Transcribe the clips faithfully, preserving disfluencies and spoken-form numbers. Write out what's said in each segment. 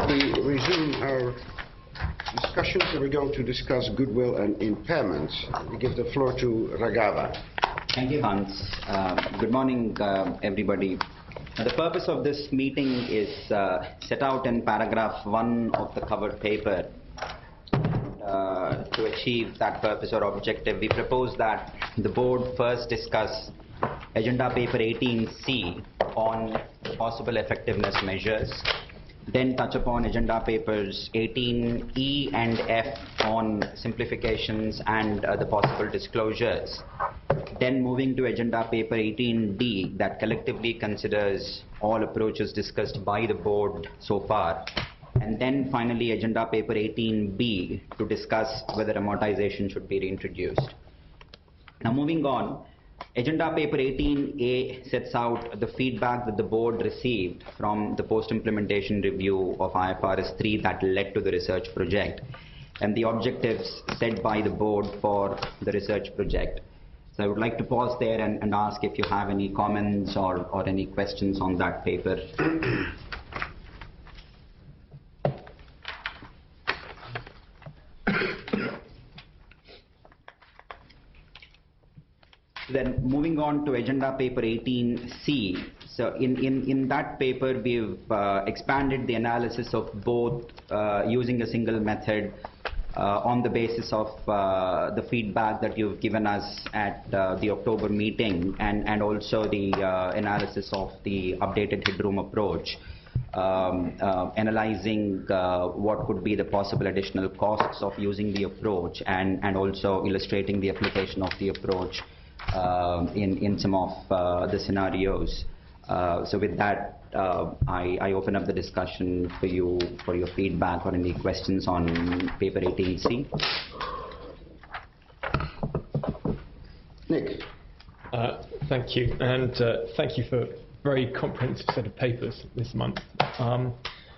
We resume our discussions, and we're going to discuss goodwill and impairments. We give the floor to Ragava. Thank you, Hans. Uh, good morning, uh, everybody. Now, the purpose of this meeting is uh, set out in paragraph one of the covered paper. Uh, to achieve that purpose or objective, we propose that the board first discuss agenda paper eighteen C on possible effectiveness measures, then touch upon agenda papers eighteen E and F on simplifications and uh, the possible disclosures, then moving to agenda paper eighteen D that collectively considers all approaches discussed by the board so far, and then finally agenda paper eighteen B to discuss whether amortization should be reintroduced. Now, moving on, agenda paper eighteen A sets out the feedback that the board received from the post-implementation review of I F R S three that led to the research project, and the objectives set by the board for the research project. So I would like to pause there and, and ask if you have any comments or, or any questions on that paper. Then moving on to agenda paper eighteen C. So in, in, in that paper, we've uh, expanded the analysis of both uh, using a single method uh, on the basis of uh, the feedback that you've given us at uh, the October meeting, and, and also the uh, analysis of the updated headroom approach. Um, uh, analyzing uh, what could be the possible additional costs of using the approach, and, and also illustrating the application of the approach Uh, in, in some of uh, the scenarios. Uh, so with that, uh, I, I open up the discussion for you, for your feedback or any questions on paper eighteen C. Nick. Uh, thank you, and uh, thank you for a very comprehensive set of papers this month. Um,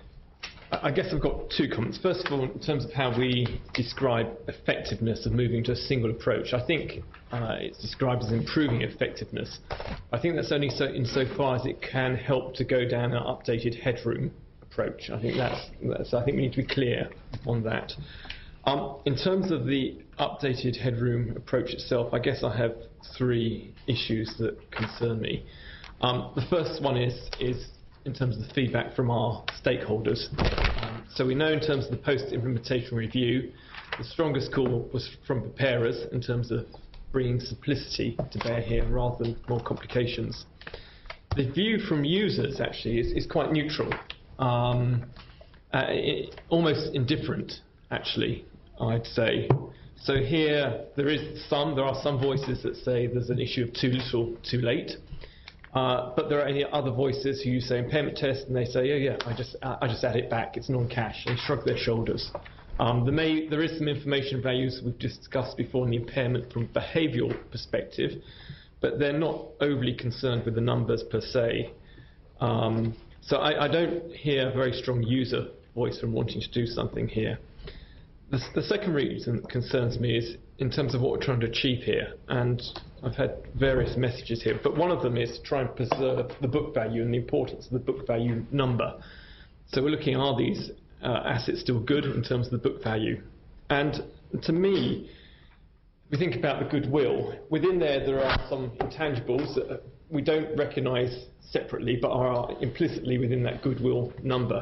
I guess I've got two comments. First of all, in terms of how we describe effectiveness of moving to a single approach, I think uh, it's described as improving effectiveness. I think that's only so insofar as it can help to go down an updated headroom approach. I think that's, that's I think we need to be clear on that. Um, in terms of the updated headroom approach itself, I guess I have three issues that concern me. Um, the first one is is in terms of the feedback from our stakeholders. Um, so we know in terms of the post-implementation review, the strongest call was from preparers in terms of bringing simplicity to bear here rather than more complications. The view from users actually is, is quite neutral, um, uh, it, almost indifferent actually, I'd say. So here there is some, there are some voices that say there's an issue of too little, too late. Uh, but there are any other voices who say impairment test, and they say, yeah, yeah, I just, I just add it back, it's non-cash, and shrug their shoulders. Um, there, may, there is some information values we've discussed before in the impairment from a behavioural perspective, but they're not overly concerned with the numbers per se. Um, so I, I don't hear a very strong user voice from wanting to do something here. The, the second reason that concerns me is in terms of what we're trying to achieve here, and I've had various messages here, but one of them is to try and preserve the book value and the importance of the book value number. So we're looking, are these uh, assets still good in terms of the book value? And to me, if we think about the goodwill, within there there are some intangibles that we don't recognise separately but are implicitly within that goodwill number.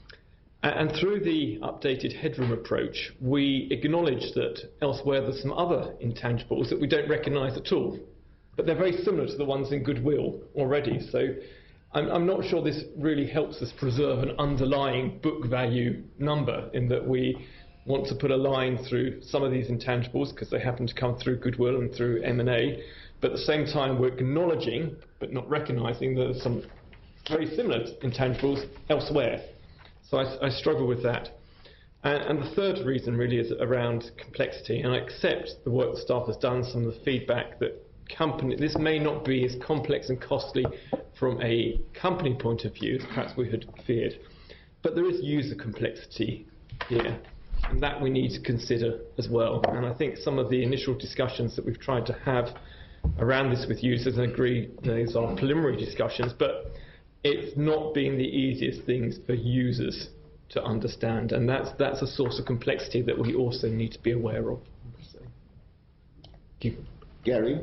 And through the updated headroom approach, we acknowledge that elsewhere there's some other intangibles that we don't recognise at all. But they're very similar to the ones in goodwill already. So I'm, I'm not sure this really helps us preserve an underlying book value number, in that we want to put a line through some of these intangibles because they happen to come through goodwill and through M and A. But at the same time, we're acknowledging, but not recognising, that there's some very similar intangibles elsewhere. So I, I struggle with that. And, and the third reason really is around complexity. And I accept the work the staff has done, some of the feedback that company, this may not be as complex and costly from a company point of view as perhaps we had feared. But there is user complexity here, and that we need to consider as well. And I think some of the initial discussions that we've tried to have around this with users, and agree those are preliminary discussions, but it's not been the easiest things for users to understand, and that's that's a source of complexity that we also need to be aware of. So, thank you. Gary?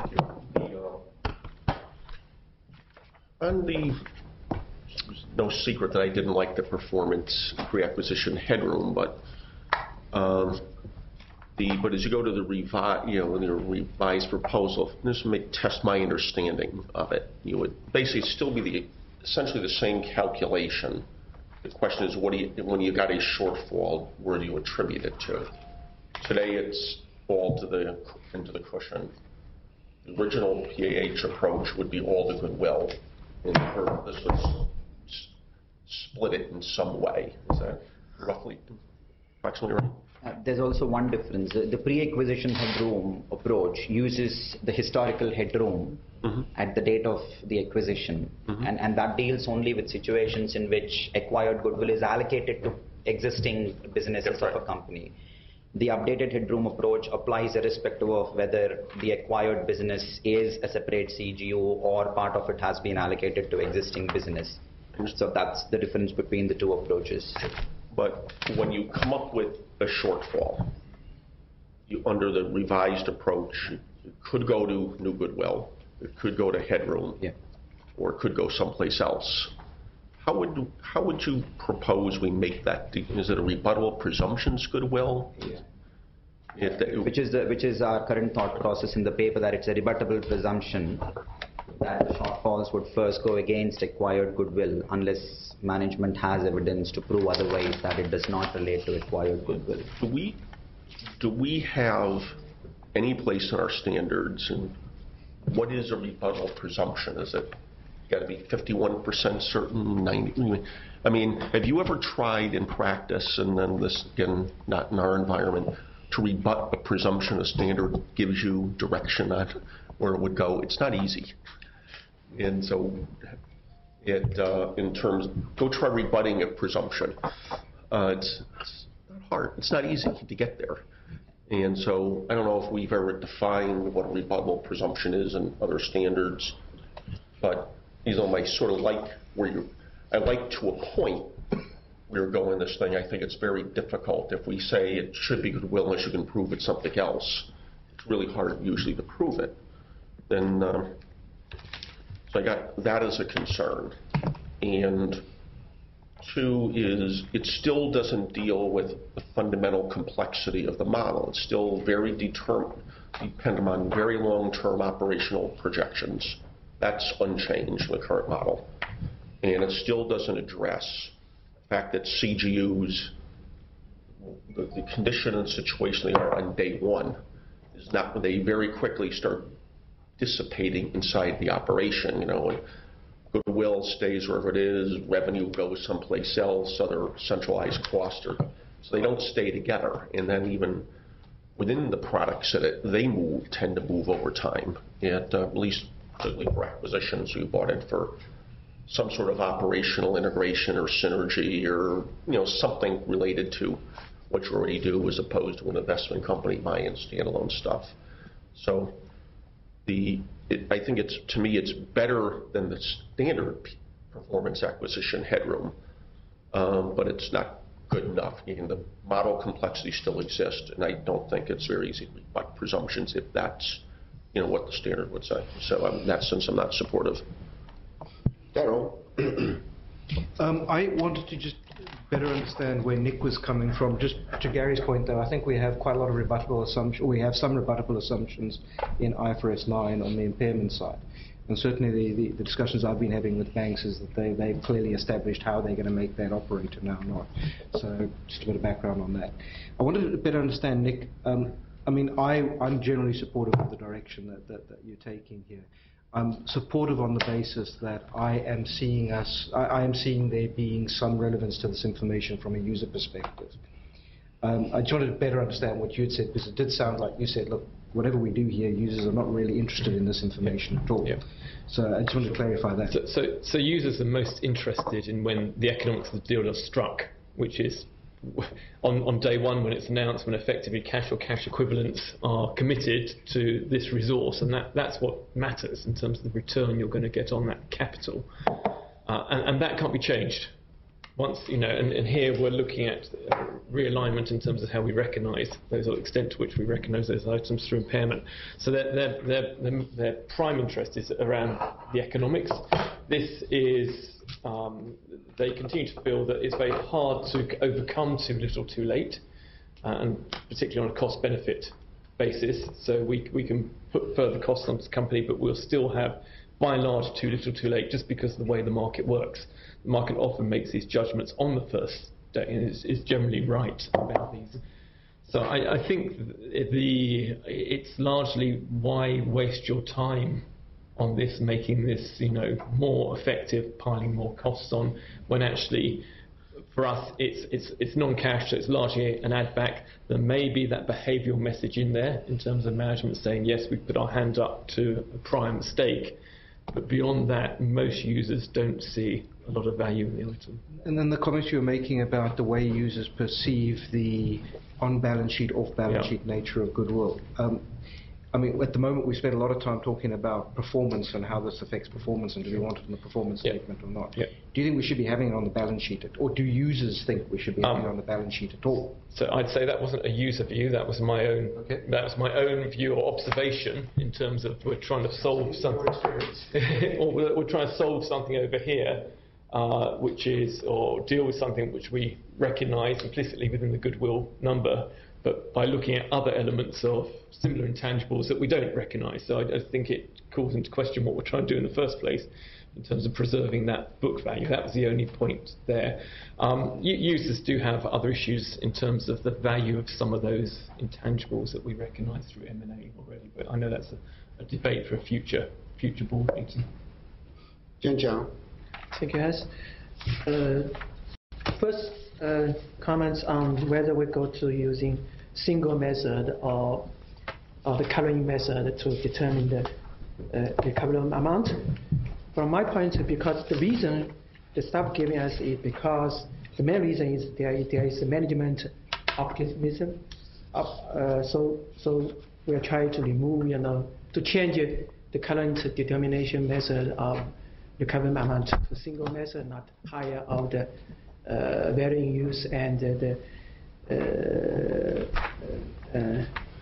On the, it's no secret that I didn't like the performance pre-acquisition headroom, but um, the but as you go to the revi you know the revised proposal, this may test my understanding of it. You would basically still be the essentially the same calculation. The question is, what do you when you got a shortfall, where do you attribute it to? Today, it's all to the into the cushion. The original P A H approach would be all the goodwill. And this would s split it in some way. Is that roughly, approximately right? Uh, there's also one difference. Uh, the pre-acquisition headroom approach uses the historical headroom mm-hmm. at the date of the acquisition, mm-hmm. and, and that deals only with situations in which acquired goodwill is allocated to existing businesses of a company. The updated headroom approach applies irrespective of whether the acquired business is a separate C G U or part of it has been allocated to existing business. So that's the difference between the two approaches. But when you come up with a shortfall, you, under the revised approach, it could go to new goodwill, it could go to headroom, yeah. or it could go someplace else. How would how would you propose we make that? Is it a rebuttable presumptions goodwill? Yeah. If the, which is the, which is our current thought process in the paper, that it's a rebuttable presumption that the shortfalls would first go against acquired goodwill unless management has evidence to prove otherwise that it does not relate to acquired goodwill. Do we do we have any place in our standards, and what is a rebuttable presumption? Is it got to be fifty-one percent certain, ninety? I mean, have you ever tried in practice, and then this again, not in our environment, to rebut a presumption? A standard gives you direction on where it would go. It's not easy, and so it uh, in terms, go try rebutting a presumption. Uh, it's, it's not hard. It's not easy to get there, and so I don't know if we've ever defined what a rebuttable presumption is in other standards, but you know, I sort of like where you, I like to a point where you're going this thing. I think it's very difficult. If we say it should be goodwill unless you can prove it's something else, it's really hard usually to prove it. Then, uh, so I got that as a concern. And two is, it still doesn't deal with the fundamental complexity of the model. It's still very determined, dependent on very long-term operational projections. That's unchanged in the current model. And it still doesn't address the fact that C G Us, the, the condition and situation they are on day one, is not, they very quickly start dissipating inside the operation. You know, and goodwill stays wherever it is, revenue goes someplace else, other centralized costs are, so they don't stay together. And then even within the products that it, they move, tend to move over time, at, uh, at least particularly for acquisitions. You bought it for some sort of operational integration or synergy, or you know, something related to what you already do, as opposed to an investment company buying standalone stuff. So the it, I think it's, to me, it's better than the standard performance acquisition headroom, um, but it's not good enough. Again, the model complexity still exists, and I don't think it's very easy to rebut presumptions if that's, you know, what the standard would say. So um, in that sense, I'm not supportive. Daryl? um, I wanted to just better understand where Nick was coming from. Just to Gary's point, though, I think we have quite a lot of rebuttable assumptions. We have some rebuttable assumptions in I F R S nine on the impairment side. And certainly the, the, the discussions I've been having with banks is that they, they've clearly established how they're going to make that operate and now not. So just a bit of background on that. I wanted to better understand, Nick, um, I mean, I, I'm generally supportive of the direction that, that, that you're taking here. I'm supportive on the basis that I am seeing us, I, I am seeing there being some relevance to this information from a user perspective. Um, I just wanted to better understand what you'd said, because it did sound like you said, look, whatever we do here, users are not really interested in this information yeah. at all. Yeah. So I just wanted to clarify that. So, so, so users are most interested in when the economics of the deal are struck, which is on, on day one when it's announced, when effectively cash or cash equivalents are committed to this resource, and that, that's what matters in terms of the return you're going to get on that capital. Uh, and, and that can't be changed. once, you know, and, and here we're looking at uh, realignment in terms of how we recognise those, or the extent to which we recognise those items through impairment. So their, their, their, their, their prime interest is around the economics. This is, um, they continue to feel that it's very hard to overcome too little too late, uh, and particularly on a cost-benefit basis. So we, we can put further costs onto the company, but we'll still have, by and large, too little too late, just because of the way the market works. The market often makes these judgments on the first day and is, is generally right about these. So I, I think the it's largely, why waste your time on this, making this, you know, more effective, piling more costs on, when actually for us it's it's it's non-cash, so it's largely an add back. There may be that behavioural message in there in terms of management saying, yes, we put our hand up to a prior mistake, but beyond that, most users don't see a lot of value in the item. And then the comments you were making about the way users perceive the on-balance sheet, off-balance Yeah. sheet nature of goodwill. Um, I mean, at the moment we spend a lot of time talking about performance and how this affects performance, and do we want it in the performance Yeah. statement or not. Yeah. Do you think we should be having it on the balance sheet, at, or do users think we should be having Um, it on the balance sheet at all? So I'd say that wasn't a user view, that was my own Okay. that was my own view or observation, in terms of we're trying to solve something or we're, we're trying to solve something over here, uh, which is, or deal with something which we recognise implicitly within the goodwill number, but by looking at other elements of similar intangibles that we don't recognise. So I, I think it calls into question what we're trying to do in the first place, in terms of preserving that book value. That was the only point there. Um, u- users do have other issues in terms of the value of some of those intangibles that we recognise through M and A already, but I know that's a, a debate for a future future board meeting. Jian Jiang. Thank you, Hans. Uh, First, uh, comments on whether we go to using single method or, or the coloring method to determine the uh, recoverable amount. From my point, because the reason the staff giving us is because the main reason is there, there is a management optimism. Uh, so, so we are trying to remove, you know, to change it, the current determination method of recovery amount to single method, not higher of the uh, varying use and uh, the uh, uh,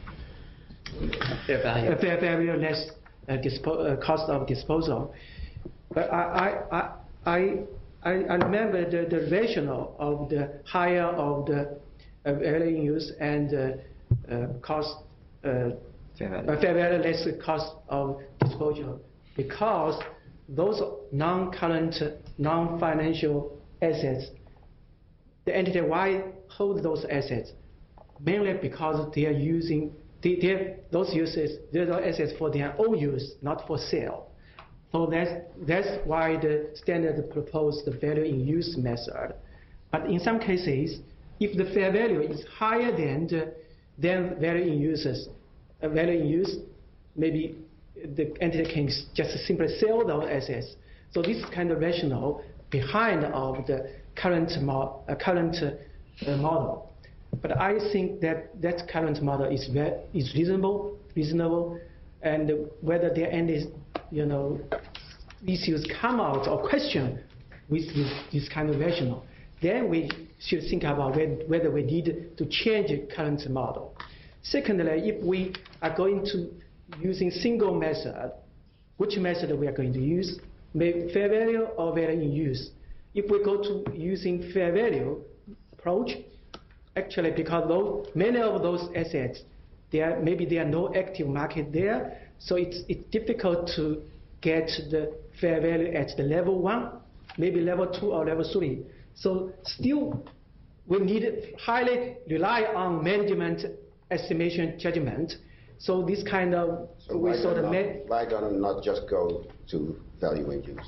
Fair value. uh, fair value less uh, dispo uh, cost of disposal. But I, I, I, I, I remember the, the rationale of the higher of the uh, varying use and uh, uh, cost uh, Fair value. uh, fair value less cost of disposal, because those non-current, non-financial assets, the entity why hold those assets? Mainly because they are using, they, they, those uses, those are assets for their own use, not for sale. So that's, that's why the standard proposed the value in use method. But in some cases, if the fair value is higher than the than value in uses, uh, value in use, maybe the entity can just simply sell those assets. So this kind of rationale behind of the current mo uh, current uh, model. But I think that that current model is very, is reasonable, reasonable, and whether there are any, you know, issues come out or question with this, this kind of rationale, then we should think about whether we need to change the current model. Secondly, if we are going to using single method, which method we are going to use, maybe fair value or value in use. If we go to using fair value approach, actually because those, many of those assets, there maybe there are no active market there, so it's, it's difficult to get the fair value at the level one, maybe level two or level three. So still, we need highly rely on management estimation judgment. So this kind of, So we why sort don't of not, met, why don't not just go to value in use,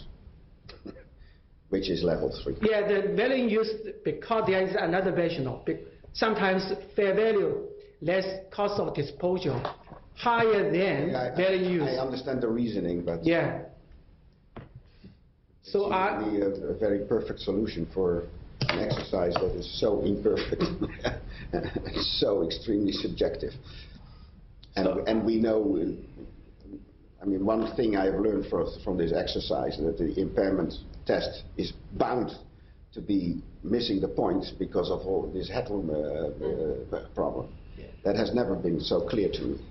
which is level three? yeah, the value in use, because there is another rationale. Be- Sometimes fair value less cost of disposal higher than I- I- value in use. I understand the reasoning, but Yeah. it So seems I, to be a, a very perfect solution for an exercise that is so imperfect and so extremely subjective. And, So- and we know, uh, I mean, one thing I've learned from, from this exercise, that the impairment test is bound to be missing the points because of all this headroom uh, uh, problem. That has never been so clear to me.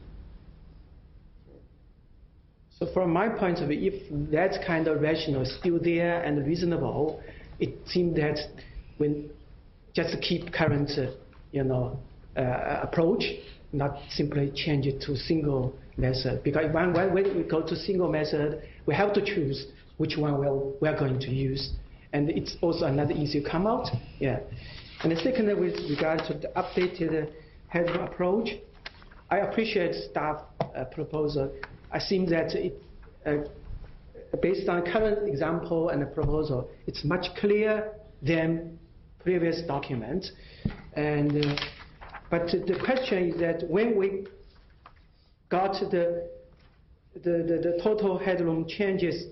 So from my point of view, if that kind of rationale is still there and reasonable, it seems that we just keep current, uh, you know, uh, approach, not simply change it to single method. Because when, when we go to single method, we have to choose which one we'll, we're going to use. And it's also another issue come out. Yeah. And the second, with regard to the updated headroom approach, I appreciate staff uh, proposal. I think that it, uh, based on current example and the proposal, it's much clearer than previous document. And uh, but the question is that when we got the the, the, the total headroom changes,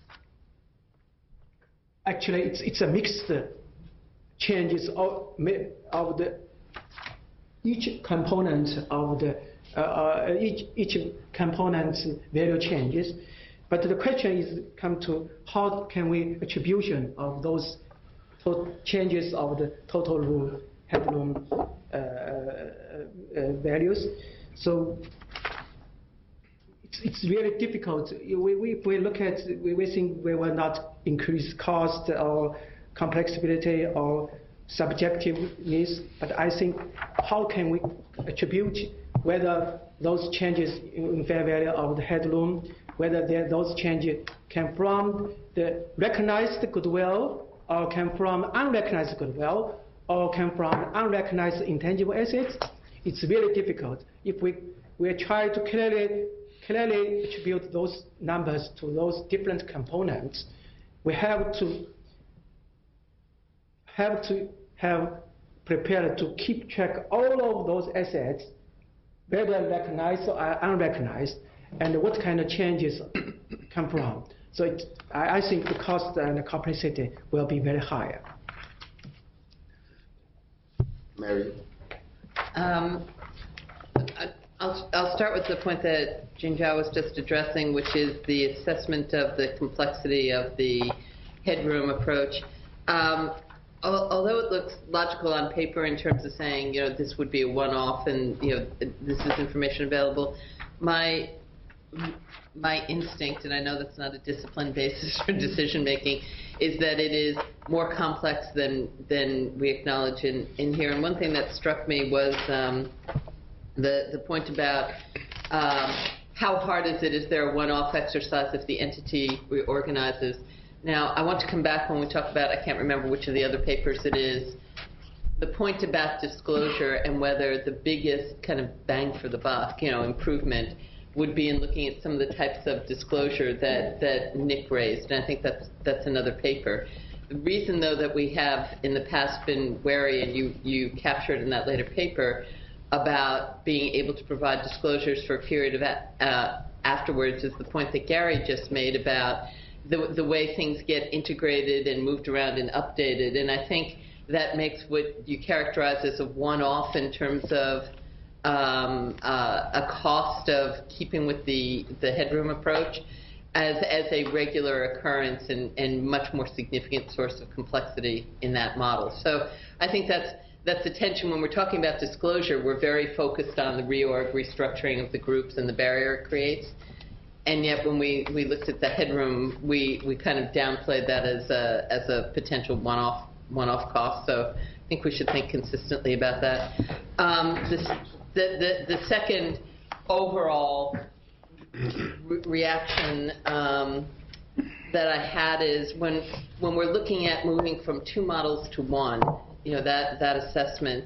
actually it's it's a mixed changes of, of the each component of the uh, uh, each each component value changes, but the question is come to how can we attribution of those to changes of the total room headroom uh, uh, values. So it's, it's really difficult. We, we, if we look at, we, we think we will not increase cost or complexity or subjectiveness, but I think how can we attribute whether those changes in fair value of the headroom, whether those changes come from the recognized goodwill or come from unrecognized goodwill or come from unrecognized intangible assets. It's really difficult. If we, we try to clearly, clearly attribute those numbers to those different components, we have to have to have prepared to keep track all of those assets, whether recognized or unrecognized, and what kind of changes come from. So it, I, I think the cost and the complexity will be very high. Mary? Um, I, I'll, I'll start with the point that Jinzhao was just addressing, which is the assessment of the complexity of the headroom approach. Um, al although it looks logical on paper in terms of saying, you know, this would be a one-off and, you know, this is information available, my my instinct, and I know that's not a disciplined basis for decision making, is that it is more complex than than we acknowledge in, in here. And one thing that struck me was um, the the point about um, how hard is it? Is there a one-off exercise if the entity reorganizes? Now, I want to come back when we talk about, I can't remember which of the other papers it is, the point about disclosure and whether the biggest kind of bang for the buck, you know, improvement would be in looking at some of the types of disclosure that, that Nick raised, and I think that's, that's another paper. The reason, though, that we have in the past been wary, and you, you captured in that later paper, about being able to provide disclosures for a period of uh, afterwards is the point that Gary just made about the, the way things get integrated and moved around and updated. And I think that makes what you characterize as a one-off in terms of Um, uh, a cost of keeping with the, the headroom approach as, as a regular occurrence and, and much more significant source of complexity in that model. So I think that's, that's the tension when we're talking about disclosure. We're very focused on the reorg, restructuring of the groups and the barrier it creates. And yet when we, we looked at the headroom, we, we kind of downplayed that as a, as a potential one-off, one-off cost. So I think we should think consistently about that. Um, this, The, the, the second overall re reaction um, that I had is when, when we're looking at moving from two models to one, you know, that, that assessment,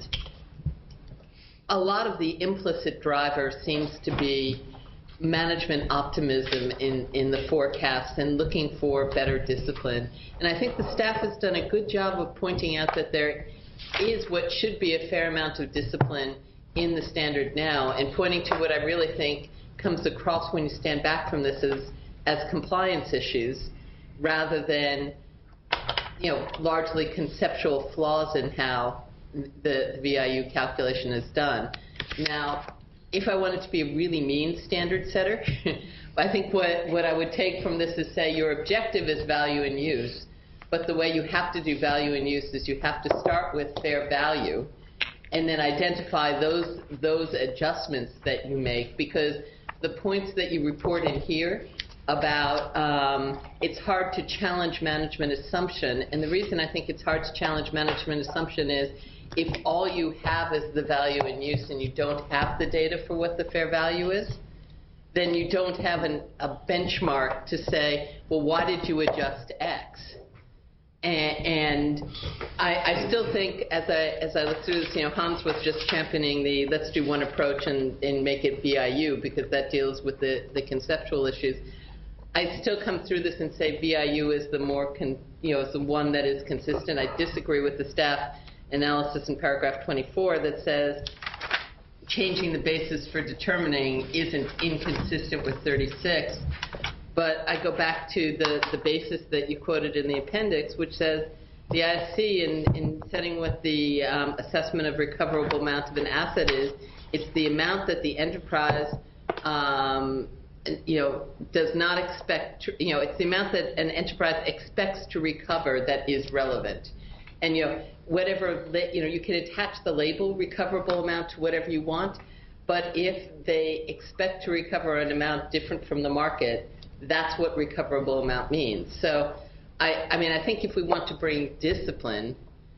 a lot of the implicit driver seems to be management optimism in, in the forecast and looking for better discipline. And I think the staff has done a good job of pointing out that there is what should be a fair amount of discipline in the standard now, and pointing to what I really think comes across when you stand back from this as, as compliance issues rather than, you know, largely conceptual flaws in how the, the V I U calculation is done. Now, if I wanted to be a really mean standard setter, I think what, what I would take from this is say your objective is value and use, But the way you have to do value in use is you have to start with fair value and then identify those, those adjustments that you make, because the points that you report in here about um, it's hard to challenge management assumption, and the reason I think it's hard to challenge management assumption is if all you have is the value in use and you don't have the data for what the fair value is, then you don't have an, a benchmark to say, well, why did you adjust X? And, and I, I still think, as I, as I look through this, you know, Hans was just championing the let's do one approach and, and make it V I U, because that deals with the, the conceptual issues. I still come through this and say V I U is the more, con, you know, is the one that is consistent. I disagree with the staff analysis in paragraph twenty-four that says changing the basis for determining isn't inconsistent with thirty-six. But I go back to the, the basis that you quoted in the appendix, which says the I S C in, in setting what the um, assessment of recoverable amount of an asset is, it's the amount that the enterprise um, you know, does not expect, to, you know, it's the amount that an enterprise expects to recover that is relevant. And, you know, whatever, you know, you can attach the label recoverable amount to whatever you want, but if they expect to recover an amount different from the market, that's what recoverable amount means. So, I, I mean, I think if we want to bring discipline,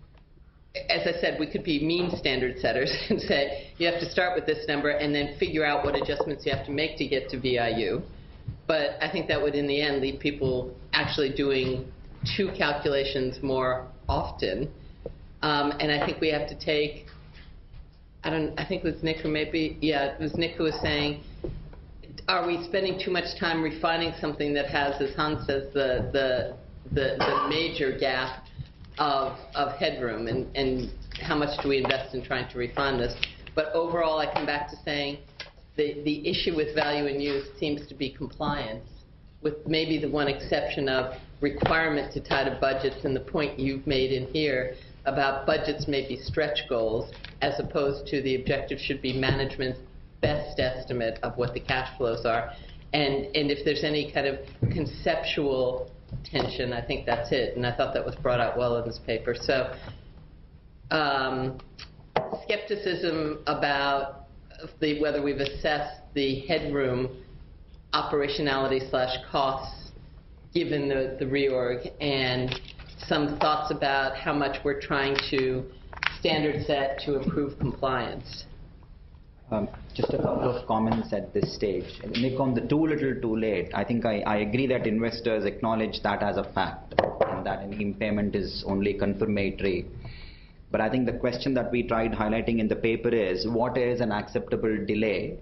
as I said, we could be mean standard setters and say, you have to start with this number and then figure out what adjustments you have to make to get to V I U. But I think that would, in the end, leave people actually doing two calculations more often. Um, and I think we have to take, I don't, I think it was Nick who maybe, yeah, it was Nick who was saying, are we spending too much time refining something that has, as Hans says, the, the, the, the major gap of, of headroom, and, and how much do we invest in trying to refine this? But overall, I come back to saying the, the issue with value in use seems to be compliance, with maybe the one exception of requirement to tie to budgets, and the point you've made in here about budgets may be stretch goals, as opposed to the objective should be management's best estimate of what the cash flows are. And, and if there's any kind of conceptual tension, I think that's it. And I thought that was brought out well in this paper. So um, skepticism about the, whether we've assessed the headroom operationality slash costs given the, the reorg, and some thoughts about how much we're trying to standard set to improve compliance. Um, just a couple of comments at this stage. Nick, on the too little too late, I think I, I agree that investors acknowledge that as a fact, and that an impairment is only confirmatory. But I think the question that we tried highlighting in the paper is, what is an acceptable delay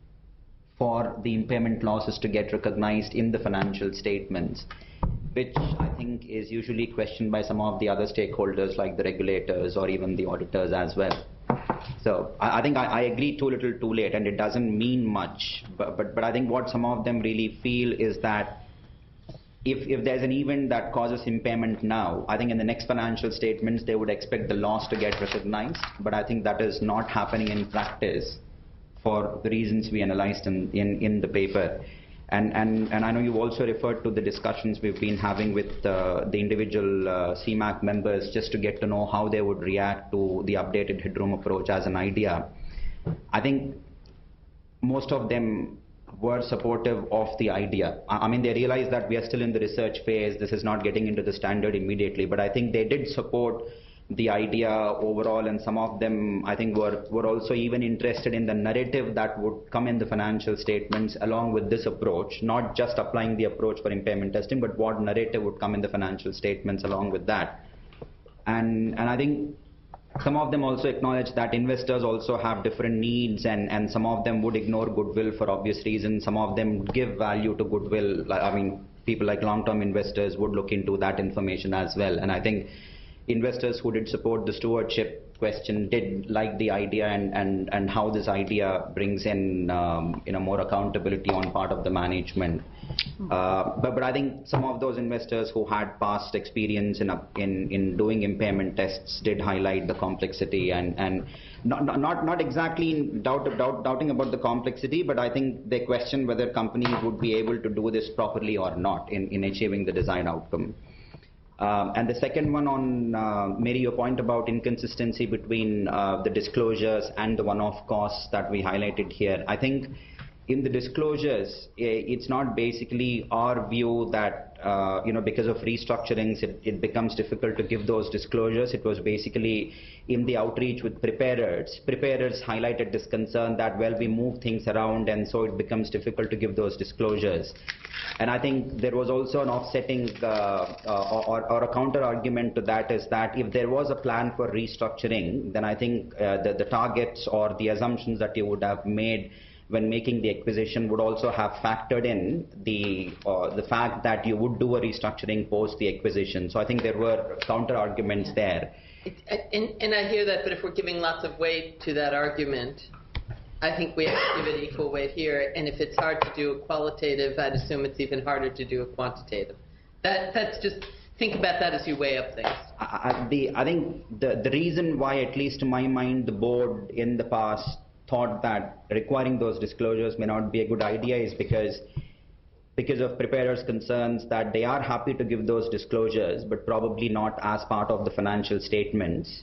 for the impairment losses to get recognized in the financial statements, which I think is usually questioned by some of the other stakeholders like the regulators or even the auditors as well. So I, I think I, I agree too little too late, and it doesn't mean much, but, but, but I think what some of them really feel is that if, if there's an event that causes impairment now, I think in the next financial statements they would expect the loss to get recognized, but I think that is not happening in practice for the reasons we analyzed in, in, in the paper. And, and, and I know you've also referred to the discussions we've been having with uh, the individual uh, C MAC members, just to get to know how they would react to the updated headroom approach as an idea. I think most of them were supportive of the idea. I, I mean, they realize that we are still in the research phase, this is not getting into the standard immediately, but I think they did support the idea overall, and some of them I think were, were also even interested in the narrative that would come in the financial statements along with this approach, not just applying the approach for impairment testing, but what narrative would come in the financial statements along with that. And, and I think some of them also acknowledge that investors also have different needs, and, and some of them would ignore goodwill for obvious reasons, some of them give value to goodwill. I mean, people like long-term investors would look into that information as well. And I think investors who did support the stewardship question did like the idea, and, and, and how this idea brings in um, you know, more accountability on part of the management. Uh, but, but I think some of those investors who had past experience in, a, in, in doing impairment tests did highlight the complexity, and, and not, not, not exactly doubt, doubt, doubting about the complexity, but I think they question whether companies would be able to do this properly or not in, in achieving the desired outcome. Um, and the second one on, uh, Mary, your point about inconsistency between uh, the disclosures and the one-off costs that we highlighted here. I think in the disclosures, it's not basically our view that, uh, you know, because of restructurings, it, it becomes difficult to give those disclosures. It was basically in the outreach with preparers. Preparers highlighted this concern that, well, we move things around and so it becomes difficult to give those disclosures. And I think there was also an offsetting uh, uh, or, or a counter argument to that is that if there was a plan for restructuring, then I think uh, the, the targets or the assumptions that you would have made when making the acquisition would also have factored in the uh, the fact that you would do a restructuring post the acquisition. So I think there were counter arguments there. It, and, and I hear that, but if we're giving lots of weight to that argument, I think we have to give it equal weight here. And if it's hard to do a qualitative, I'd assume it's even harder to do a quantitative. That that's just think about that as you weigh up things. I, the, I think the the reason why, at least to my mind, the board in the past thought that requiring those disclosures may not be a good idea is because because of preparers' concerns that they are happy to give those disclosures, but probably not as part of the financial statements,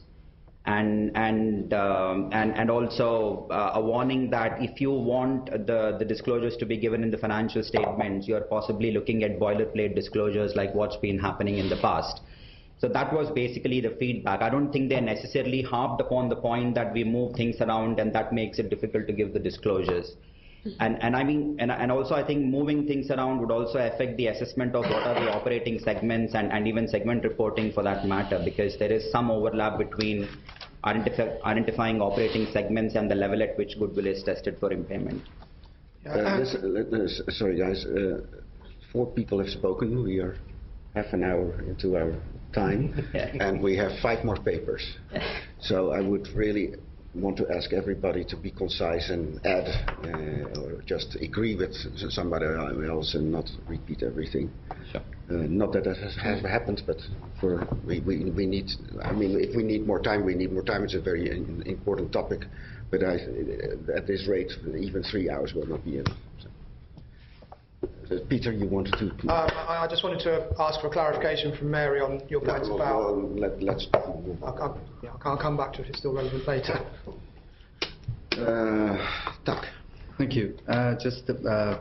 and and um, and and also uh, a warning that if you want the the disclosures to be given in the financial statements, you are possibly looking at boilerplate disclosures like what's been happening in the past. So that was basically the feedback. I don't think they necessarily harped upon the point that we move things around and that makes it difficult to give the disclosures. And, and I mean, and, and also I think moving things around would also affect the assessment of what are the operating segments and, and even segment reporting for that matter, because there is some overlap between identify, identifying operating segments and the level at which goodwill is tested for impairment. Uh, this, uh, sorry guys, uh, four people have spoken. We are half an hour into our time, and we have five more papers. So I would really want to ask everybody to be concise and add uh, or just agree with somebody else and not repeat everything. Sure. Uh, not that that has, has happened, but for we, we, we need, I mean, if we need more time, we need more time. It's a very in, important topic, but I, at this rate, even three hours will not be enough. So. Uh, Peter, you wanted to... Um, I just wanted to ask for a clarification from Mary on your no, points well, about... Well, let, let's... I'll, I'll, yeah, I'll come back to it if it's still relevant later. Uh, Tuck. Thank you. Uh, just, uh,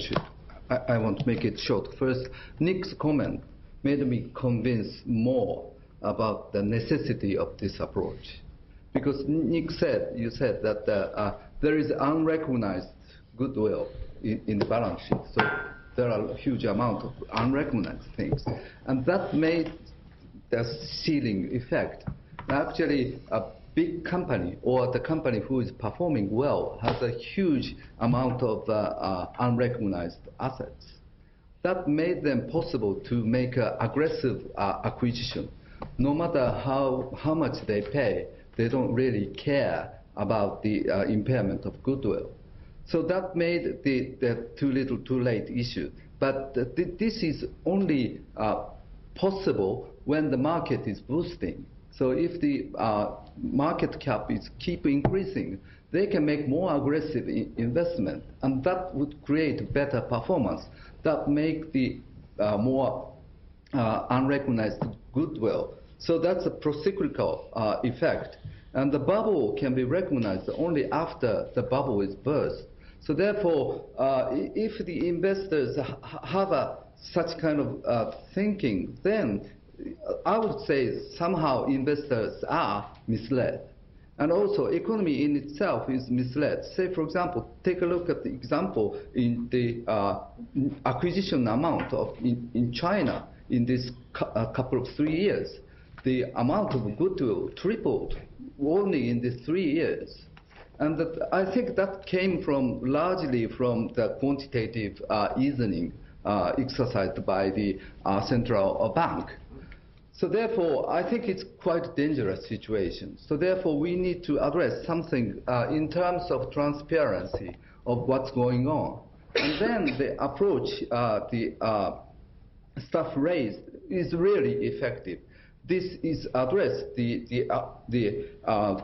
I, I want to make it short. First, Nick's comment made me convinced more about the necessity of this approach. Because Nick said, you said that uh, uh, there is unrecognized goodwill in, in the balance sheet. So there are a huge amount of unrecognized things. And that made the ceiling effect. Actually, a big company or the company who is performing well has a huge amount of uh, uh, unrecognized assets. That made them possible to make an aggressive uh, acquisition. No matter how, how much they pay, they don't really care about the uh, impairment of goodwill. So that made the, the too little, too late issue. But th this is only uh, possible when the market is boosting. So if the uh, market cap is keep increasing, they can make more aggressive investment, and that would create better performance. That make the uh, more uh, unrecognized goodwill. So that's a procyclical uh, effect. And the bubble can be recognized only after the bubble is burst. So therefore, uh, if the investors ha have a, such kind of uh, thinking, then I would say somehow investors are misled. And also, economy in itself is misled. Say, for example, take a look at the example in the uh, acquisition amount of in, in China in this cu uh, couple of three years. The amount of goodwill tripled only in the three years. And that, I think that came from largely from the quantitative uh, easing uh, exercised by the uh, central bank. So therefore, I think it's quite a dangerous situation. So therefore, we need to address something uh, in terms of transparency of what's going on. And then the approach uh, the uh, staff raised is really effective. This is address the, the, uh, the uh,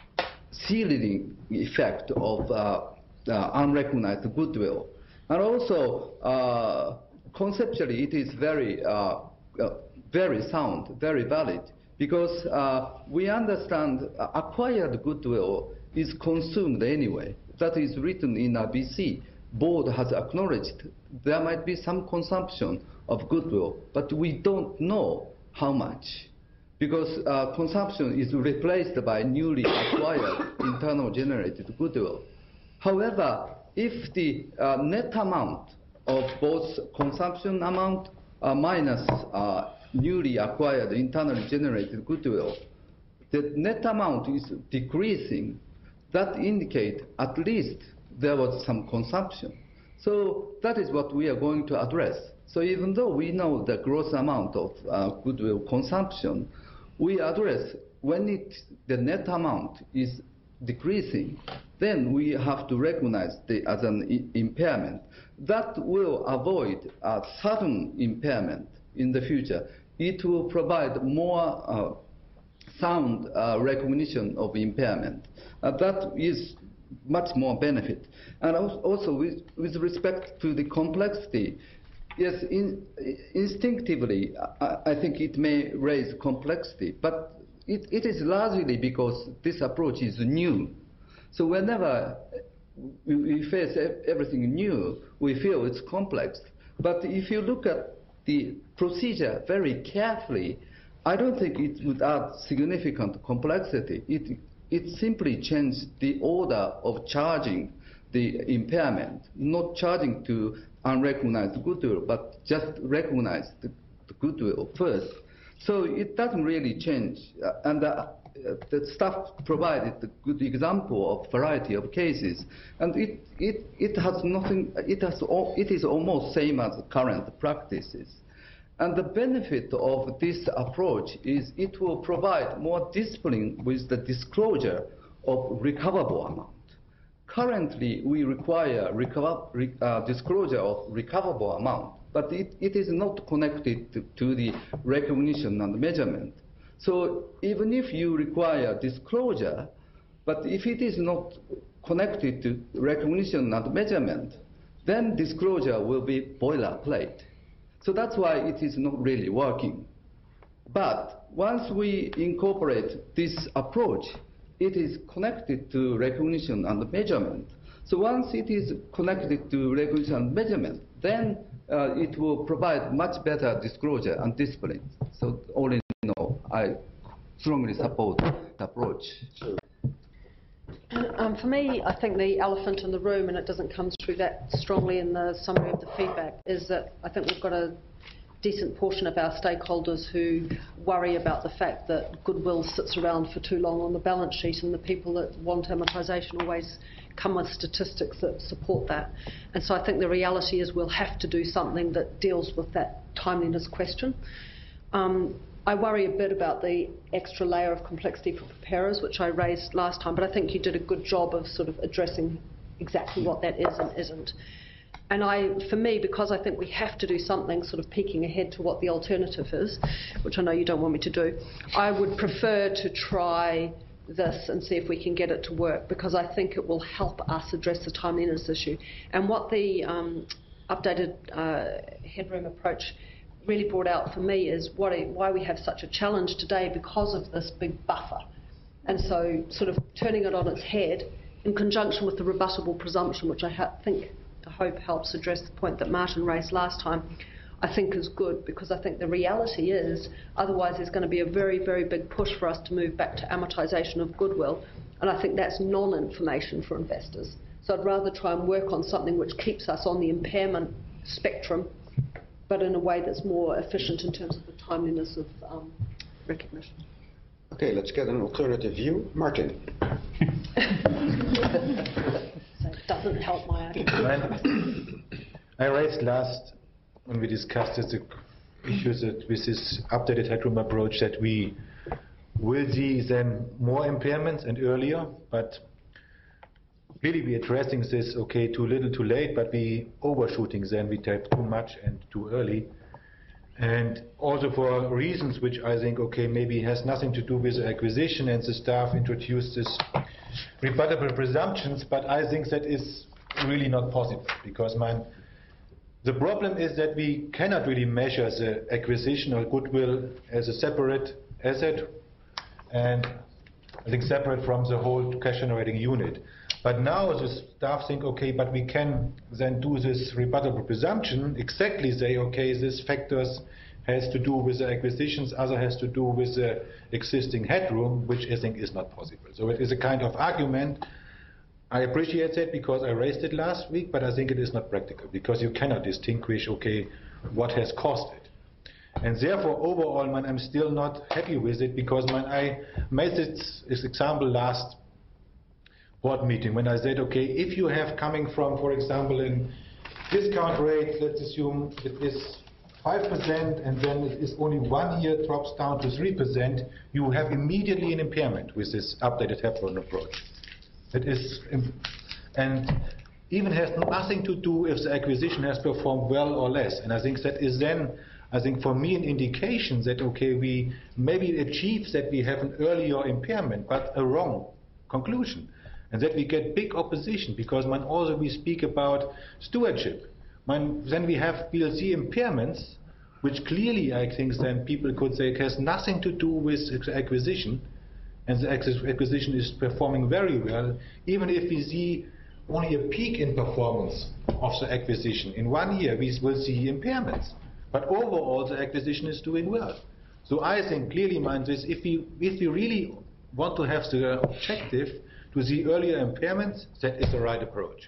ceiling effect of uh, uh, unrecognized goodwill. And also, uh, conceptually, it is very uh, uh, very sound, very valid, because uh, we understand uh, acquired goodwill is consumed anyway. That is written in R B C. Board has acknowledged there might be some consumption of goodwill, but we don't know how much, because uh, consumption is replaced by newly acquired internal generated goodwill. However, if the uh, net amount of both consumption amount uh, minus uh, newly acquired internally generated goodwill, the net amount is decreasing, that indicates at least there was some consumption. So that is what we are going to address. So even though we know the gross amount of uh, goodwill consumption, we address when it, the net amount is decreasing, then we have to recognize the, as an I impairment. That will avoid a sudden impairment in the future. It will provide more uh, sound uh, recognition of impairment. Uh, that is much more benefit. And also with, with respect to the complexity, yes, in, instinctively, I, I think it may raise complexity, but it, it is largely because this approach is new. So whenever we face everything new, we feel it's complex. But if you look at the procedure very carefully, I don't think it would add significant complexity. It, it simply changed the order of charging the impairment, not charging to unrecognized goodwill, but just recognize the, the goodwill first. So it doesn't really change. Uh, and uh, the staff provided a good example of variety of cases, and it, it, it has nothing, it, has all, it is almost same as current practices. And the benefit of this approach is it will provide more discipline with the disclosure of recoverable amount. Currently, we require recover, uh, disclosure of recoverable amount, but it, it is not connected to, to the recognition and measurement. So even if you require disclosure, but if it is not connected to recognition and measurement, then disclosure will be boilerplate. So that's why it is not really working. But once we incorporate this approach, it is connected to recognition and measurement. So once it is connected to recognition and measurement, then uh, it will provide much better disclosure and discipline. So all in all, I strongly support the approach. Um, for me, I think the elephant in the room, and it doesn't come through that strongly in the summary of the feedback, is that I think we've got a decent portion of our stakeholders who worry about the fact that goodwill sits around for too long on the balance sheet, and the people that want amortisation always come with statistics that support that. And so I think the reality is we'll have to do something that deals with that timeliness question. Um, I worry a bit about the extra layer of complexity for preparers, which I raised last time, but I think you did a good job of sort of addressing exactly what that is and isn't. And I, for me, because I think we have to do something sort of peeking ahead to what the alternative is, which I know you don't want me to do, I would prefer to try this and see if we can get it to work, because I think it will help us address the timeliness issue. And what the um, updated uh, headroom approach really brought out for me is what it, why we have such a challenge today because of this big buffer. And so sort of turning it on its head in conjunction with the rebuttable presumption, which I ha think, I hope helps address the point that Martin raised last time, I think is good, because I think the reality is otherwise there's going to be a very, very big push for us to move back to amortisation of goodwill, and I think that's non-information for investors. So I'd rather try and work on something which keeps us on the impairment spectrum, but in a way that's more efficient in terms of the timeliness of um, recognition. Okay, let's get an alternative view. Martin. So it doesn't help my argument. I raised last, when we discussed this, the issues that with this updated headroom approach, that we will see then more impairments and earlier, but really we're addressing this, okay, too little, too late, but we overshooting then, we take too much and too early. And also for reasons which I think, okay, maybe has nothing to do with the acquisition, and the staff introduced this rebuttable presumptions, but I think that is really not possible, because man, The problem is that we cannot really measure the acquisition or goodwill as a separate asset, and I think separate from the whole cash generating unit. But now the staff think, okay, but we can then do this rebuttable presumption, exactly say, okay, this factors has to do with the acquisitions, other has to do with the existing headroom, which I think is not possible. So it is a kind of argument. I appreciate that because I raised it last week, but I think it is not practical because you cannot distinguish, okay, what has caused it. And therefore, overall, man, I'm still not happy with it because man, I made this, this example last board meeting when I said, okay, if you have coming from, for example, in discount rate, let's assume it is five percent and then it is only one year drops down to three percent, you have immediately an impairment with this updated headroom approach. It is, and even has nothing to do if the acquisition has performed well or less. And I think that is then, I think for me, an indication that, okay, we maybe achieve that we have an earlier impairment, but a wrong conclusion. And that we get big opposition, because man, also we speak about stewardship. Man, then we have P L C impairments, which clearly I think then people could say it has nothing to do with acquisition, and the acquisition is performing very well, even if we see only a peak in performance of the acquisition. In one year we will see impairments, but overall the acquisition is doing well. So I think clearly, man, this, if we, if we really want to have the objective to see earlier impairments, that is the right approach.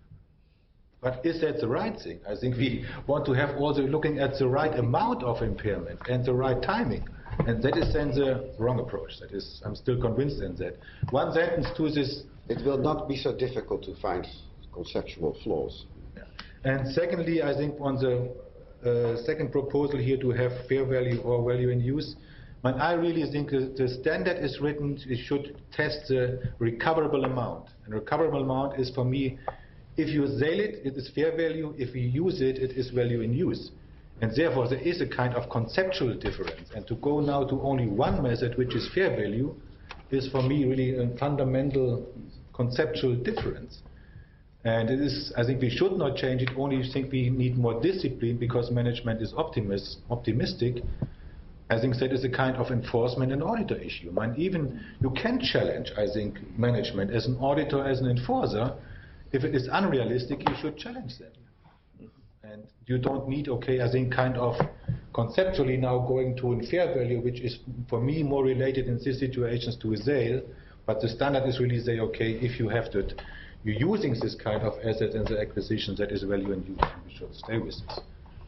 But is that the right thing? I think we want to have also looking at the right amount of impairment and the right timing. And that is then the wrong approach. That is, I'm still convinced in that. One sentence to this. It will not be so difficult to find conceptual flaws. Yeah. And secondly, I think on the uh, second proposal here to have fair value or value in use, but I really think the standard is written, it should test the recoverable amount. And recoverable amount is, for me, if you sell it, it is fair value. If you use it, it is value in use. And therefore, there is a kind of conceptual difference. And to go now to only one method, which is fair value, is for me really a fundamental conceptual difference. And it is, I think we should not change it, only think we need more discipline because management is optimist, optimistic. I think that is a kind of enforcement and auditor issue. I mean, even you can challenge, I think, management as an auditor, as an enforcer. If it is unrealistic, you should challenge them. And you don't need, okay, I think, kind of conceptually now going to a fair value, which is, for me, more related in these situations to a sale. But the standard is really say, okay, if you have to, you're using this kind of asset in the acquisition, that is value in use. You should stay with this.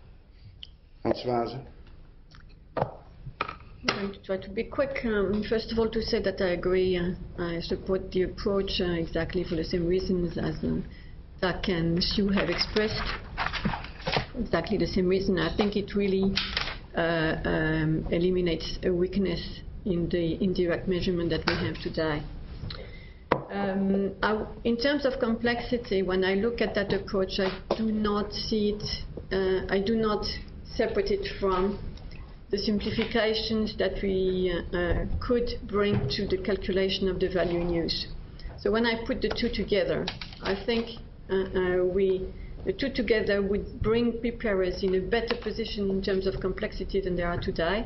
Hans Waser. I'm going to try to be quick. Um, first of all, to say that I agree. Uh, I support the approach uh, exactly for the same reasons as uh, Zach and Sue have expressed. Exactly the same reason. I think it really uh, um, eliminates a weakness in the indirect measurement that we have today. Um, I, in terms of complexity, when I look at that approach, I do not see it, uh, I do not separate it from the simplifications that we uh, uh, could bring to the calculation of the value in use. So when I put the two together, I think uh, uh, we, the two together would bring preparers in a better position in terms of complexity than they are today,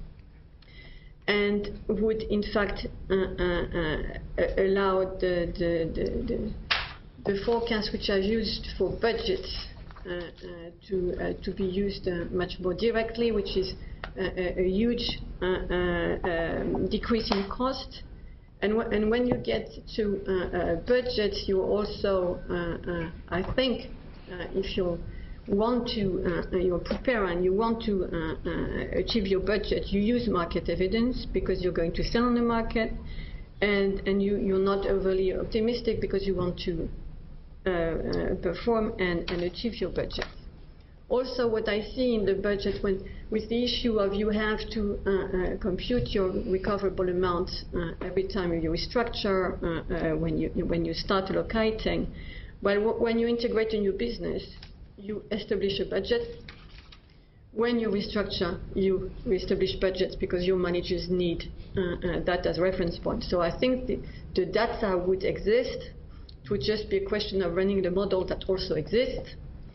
and would in fact uh, uh, uh, allow the, the, the, the, the forecasts which are used for budgets uh, uh, to, uh, to be used uh, much more directly, which is a, a huge uh, uh, um, decrease in cost. And, w and when you get to uh, uh, budgets, you also, uh, uh, I think, uh, if you want to, uh, you're a preparer and you want to uh, uh, achieve your budget, you use market evidence because you're going to sell on the market, and, and you, you're not overly optimistic because you want to uh, uh, perform and, and achieve your budget. Also, what I see in the budget when, with the issue of you have to uh, uh, compute your recoverable amount uh, every time you restructure, uh, uh, when, you, when you start allocating, well, w when you integrate a new business, you establish a budget. When you restructure, you establish budgets because your managers need uh, uh, that as reference point. So I think the, the data would exist. It would just be a question of running the model that also exists.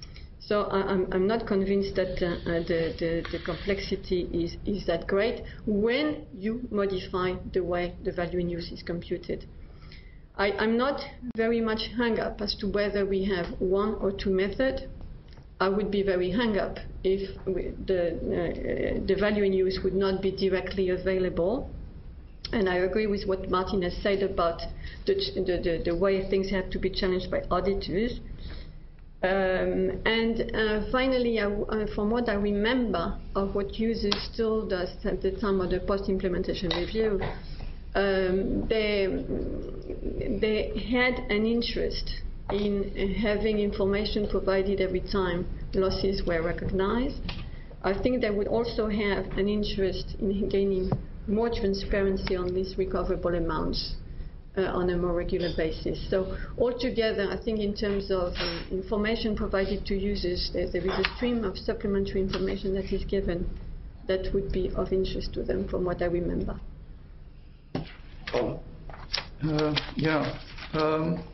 So I, I'm, I'm not convinced that uh, uh, the, the, the complexity is, is that great when you modify the way the value in use is computed. I, I'm not very much hung up as to whether we have one or two methods. I would be very hung up if we, the, uh, the value in use would not be directly available. And I agree with what Martin has said about the, the, the, the way things have to be challenged by auditors. Um, and uh, finally, I, uh, from what I remember of what users told us at the time of the post-implementation review, um, they, they had an interest in having information provided every time losses were recognized. I think they would also have an interest in gaining more transparency on these recoverable amounts uh, on a more regular basis. So altogether, I think in terms of uh, information provided to users, there, there is a stream of supplementary information that is given that would be of interest to them, from what I remember. Uh, yeah. Um,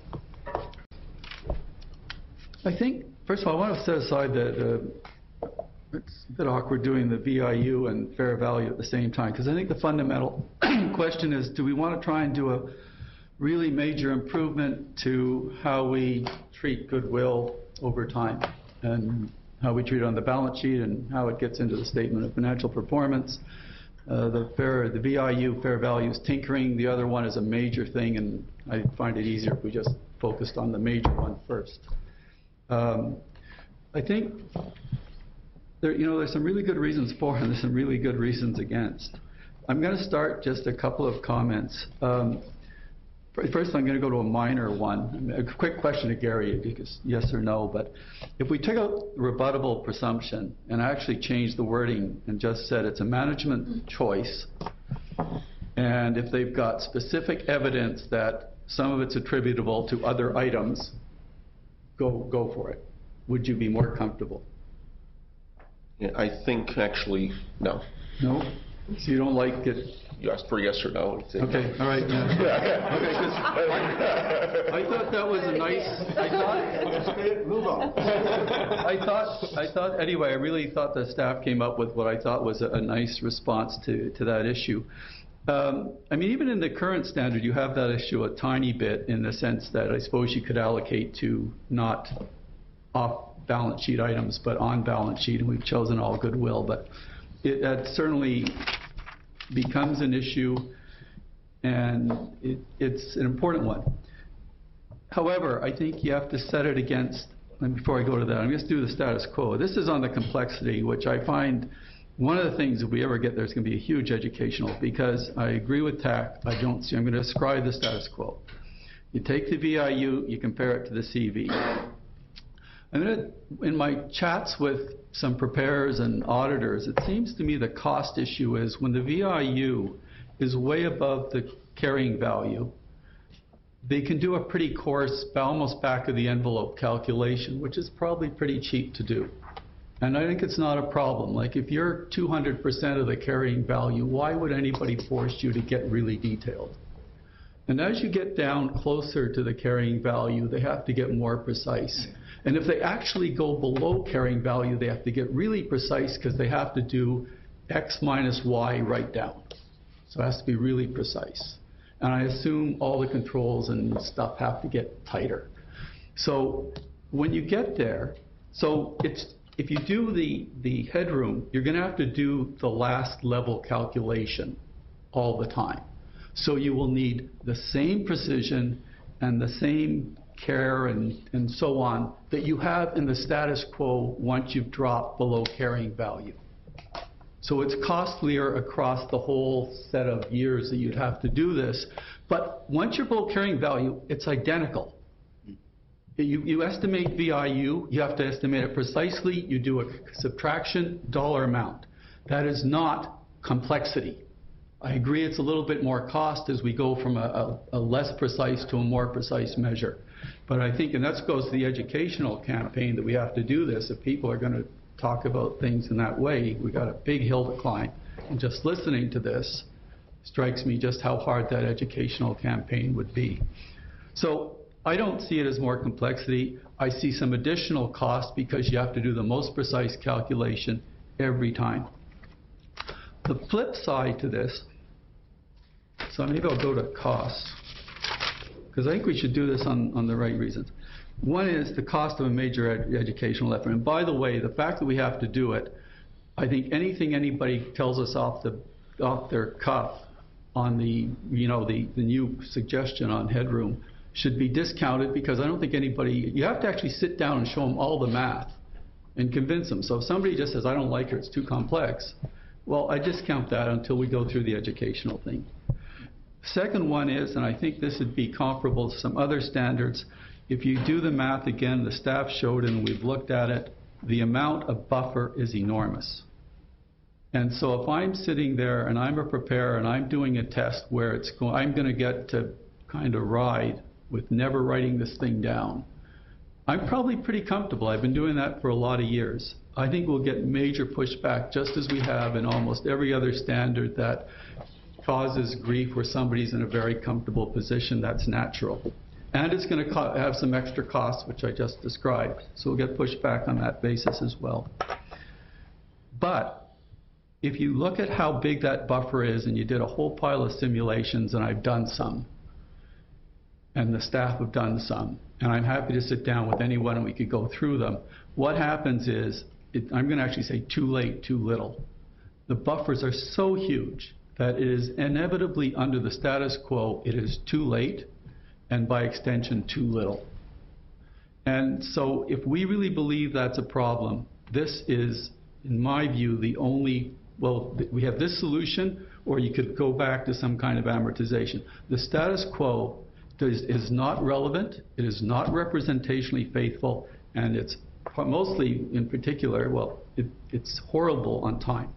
I think, first of all, I want to set aside that uh, it's a bit awkward doing the V I U and fair value at the same time, because I think the fundamental question is, do we want to try and do a really major improvement to how we treat goodwill over time and how we treat it on the balance sheet and how it gets into the statement of financial performance? Uh, the fair, the V I U, fair value, is tinkering. The other one is a major thing, and I find it easier if we just focused on the major one first. Um, I think there, you know, there's some really good reasons for and there's some really good reasons against. I'm going to start just a couple of comments. Um, first, I'm going to go to a minor one. A quick question to Gary, because yes or no, but if we took out the rebuttable presumption and actually changed the wording and just said it's a management choice, and if they've got specific evidence that some of it's attributable to other items, go go for it. Would you be more comfortable? Yeah, I think actually, no. No? So you don't like it? You asked for yes or no. Okay, all right. Yeah. Okay, 'cause I, I thought that was a nice, I thought, move on. I thought, I thought, anyway, I really thought the staff came up with what I thought was a, a nice response to, to that issue. Um, I mean, even in the current standard, you have that issue a tiny bit in the sense that I suppose you could allocate to not off-balance sheet items, but on-balance sheet, and we've chosen all goodwill. But it, that certainly becomes an issue, and it, it's an important one. However, I think you have to set it against, and before I go to that, I'm just do the status quo. This is on the complexity, which I find one of the things, if we ever get there, is going to be a huge educational, because I agree with T A C. I don't see, I'm going to describe the status quo. You take the V I U, you compare it to the C V. I'm going to, in my chats with some preparers and auditors, it seems to me the cost issue is when the V I U is way above the carrying value, they can do a pretty coarse, almost back of the envelope calculation, which is probably pretty cheap to do. And I think it's not a problem. Like if you're two hundred percent of the carrying value, why would anybody force you to get really detailed? And as you get down closer to the carrying value, they have to get more precise. And if they actually go below carrying value, they have to get really precise because they have to do X minus Y write down. So it has to be really precise. And I assume all the controls and stuff have to get tighter. So when you get there, so it's, if you do the, the headroom, you're going to have to do the last level calculation all the time. So you will need the same precision and the same care and, and so on that you have in the status quo once you've dropped below carrying value. So it's costlier across the whole set of years that you'd have to do this. But once you're below carrying value, it's identical. You, you estimate V I U, you have to estimate it precisely, you do a subtraction, dollar amount. That is not complexity. I agree it's a little bit more cost as we go from a, a, a less precise to a more precise measure. But I think, and that goes to the educational campaign, that we have to do this. If people are going to talk about things in that way, we've got a big hill to climb. And just listening to this strikes me just how hard that educational campaign would be. So I don't see it as more complexity. I see some additional cost because you have to do the most precise calculation every time. The flip side to this, so maybe I'll go to costs, because I think we should do this on, on the right reasons. One is the cost of a major ed educational effort. And by the way, the fact that we have to do it, I think anything anybody tells us off the off their cuff on the, you know, the, the new suggestion on headroom should be discounted, because I don't think anybody, you have to actually sit down and show them all the math and convince them. So if somebody just says, I don't like it, it's too complex, well, I discount that until we go through the educational thing. Second one is, and I think this would be comparable to some other standards, if you do the math again, the staff showed and we've looked at it, the amount of buffer is enormous. And so if I'm sitting there and I'm a preparer and I'm doing a test where it's go I'm going to get to kind of ride with never writing this thing down, I'm probably pretty comfortable. I've been doing that for a lot of years. I think we'll get major pushback, just as we have in almost every other standard that causes grief where somebody's in a very comfortable position. That's natural. And it's going to have some extra costs, which I just described. So we'll get pushed back on that basis as well. But if you look at how big that buffer is, and you did a whole pile of simulations, and I've done some, and the staff have done some, and I'm happy to sit down with anyone and we could go through them, what happens is, it, I'm going to actually say too late, too little. The buffers are so huge that it is inevitably, under the status quo, it is too late, and by extension, too little. And so if we really believe that's a problem, this is, in my view, the only, well, we have this solution, or you could go back to some kind of amortization. The status quo does, is not relevant, it is not representationally faithful, and it's mostly, in particular, well, it, it's horrible on time.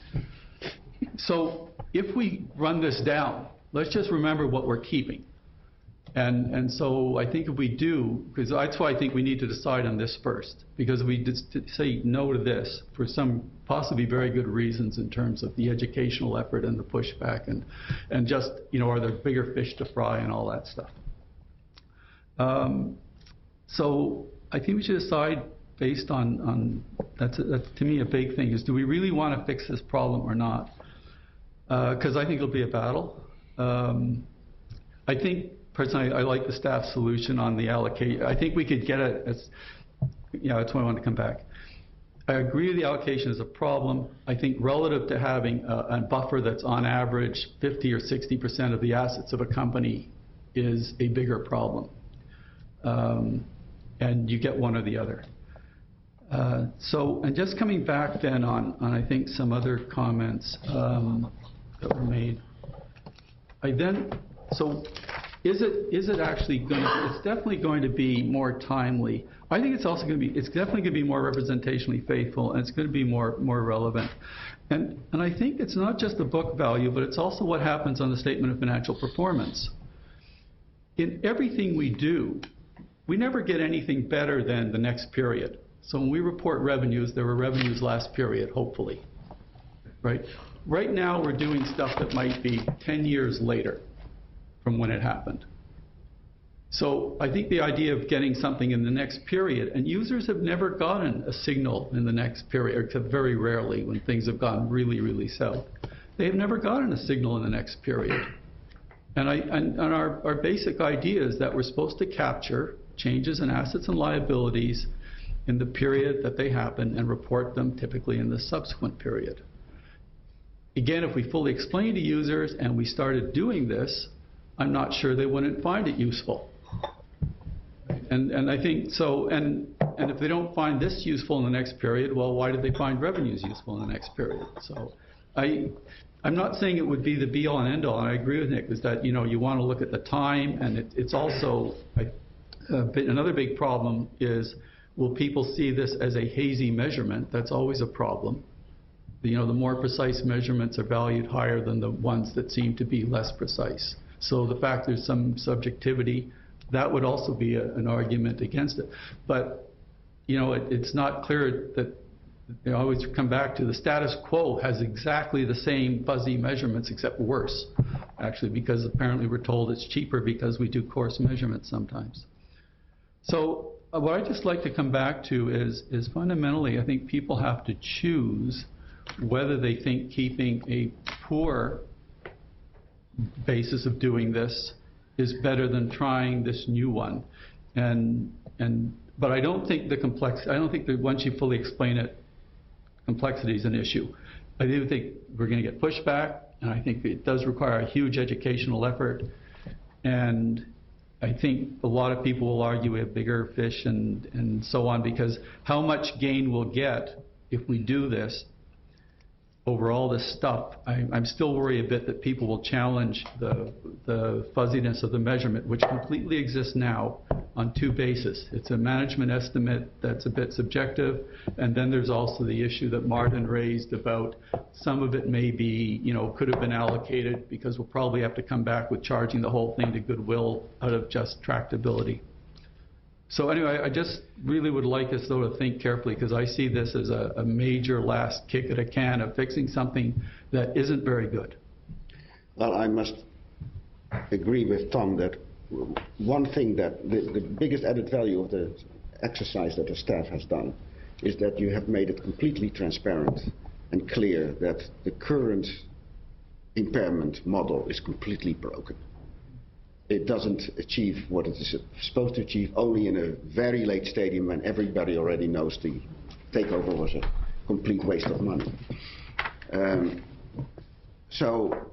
So if we run this down, let's just remember what we're keeping. And, and so I think if we do, because that's why I think we need to decide on this first, because if we just say no to this for some possibly very good reasons in terms of the educational effort and the pushback and, and just, you know, are there bigger fish to fry and all that stuff. Um, so I think we should decide based on, on that's, a, that's to me a big thing, is do we really want to fix this problem or not? Because uh, I think it'll be a battle. Um, I think personally, I like the staff solution on the allocate. I think we could get it as, yeah, that's why I wanted to come back. I agree the allocation is a problem. I think relative to having a, a buffer that's on average fifty or sixty percent of the assets of a company is a bigger problem. Um, and you get one or the other. Uh, so, and just coming back then on, on I think some other comments um, that were made. I then, so is it is it actually going to, it's definitely going to be more timely. I think it's also going to be, it's definitely going to be more representationally faithful, and it's going to be more more relevant. And, and I think it's not just the book value, but it's also what happens on the statement of financial performance. In everything we do, we never get anything better than the next period. So when we report revenues, there were revenues last period, hopefully, right? Right now, we're doing stuff that might be ten years later from when it happened. So I think the idea of getting something in the next period, and users have never gotten a signal in the next period, except very rarely when things have gone really, really south. They have never gotten a signal in the next period. And, I, and, and our, our basic idea is that we're supposed to capture changes in assets and liabilities in the period that they happen and report them typically in the subsequent period. Again, if we fully explain to users and we started doing this, I'm not sure they wouldn't find it useful. And, and I think so, and, and if they don't find this useful in the next period, well, why did they find revenues useful in the next period? So I, I'm not saying it would be the be-all and end-all, and I agree with Nick, is that, you know, you want to look at the time, and it, it's also, I, uh, another big problem is, will people see this as a hazy measurement? That's always a problem. You know, the more precise measurements are valued higher than the ones that seem to be less precise. So the fact there's some subjectivity, that would also be a, an argument against it. But, you know, it, it's not clear that they always come back to the status quo has exactly the same fuzzy measurements except worse, actually, because apparently we're told it's cheaper because we do coarse measurements sometimes. So uh, what I'd just like to come back to is, is fundamentally I think people have to choose whether they think keeping a poor basis of doing this is better than trying this new one. And, and, but I don't think the complex, I don't think that once you fully explain it, complexity is an issue. I do think we're going to get pushback, and I think it does require a huge educational effort. And I think a lot of people will argue we have bigger fish and, and so on, because how much gain we'll get if we do this over all this stuff, I, I'm still worried a bit that people will challenge the, the fuzziness of the measurement, which completely exists now on two bases. It's a management estimate that's a bit subjective, and then there's also the issue that Martin raised about some of it may be, you know, could have been allocated, because we'll probably have to come back with charging the whole thing to Goodwill out of just tractability. So anyway, I just really would like us, though, to think carefully, because I see this as a, a major last kick at a can of fixing something that isn't very good. Well, I must agree with Tom that one thing that the, the biggest added value of the exercise that the staff has done is that you have made it completely transparent and clear that the current impairment model is completely broken. It doesn't achieve what it is supposed to achieve, only in a very late stadium when everybody already knows the takeover was a complete waste of money. Um, so,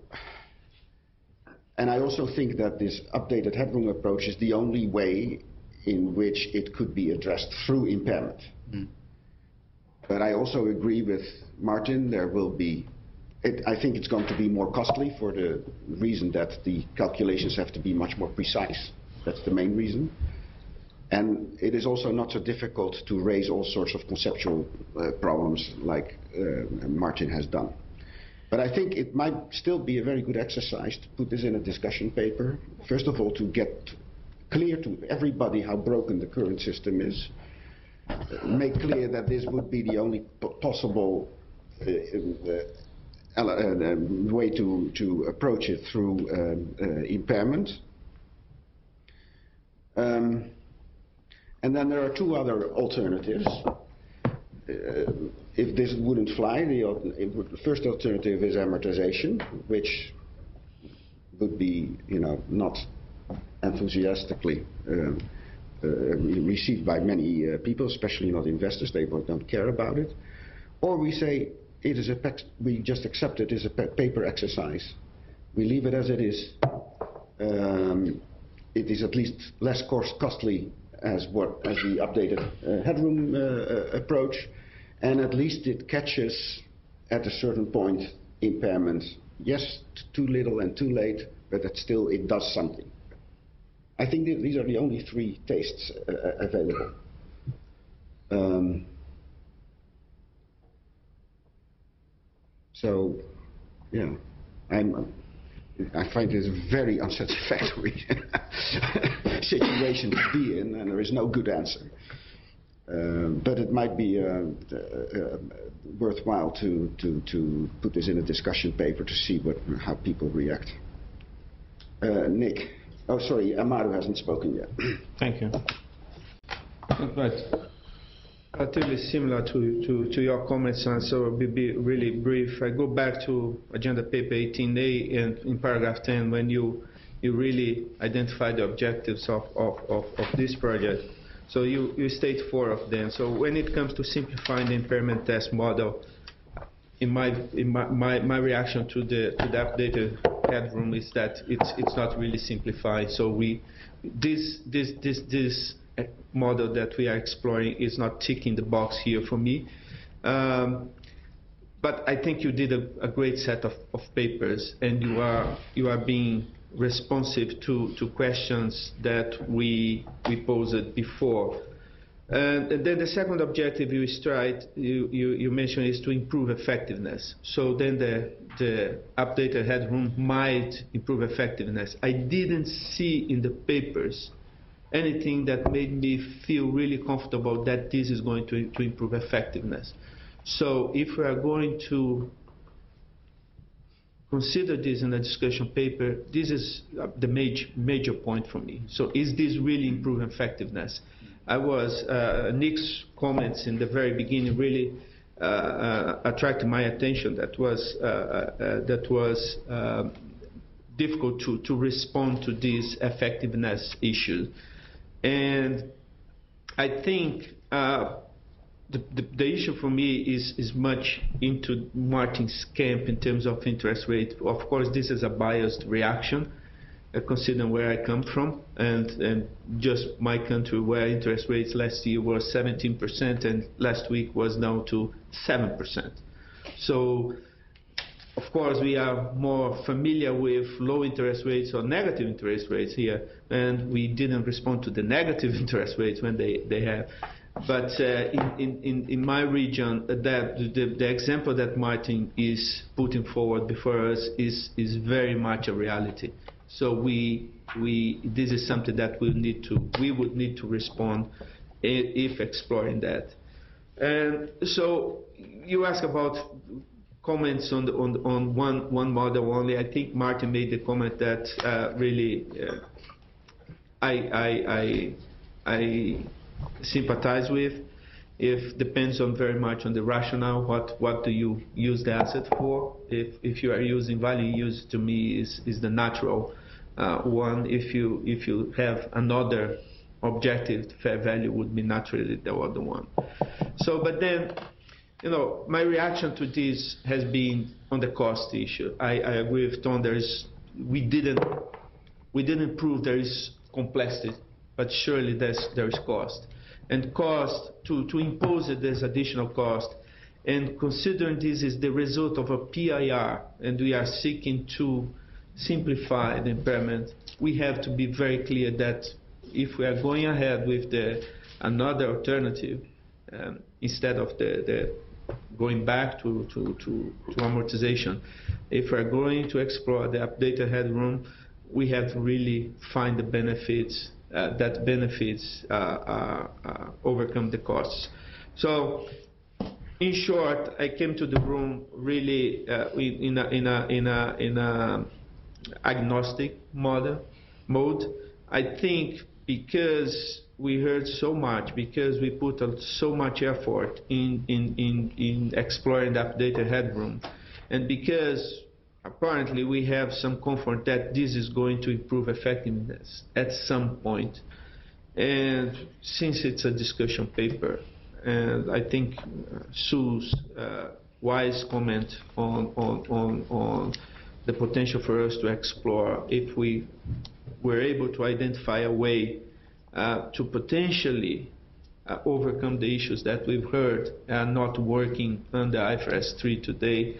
and I also think that this updated headroom approach is the only way in which it could be addressed through impairment. Mm. But I also agree with Martin, there will be It, I think it's going to be more costly for the reason that the calculations have to be much more precise. That's the main reason. And it is also not so difficult to raise all sorts of conceptual uh, problems like uh, Martin has done. But I think it might still be a very good exercise to put this in a discussion paper. First of all, to get clear to everybody how broken the current system is. Uh, make clear that this would be the only possible uh, uh, Uh, the way to, to approach it through um, uh, impairment. Um, and then there are two other alternatives. Uh, if this wouldn't fly, the, would, the first alternative is amortization, which would be, you know, not enthusiastically uh, uh, received by many uh, people, especially not investors. They don't care about it. Or we say, It is a we just accept it as a paper exercise. We leave it as it is. Um, it is at least less cost costly as what as the updated uh, headroom uh, approach, and at least it catches at a certain point impairment. Yes, too little and too late, but that still it does something. I think th these are the only three tastes uh, available. Um, So, yeah, I'm, I find this a very unsatisfactory situation to be in, and there is no good answer. Uh, but it might be uh, uh, worthwhile to, to, to put this in a discussion paper to see what, how people react. Uh, Nick. Oh, sorry, Amaru hasn't spoken yet. Thank you. Right. Relatively similar to, to, to your comments, and so I'll be, be really brief. I go back to agenda paper eighteen A and in paragraph ten when you, you really identify the objectives of, of, of, of this project. So you, you state four of them. So when it comes to simplifying the impairment test model, in my, in my, my, my reaction to the, to the updated headroom is that it's, it's not really simplified. So we, this, this, this, this model that we are exploring is not ticking the box here for me. Um, but I think you did a, a great set of, of papers, and you are, you are being responsive to, to questions that we, we posed before. And then the second objective you, stride, you, you, you mentioned is to improve effectiveness. So then the, the updated headroom might improve effectiveness. I didn't see in the papers anything that made me feel really comfortable that this is going to, to improve effectiveness. So if we are going to consider this in a discussion paper, this is uh, the major, major point for me. So is this really improving effectiveness? I was, uh, Nick's comments in the very beginning really uh, uh, attracted my attention. That was, uh, uh, that was uh, difficult to, to respond to this effectiveness issue. And I think uh, The, the, the issue for me is, is much into Martin's camp in terms of interest rate. Of course, this is a biased reaction, uh, considering where I come from, and, and just my country, where interest rates last year were seventeen percent and last week was down to seven percent. So, of course, we are more familiar with low interest rates or negative interest rates here, and we didn't respond to the negative interest rates when they, they have. But uh, in, in, in my region, that the, the example that Martin is putting forward before us is, is very much a reality. So we, we, this is something that we need to, we would need to respond if exploring that. And so you ask about comments on, the, on, on one, one model only. I think Martin made the comment that uh, really uh, I, I, I, I sympathize with. It depends on very much on the rationale. What what do you use the asset for? If if you are using value use, to me is is the natural uh, one. If you if you have another objective, fair value would be naturally the other one. So, but then, you know, my reaction to this has been on the cost issue. I, I agree with Tom. There is we didn't we didn't prove there is complexity, but surely there's there is cost. And cost, to, to impose it, there's additional cost. And considering this is the result of a P I R, and we are seeking to simplify the impairment, we have to be very clear that if we are going ahead with the another alternative, um, instead of the, the going back to, to, to, to amortization, if we are going to explore the updated headroom, we have to really find the benefits Uh, that benefits uh, uh, uh, overcome the costs. So, in short, I came to the room really uh, in a in a in a in a agnostic model mode. I think because we heard so much, because we put uh, so much effort in in in in exploring the updated headroom, and because apparently we have some comfort that this is going to improve effectiveness at some point. And since it's a discussion paper, and I think uh, Sue's uh, wise comment on, on, on, on the potential for us to explore, if we were able to identify a way uh, to potentially uh, overcome the issues that we've heard are not working under I F R S three today,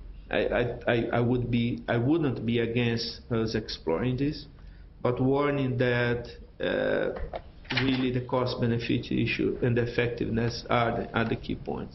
I, I, I would be, I wouldn't be against us exploring this, but warning that uh, really the cost-benefit issue and the effectiveness are the, are the key points.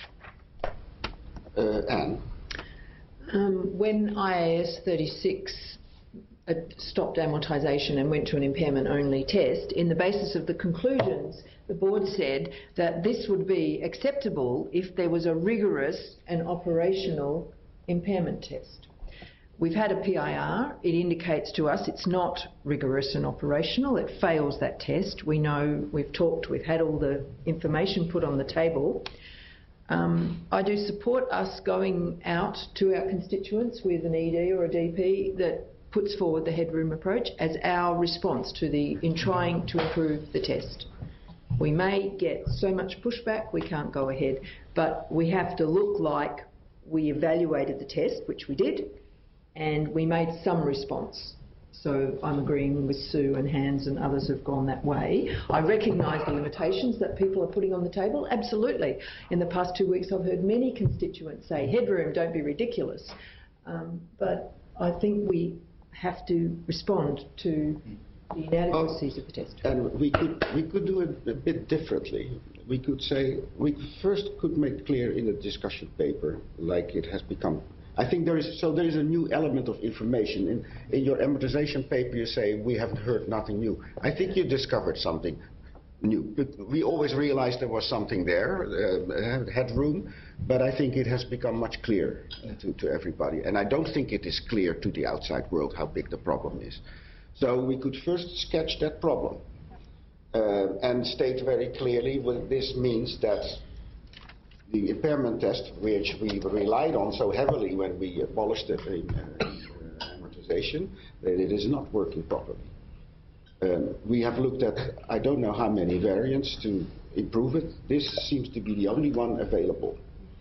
Uh, Anne? Um, when I A S thirty-six uh, stopped amortisation and went to an impairment-only test, in the basis of the conclusions, the board said that this would be acceptable if there was a rigorous and operational impairment test. We've had a P I R. It indicates to us it's not rigorous and operational. It fails that test. We know, we've talked, we've had all the information put on the table. Um, I do support us going out to our constituents with an E D or a D P that puts forward the headroom approach as our response to the, in trying to improve the test. We may get so much pushback we can't go ahead, but we have to look like we evaluated the test, which we did, and we made some response. So I'm agreeing with Sue and Hans and others who've gone that way. I recognise the limitations that people are putting on the table, absolutely. In the past two weeks I've heard many constituents say, headroom, don't be ridiculous. Um, but I think we have to respond to the inadequacies oh, of the test. And we could, we could do it a bit differently. We could say, we first could make clear in the discussion paper, like it has become. I think there is, so there is a new element of information. In, in your amortization paper you say, we haven't heard nothing new. I think you discovered something. new. But we always realized there was something there, uh, headroom, but I think it has become much clearer to, to everybody. And I don't think it is clear to the outside world how big the problem is. So we could first sketch that problem uh, and state very clearly what this means, that the impairment test, which we relied on so heavily when we abolished the uh, amortization, that it is not working properly. Um, we have looked at, I don't know how many variants to improve it. This seems to be the only one available.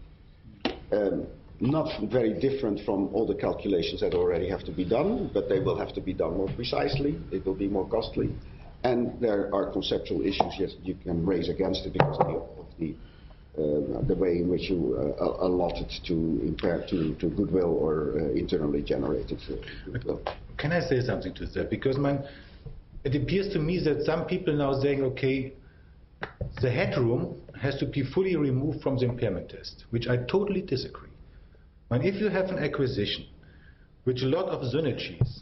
Um, not very different from all the calculations that already have to be done, but they will have to be done more precisely. It will be more costly. And there are conceptual issues yes, you can raise against it because of the, of the, uh, the way in which you uh, allot it to, impair, to, to goodwill or uh, internally generated uh, goodwill. Can I say something to that? Because man, it appears to me that some people now saying, okay, the headroom has to be fully removed from the impairment test, which I totally disagree. And if you have an acquisition with a lot of synergies,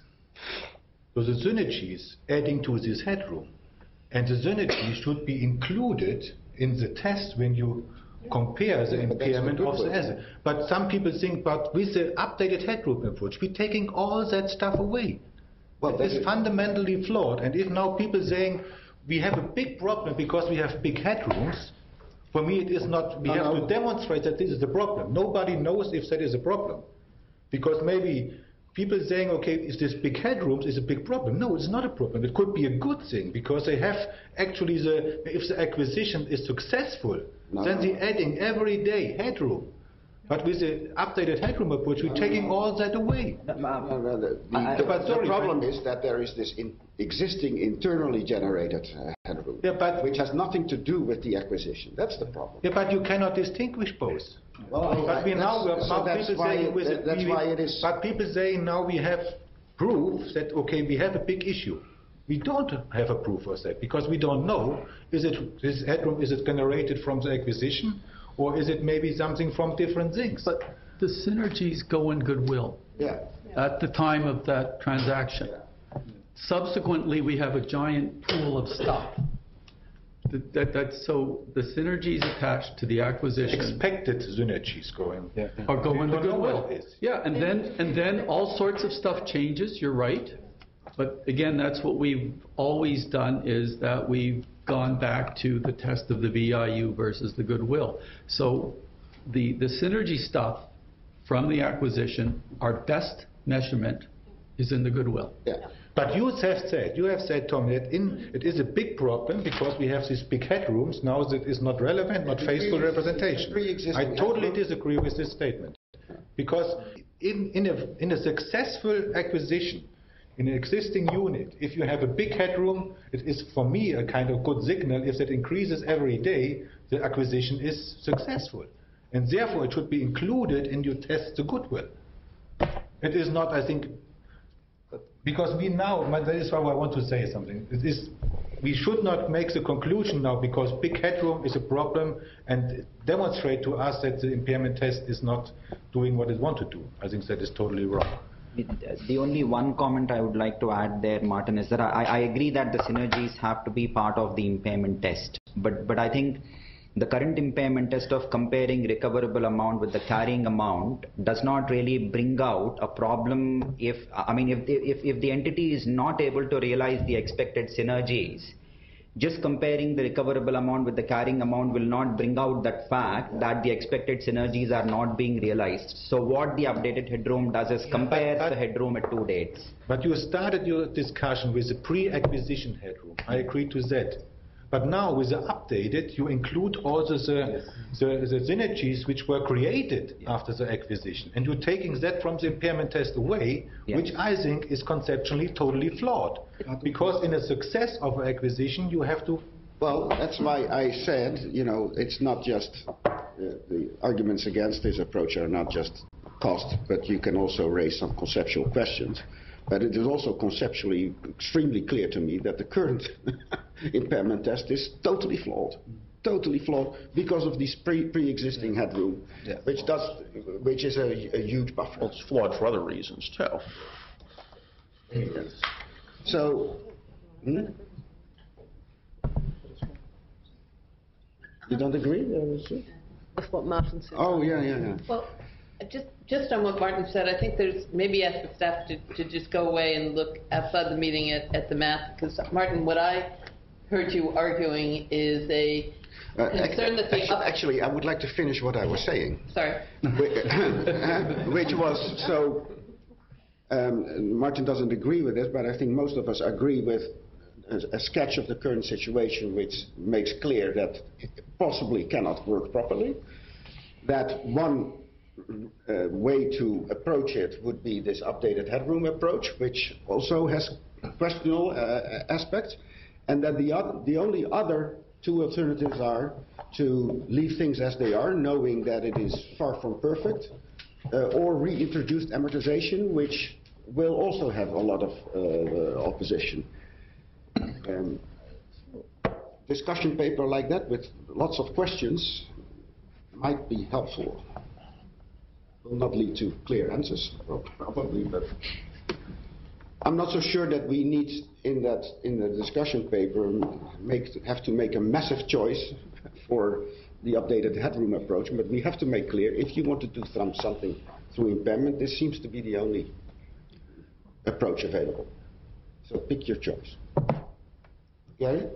so the synergies adding to this headroom, and the synergies should be included in the test when you compare the impairment of the asset. But some people think, but with the updated headroom approach, we're taking all that stuff away. Well, it is fundamentally flawed. And if now people saying we have a big problem because we have big headrooms, for me it is not, we no, have no. to demonstrate that this is the problem. Nobody knows if that is a problem. Because maybe people saying, okay, is this big headrooms is a big problem. No, it's not a problem. It could be a good thing because they have actually the, if the acquisition is successful, no, then no. they're adding every day headroom. But with the updated headroom approach, we're taking all that away. No, no, no, the, the, I, the, but sorry, the problem is that there is this in existing internally generated uh, headroom, yeah, but, which has nothing to do with the acquisition. That's the problem. Yeah, but you cannot distinguish both. Well, but we now, we so now that's people why saying it, with that, that's we, why it is. But people saying now we have proof that okay, we have a big issue. We don't have a proof of that because we don't know is it this headroom is it generated from the acquisition or is it maybe something from different things? But the synergies go in goodwill yeah. at the time of that transaction. Yeah. Subsequently, we have a giant pool of stuff. That, that, that, so the synergies attached to the acquisition expected synergies going yeah. are going to goodwill. Yeah, and And then and then all sorts of stuff changes. You're right, but again, that's what we've always done is that we've gone back to the test of the V I U versus the goodwill. So the the synergy stuff from the acquisition, our best measurement is in the goodwill. Yeah. But you have said, you have said, Tom, that in, it is a big problem because we have these big headrooms. Now that is not relevant, not faithful representation. I totally disagree with this statement. Because in, in, a, in a successful acquisition, in an existing unit, if you have a big headroom, it is for me a kind of good signal. If that increases every day, the acquisition is successful. And therefore it should be included in your test the goodwill. It is not, I think, because we now, that is why I want to say something. It is, we should not make the conclusion now because big headroom is a problem and demonstrate to us that the impairment test is not doing what it wants to do. I think that is totally wrong. The only one comment I would like to add there, Martin, is that I, I agree that the synergies have to be part of the impairment test. But, but I think the current impairment test of comparing recoverable amount with the carrying amount does not really bring out a problem if, I mean, if, if, if the entity is not able to realize the expected synergies, just comparing the recoverable amount with the carrying amount will not bring out that fact that the expected synergies are not being realized. So what the updated headroom does is compare the headroom at two dates. But you started your discussion with the pre-acquisition headroom. I agree to that. But now with the updated, you include also the, yes. the, the synergies which were created yes. after the acquisition. And you're taking that from the impairment test away, yes. which I think is conceptually totally flawed. Because in a success of an acquisition, you have to... Well, that's why I said, you know, it's not just... Uh, the arguments against this approach are not just cost, but you can also raise some conceptual questions. But it is also conceptually extremely clear to me that the current impairment test is totally flawed, totally flawed because of this pre pre-existing yeah. headroom, yeah. which does, which is a, a huge buffer. Well, it's flawed for other reasons too. Yes. So, hmm? You don't agree? Uh, With what Martin said. oh, yeah, yeah, yeah. Well, just, just on what Martin said, I think there's, maybe ask the staff to, to just go away and look outside the meeting at, at the math, because Martin, what I heard you arguing is a Uh, concern that the... actually, actually, I would like to finish what I was saying. Sorry. Which was, so, um, Martin doesn't agree with this, but I think most of us agree with a, a sketch of the current situation which makes clear that it possibly cannot work properly. That one uh, way to approach it would be this updated headroom approach, which also has questionable uh, aspects, and that the, other, the only other two alternatives are to leave things as they are, knowing that it is far from perfect, uh, or reintroduced amortization, which will also have a lot of uh, opposition. Um, discussion paper like that with lots of questions might be helpful. Will not lead to clear answers, probably, but I'm not so sure that we need in that in the discussion paper make have to make a massive choice for the updated headroom approach, but we have to make clear if you want to do some, something through impairment, this seems to be the only approach available. So pick your choice. Gary?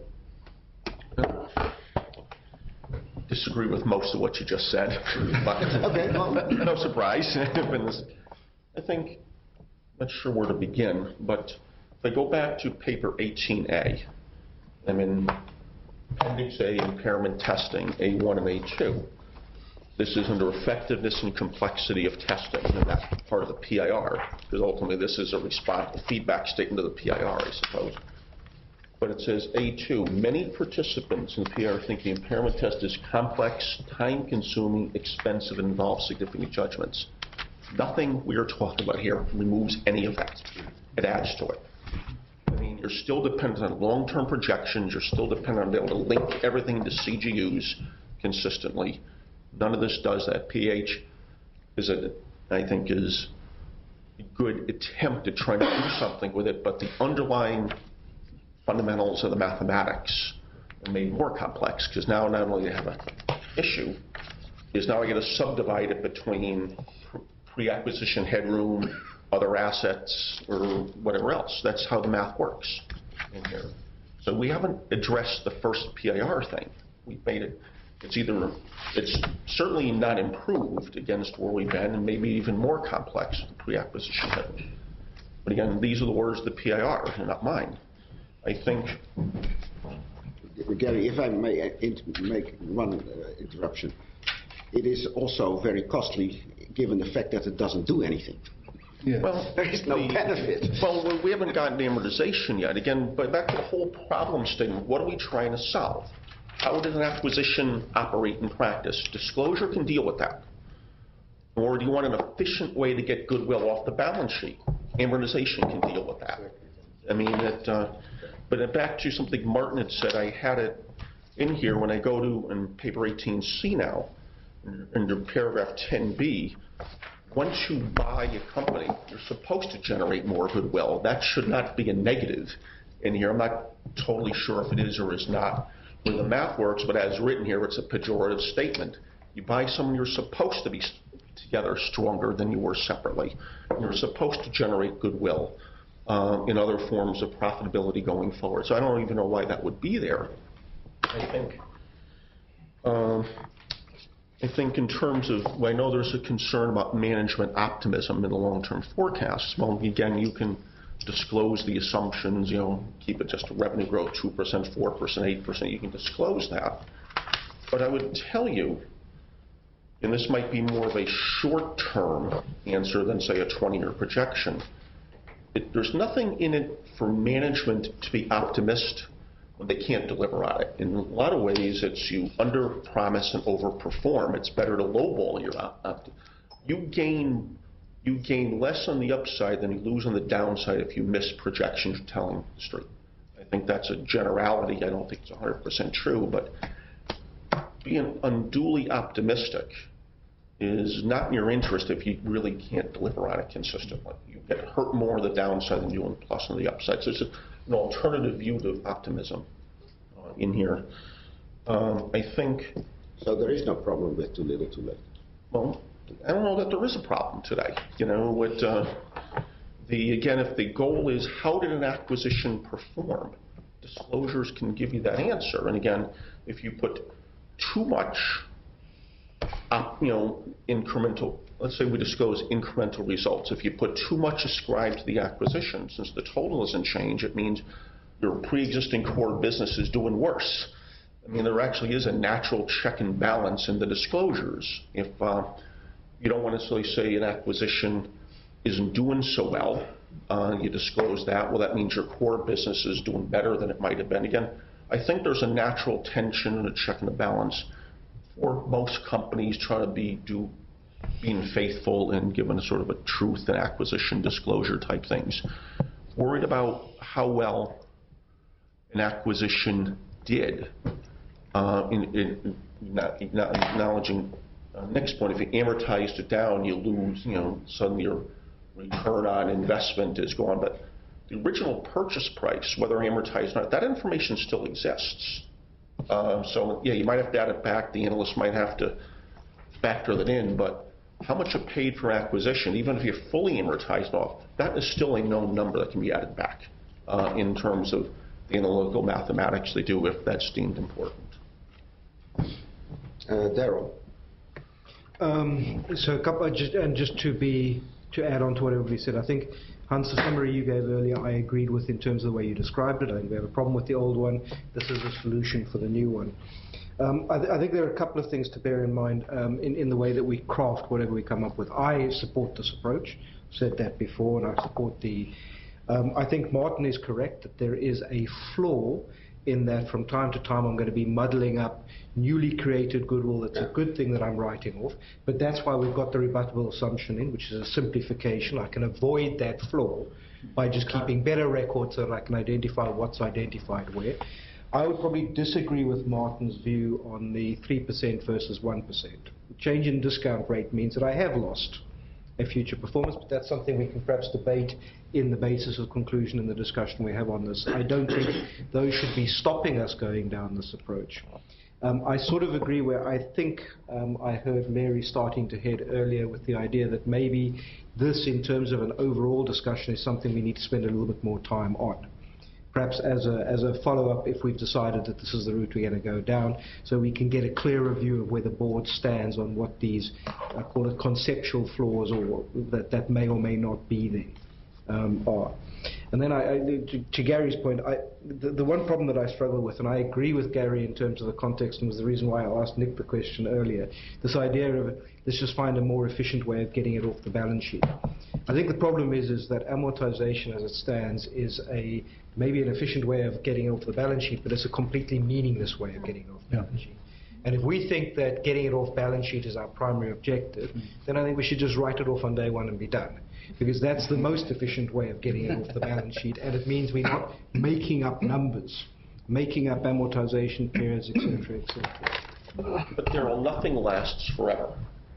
Disagree with most of what you just said, but okay, well. No surprise. I think, not sure where to begin, but if I go back to paper eighteen A, I'm in Appendix A, impairment testing, A one and A two. This is under effectiveness and complexity of testing, and that's part of the P I R, because ultimately this is a response, a feedback statement to the P I R, I suppose. But it says A two, many participants in the P I R think the impairment test is complex, time-consuming, expensive, and involves significant judgments. Nothing we are talking about here removes any of that. It adds to it. I mean, you're still dependent on long-term projections. You're still dependent on being able to link everything to C G Us consistently. None of this does that. P H is, a, I think, is a good attempt at trying to do something with it, but the underlying fundamentals of the mathematics are made more complex, because now not only do you have an issue, is now I got to subdivide it between pre-acquisition headroom, other assets, or whatever else. That's how the math works in here. So we haven't addressed the first P I R thing. We've made it, it's either, it's certainly not improved against where we've been, and maybe even more complex than pre-acquisition headroom. But again, these are the words of the P I R, and not mine. I think... Gary, if I may make one uh, interruption. It is also very costly, given the fact that it doesn't do anything. Yeah. Well, there is no the, benefit. Well, we haven't gotten to amortization yet. Again, but back to the whole problem statement. What are we trying to solve? How does an acquisition operate in practice? Disclosure can deal with that. Or do you want an efficient way to get goodwill off the balance sheet? Amortization can deal with that. I mean, it, uh, but back to something Martin had said, I had it in here when I go to in paper eighteen C now, under paragraph ten B, once you buy a company, you're supposed to generate more goodwill. That should not be a negative in here. I'm not totally sure if it is or is not where the math works, but as written here, it's a pejorative statement. You buy someone, you're supposed to be together stronger than you were separately. You're supposed to generate goodwill uh, in other forms of profitability going forward. So I don't even know why that would be there. I think... Um, I think in terms of, well, I know there's a concern about management optimism in the long-term forecasts. Well, again, you can disclose the assumptions, you know, keep it just revenue growth two percent, four percent, eight percent. You can disclose that. But I would tell you, and this might be more of a short-term answer than, say, a twenty-year projection, it, there's nothing in it for management to be optimistic when they can't deliver on it. In a lot of ways, it's you under-promise and over-perform. It's better to lowball your op. You gain, you gain less on the upside than you lose on the downside if you miss projections you're telling the street. I think that's a generality. I don't think it's one hundred percent true, but being unduly optimistic is not in your interest if you really can't deliver on it consistently. You get hurt more on the downside than you do on the plus on the upside. So it's a, an alternative view to optimism uh, in here. Um, I think... So there is no problem with too little, too late? Well, I don't know that there is a problem today. You know, what, uh, the, again, if the goal is how did an acquisition perform, disclosures can give you that answer. And again, if you put too much, uh, you know, incremental, let's say we disclose incremental results. If you put too much ascribed to the acquisition, since the total doesn't change, it means your pre-existing core business is doing worse. I mean, there actually is a natural check and balance in the disclosures. If uh, you don't want to necessarily say an acquisition isn't doing so well, uh, you disclose that, well, that means your core business is doing better than it might have been. Again, I think there's a natural tension and a check and a balance for most companies trying to be do being faithful and giving a sort of a truth and acquisition disclosure type things. Worried about how well an acquisition did, uh, in, in not, not acknowledging uh, Nick's point, if you amortized it down, you lose, you know, suddenly your return on investment is gone. But the original purchase price, whether amortized or not, that information still exists. Uh, so, yeah, you might have to add it back. The analyst might have to factor that in. But how much you paid for acquisition, even if you fully amortized off, that is still a known number that can be added back uh, in terms of the analytical mathematics they do if that's deemed important. Uh, Daryl. Um, so a couple, just, and just to be to add on to what everybody said, I think Hans, the summary you gave earlier, I agreed with in terms of the way you described it. I think we have a problem with the old one. This is a solution for the new one. Um, I, th I think there are a couple of things to bear in mind um, in, in the way that we craft whatever we come up with. I support this approach. I've said that before, and I support the. Um, I think Martin is correct that there is a flaw in that from time to time I'm going to be muddling up newly created goodwill. That's a good thing that I'm writing off, but that's why we've got the rebuttable assumption in, which is a simplification. I can avoid that flaw by just keeping better records so that I can identify what's identified where. I would probably disagree with Martin's view on the three percent versus one percent. Change in discount rate means that I have lost a future performance, but that's something we can perhaps debate in the basis of conclusion in the discussion we have on this. I don't think those should be stopping us going down this approach. Um, I sort of agree where I think um, I heard Mary starting to head earlier with the idea that maybe this, in terms of an overall discussion, is something we need to spend a little bit more time on. Perhaps as a, as a follow-up, if we've decided that this is the route we're going to go down, so we can get a clearer view of where the board stands on what these, I call it conceptual flaws, or that, that may or may not be there, um, are. And then I, I, to, to Gary's point, I, the, the one problem that I struggle with, and I agree with Gary in terms of the context, and was the reason why I asked Nick the question earlier, this idea of let's just find a more efficient way of getting it off the balance sheet. I think the problem is, is that amortization as it stands is a maybe an efficient way of getting it off the balance sheet, but it's a completely meaningless way of getting it off the Yeah. balance sheet. And if we think that getting it off balance sheet is our primary objective, mm. then I think we should just write it off on day one and be done. Because that's the most efficient way of getting it off the balance sheet, and it means we're not making up numbers, making up amortization periods, et cetera, et cetera. But Daryl, nothing lasts forever,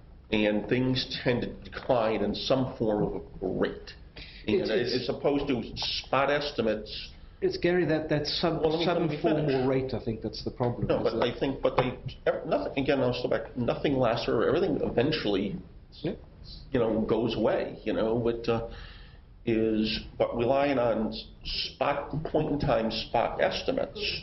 and things tend to decline in some form of a rate. And It's, it's, as opposed to spot estimates. It's Gary, that that sub Well, sub-formal rate, I think that's the problem. No, but I think, but they, nothing. Again, I'll still back. Nothing lasts forever. Everything eventually, yeah. you know, goes away. You know, what uh, is but relying on spot point in time spot estimates,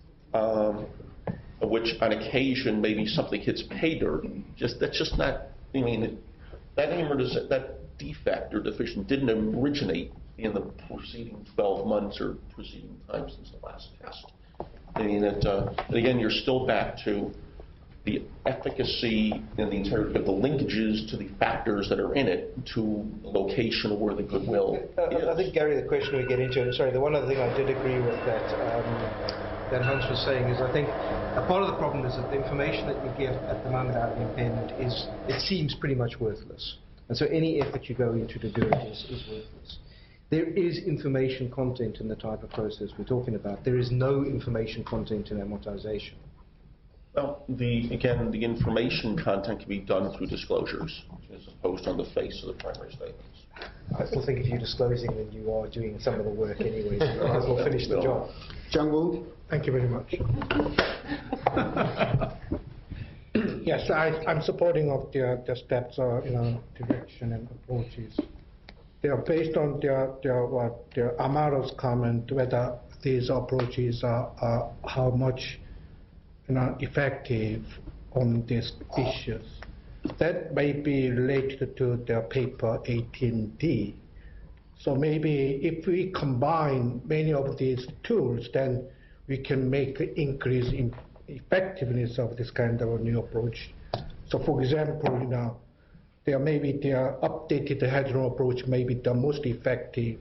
um, which on occasion maybe something hits pay dirt. Just that's just not. I mean, that amortization, that defect or deficient didn't originate in the preceding twelve months or preceding time since the last test. I mean, that, uh, and again, you're still back to the efficacy and the entirety of the linkages to the factors that are in it to the location where the goodwill is. I think, Gary, the question we get into, and sorry, the one other thing I did agree with that um, that Hans was saying is I think a part of the problem is that the information that you get at the moment out of the impairment is, it seems pretty much worthless. And so any effort you go into to do it is, is worthless. There is information content in the type of process we're talking about. There is no information content in amortization. Well, the, again, the information content can be done through disclosures as opposed on the face of the primary statements. I still think if you're disclosing, then you are doing some of the work anyway, so you might as well finish the job. Jung-Woo? Thank you very much. Yes, I, I'm supporting of the, the steps, uh, you know, direction and approaches. They are based on their, their, what, their Amaro's comment, whether these approaches are, are how much, you know, effective on these issues. That may be related to the paper eighteen D. So maybe if we combine many of these tools, then we can make an increase in effectiveness of this kind of a new approach. So for example, you know, there may be the updated headroom approach may be the most effective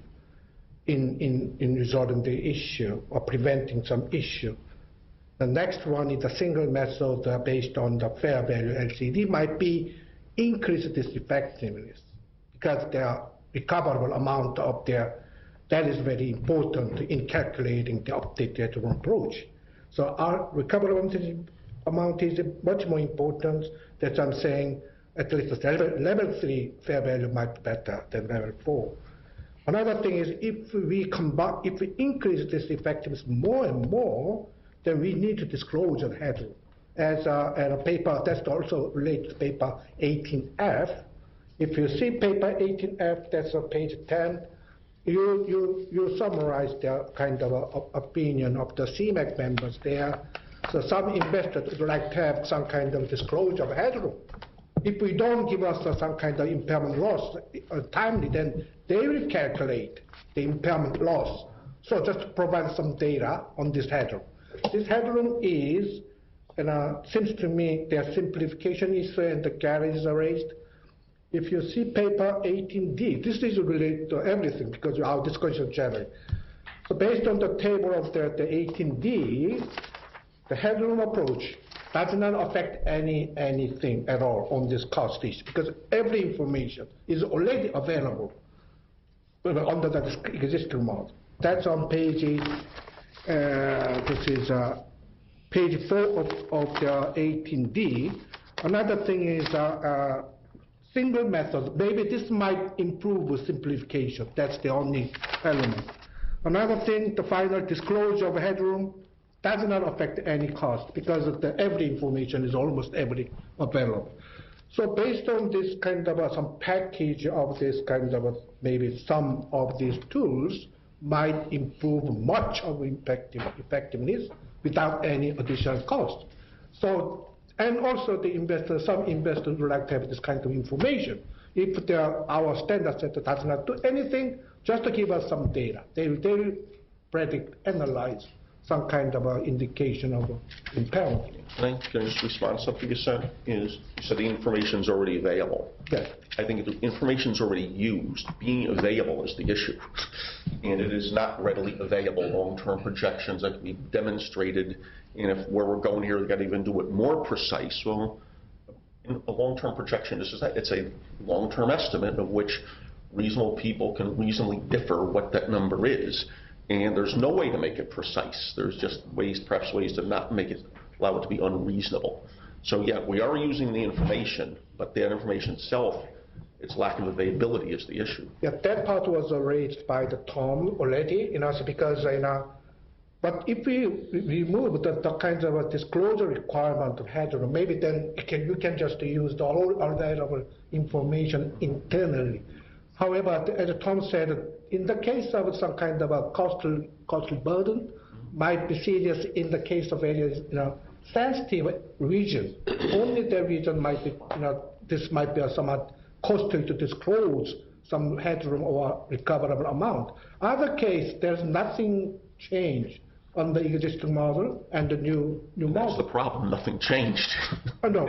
in, in, in resolving the issue or preventing some issue. The next one is a single method uh, based on the fair value L C D might be increase this effectiveness because the recoverable amount of their, that is very important in calculating the updated approach. So our recoverable amount is much more important. That's what I'm saying at least level, level three fair value might be better than level four. Another thing is if we combine, if we increase this effectiveness more and more, then we need to disclose the headroom. As a, as a paper, that's also related to paper eighteen F. If you see paper eighteen F, that's on page ten, you, you, you summarize the kind of a, a opinion of the C MAC members there. So some investors would like to have some kind of disclosure of headroom. If we don't give us uh, some kind of impairment loss uh, timely, then they will calculate the impairment loss. So just to provide some data on this headroom. This headroom is, and uh, seems to me their simplification issue and the Gary's are raised. If you see paper eighteen D, this is related to everything because our discussion generally. So based on the table of the, the eighteen D, the headroom approach does not affect any anything at all on this cost issue because every information is already available under the existing model. That's on page, uh, this is uh, page four of, of the eighteen D. Another thing is uh, uh, single method. Maybe this might improve with simplification. That's the only element. Another thing, the final disclosure of headroom does not affect any cost because of the every information is almost every available. So based on this kind of a, some package of this kind of a, maybe some of these tools might improve much of effective, effectiveness without any additional cost. So, and also the investors, some investors would like to have this kind of information. If our standard center does not do anything, just to give us some data, they, they will predict, analyze some kind of an indication of impairment. Can I, can I just respond to something you said? Is you said the information is already available. Yes. I think if the information is already used, being available is the issue. And it is not readily available long-term projections that can be demonstrated. And if where we're going here, we've got to even do it more precise. Well, in a long-term projection, this is a, it's a long-term estimate of which reasonable people can reasonably differ what that number is. And there's no way to make it precise. There's just ways, perhaps ways to not make it, allow it to be unreasonable. So yeah, we are using the information, but that information itself, its lack of availability is the issue. Yeah, that part was uh, raised by the Tom already, you know, so because, you know, but if we remove the, the kinds of a disclosure requirement of headroom, maybe then it can, you can just use the all available information internally. However, as Tom said, in the case of some kind of a costly, costly burden, might be serious in the case of areas, you know, sensitive region. Only the region might be, you know, this might be a somewhat costly to disclose some headroom or recoverable amount. Other case, there's nothing changed on the existing model and the new new model. That's the problem. Nothing changed. Oh, no.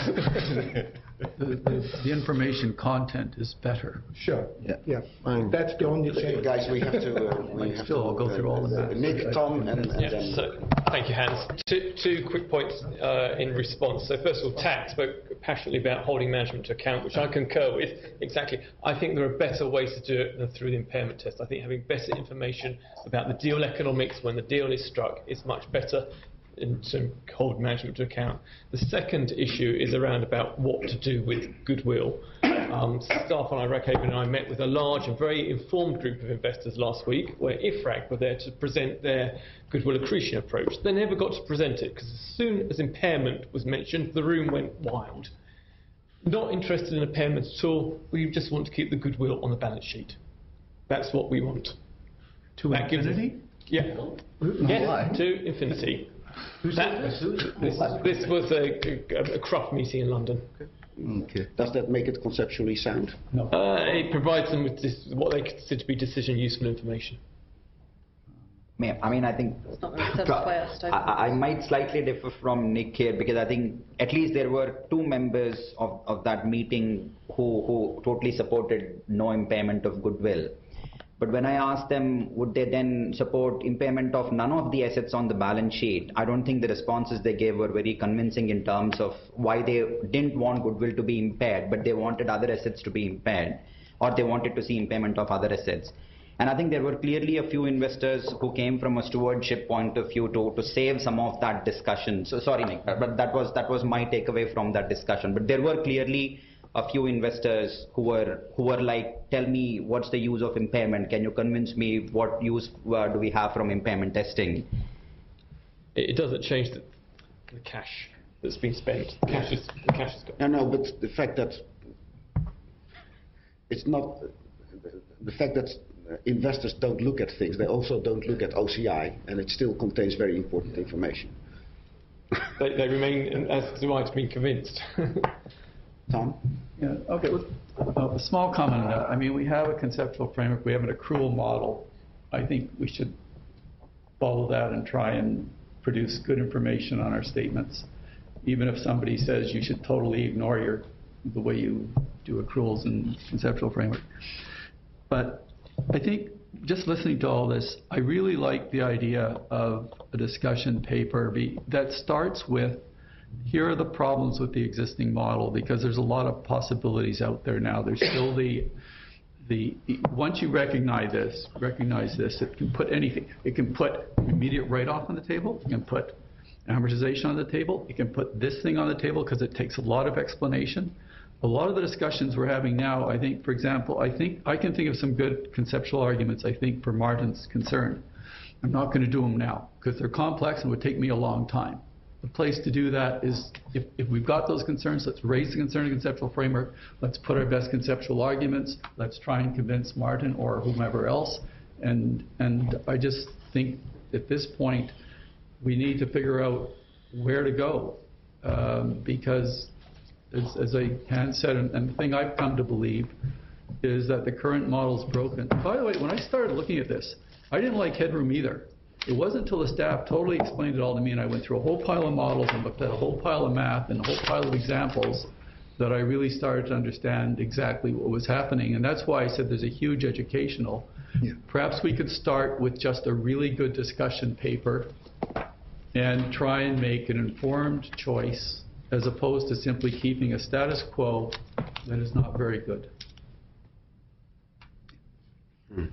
The, the, the information content is better. Sure. Yeah. Yeah. That's the only change. Guys, we have to. Uh, we have Still, to, I'll go through all of uh, that. Nick, Tom, and, and Yeah, then. so, thank you, Hans. Two, two quick points uh, in response. So first of all, Tack spoke passionately about holding management to account, which I concur with. Exactly. I think there are better ways to do it than through the impairment test. I think having better information about the deal economics when the deal is struck is much better in to hold management to account. The second issue is around about what to do with goodwill. Um, staff on Iraq Haven and I met with a large and very informed group of investors last week, where I F R A G were there to present their goodwill accretion approach. They never got to present it, because as soon as impairment was mentioned, the room went wild. Not interested in impairment at all. We just want to keep the goodwill on the balance sheet. That's what we want. To that infinity? Gives us, yeah. Yes, to infinity. That, this, this was a, a, a Cruff meeting in London. Okay. Does that make it conceptually sound? No. Uh, it provides them with this, what they consider to be decision useful information. I mean, I think I, I might slightly differ from Nick here, because I think at least there were two members of, of that meeting who, who totally supported no impairment of goodwill. But when I asked them, would they then support impairment of none of the assets on the balance sheet, I don't think the responses they gave were very convincing in terms of why they didn't want goodwill to be impaired, but they wanted other assets to be impaired, or they wanted to see impairment of other assets. And I think there were clearly a few investors who came from a stewardship point of view to, to save some of that discussion. So sorry, Nick, but that was, that was my takeaway from that discussion. But there were clearly a few investors who were who were like, tell me what's the use of impairment? Can you convince me what use uh, do we have from impairment testing? It, it doesn't change the, the cash that's been spent. The cash is, the cash is gone. No, no, but the fact that it's not the fact that investors don't look at things. They also don't look at O C I, and it still contains very important information. they, they remain, as do I, to be convinced. Tom? Yeah, okay. Uh, a small comment on that. I mean, we have a conceptual framework. We have an accrual model. I think we should follow that and try and produce good information on our statements. Even if somebody says you should totally ignore your the way you do accruals in conceptual framework. But I think just listening to all this, I really like the idea of a discussion paper be, that starts with, here are the problems with the existing model, because there's a lot of possibilities out there now. There's still the, the once you recognize this, recognize this, it can put anything. It can put immediate write-off on the table. It can put amortization on the table. It can put this thing on the table because it takes a lot of explanation. A lot of the discussions we're having now, I think, for example, I think I can think of some good conceptual arguments, I think, for Martin's concern. I'm not going to do them now because they're complex and would take me a long time. The place to do that is, if, if we've got those concerns, let's raise the concern in conceptual framework, let's put our best conceptual arguments, let's try and convince Martin or whomever else. And, and I just think at this point, we need to figure out where to go, um, because as, as I Hans said, and, and the thing I've come to believe is that the current model is broken. By the way, when I started looking at this, I didn't like headroom either. It wasn't until the staff totally explained it all to me and I went through a whole pile of models and looked at a whole pile of math and a whole pile of examples that I really started to understand exactly what was happening. And that's why I said there's a huge educational. Yeah. Perhaps we could start with just a really good discussion paper and try and make an informed choice as opposed to simply keeping a status quo that is not very good. Hmm.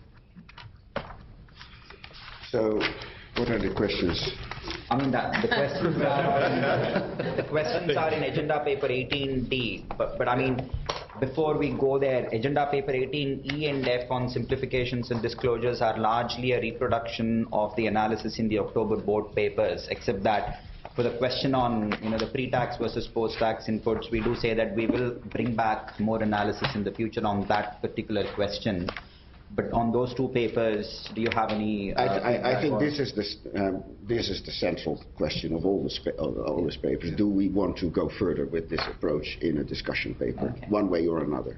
So, what are the questions? I mean, the, the questions are the questions are in agenda paper eighteen D. But, but I mean, before we go there, agenda paper eighteen E and F on simplifications and disclosures are largely a reproduction of the analysis in the October board papers, except that for the question on, you know, the pre-tax versus post-tax inputs, we do say that we will bring back more analysis in the future on that particular question. But on those two papers, do you have any? Uh, I, I, I think this is the um, this is the central question of all the all these papers. Do we want to go further with this approach in a discussion paper, okay, one way or another?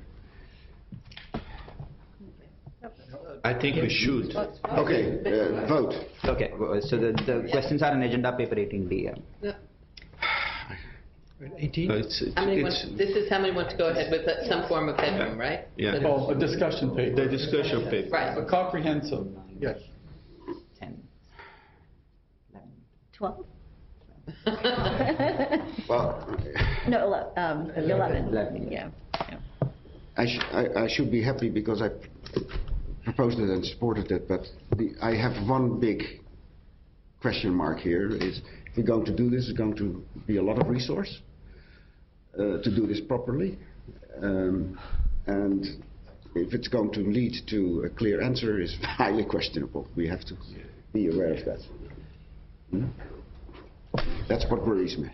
I think we should. Okay, uh, vote. Okay, so the, the questions are in agenda paper eighteen D. Yeah. eighteen? No, it's, it's, how many it's, want, this is how many want to go ahead with uh, some form of headroom, right? Yeah. So Oh, a discussion paper. The discussion paper. Right. A comprehensive. Yes. ten. twelve. Well, no, ele um, eleven. eleven. Yeah. yeah. I, sh I, I should be happy because I proposed it and supported it, but the, I have one big question mark here. Is if we're going to do this, it's going to be a lot of resource uh, to do this properly. Um, and if it's going to lead to a clear answer, is highly questionable. We have to be aware of that. Hmm? That's what worries me.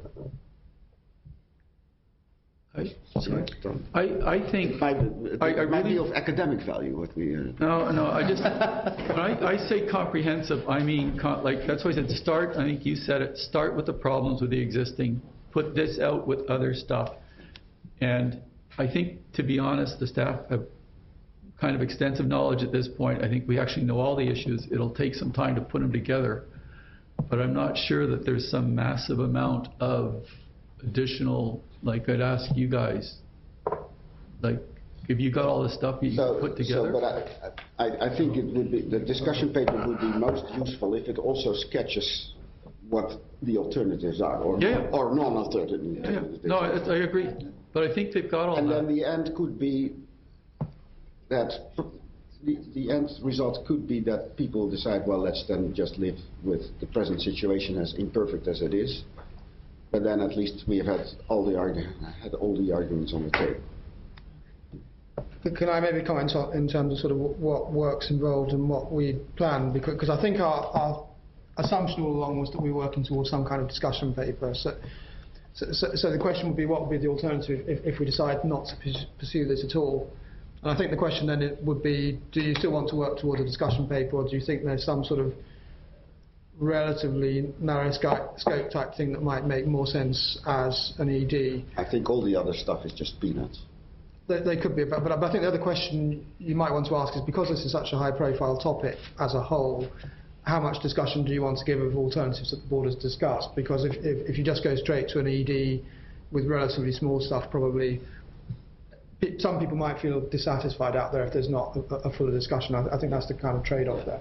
I, Sorry, I, I think, it might, it I, I might be really, of academic value. What we. Uh, no, no, I just, when I, I say comprehensive, I mean, con- like, that's why I said start, I think you said it, start with the problems with the existing, put this out with other stuff. And I think, to be honest, the staff have kind of extensive knowledge at this point. I think we actually know all the issues. It'll take some time to put them together. But I'm not sure that there's some massive amount of additional, like I'd ask you guys, like, if you got all this stuff you so, put together. So, but I, I, I think it would be, the discussion paper would be most useful if it also sketches what the alternatives are, or, yeah, yeah. or non-alternative. Yeah, yeah. No, I, I agree. But I think they've got all and that. And then the end could be that, the, the end result could be that people decide, well, let's then just live with the present situation as imperfect as it is. But then at least we have had all the, argu had all the arguments on the table. Can I maybe comment on, in terms of sort of what work's involved and what we plan? Because, because I think our, our assumption all along was that we were working towards some kind of discussion paper. So, so, so, so the question would be, what would be the alternative if, if we decide not to pursue this at all? And I think the question then it would be, do you still want to work towards a discussion paper, or do you think there's some sort of relatively narrow scope type thing that might make more sense as an E D? I think all the other stuff is just peanuts. They, they could be, but, but I think the other question you might want to ask is, because this is such a high-profile topic as a whole, how much discussion do you want to give of alternatives that the board has discussed? Because if, if, if you just go straight to an E D with relatively small stuff, probably some people might feel dissatisfied out there if there's not a, a fuller discussion. I, I think that's the kind of trade-off there.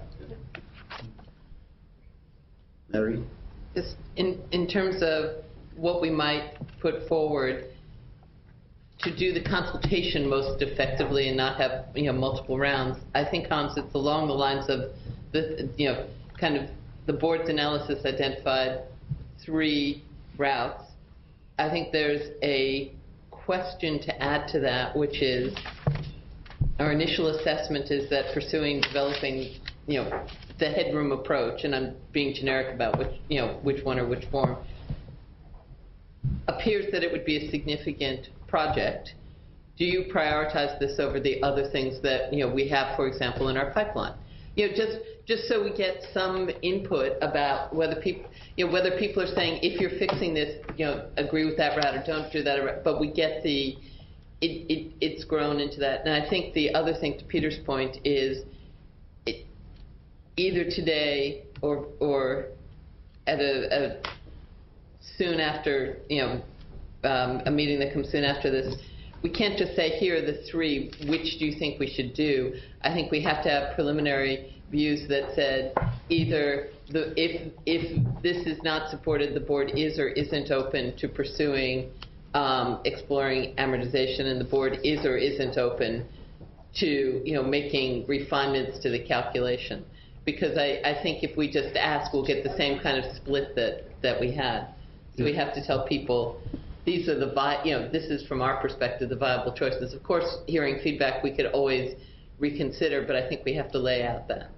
Mary? Just in, in terms of what we might put forward to do the consultation most effectively and not have, you know, multiple rounds, I think, Hans, it's along the lines of the, you know, kind of the board's analysis identified three routes. I think there's a question to add to that, which is our initial assessment is that pursuing developing, you know, the headroom approach, and I'm being generic about which, you know, which one or which form, appears that it would be a significant project. Do you prioritize this over the other things that, you know, we have, for example, in our pipeline? You know, just just so we get some input about whether people, you know, whether people are saying, if you're fixing this, you know, agree with that route or don't do that, but we get the, it, it it's grown into that. And I think the other thing, to Peter's point, is it, either today or or at a, a soon after, you know, um, a meeting that comes soon after this, we can't just say, here are the three, which do you think we should do? I think we have to have preliminary views that said either the, if, if this is not supported, the board is or isn't open to pursuing um, exploring amortization, and the board is or isn't open to, you know, making refinements to the calculation. Because I, I think if we just ask, we'll get the same kind of split that, that we had. So we have to tell people, these are the, vi you know, this is from our perspective, the viable choices. Of course, hearing feedback, we could always reconsider, but I think we have to lay out that.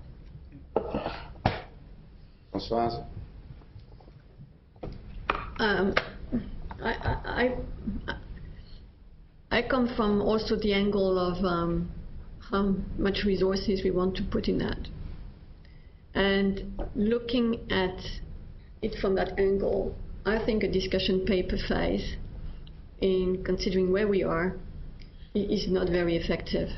Françoise? Um, I, I, I, I come from also the angle of um, how much resources we want to put in that. And looking at it from that angle, I think a discussion paper phase, in considering where we are, is not very effective.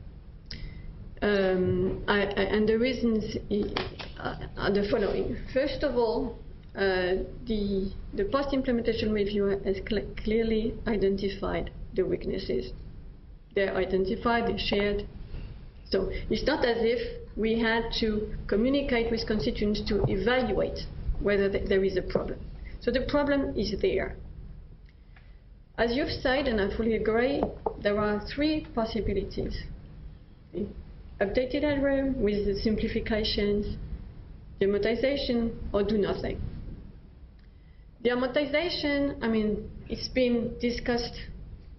Um, I, I, and the reasons are the following. First of all, uh, the, the post-implementation reviewer has cl clearly identified the weaknesses. They're identified, they're shared. So it's not as if we had to communicate with constituents to evaluate whether th there is a problem. So the problem is there. As you've said, and I fully agree, there are three possibilities. The updated headroom with the simplifications, the amortization, or do nothing. The amortization, I mean, it's been discussed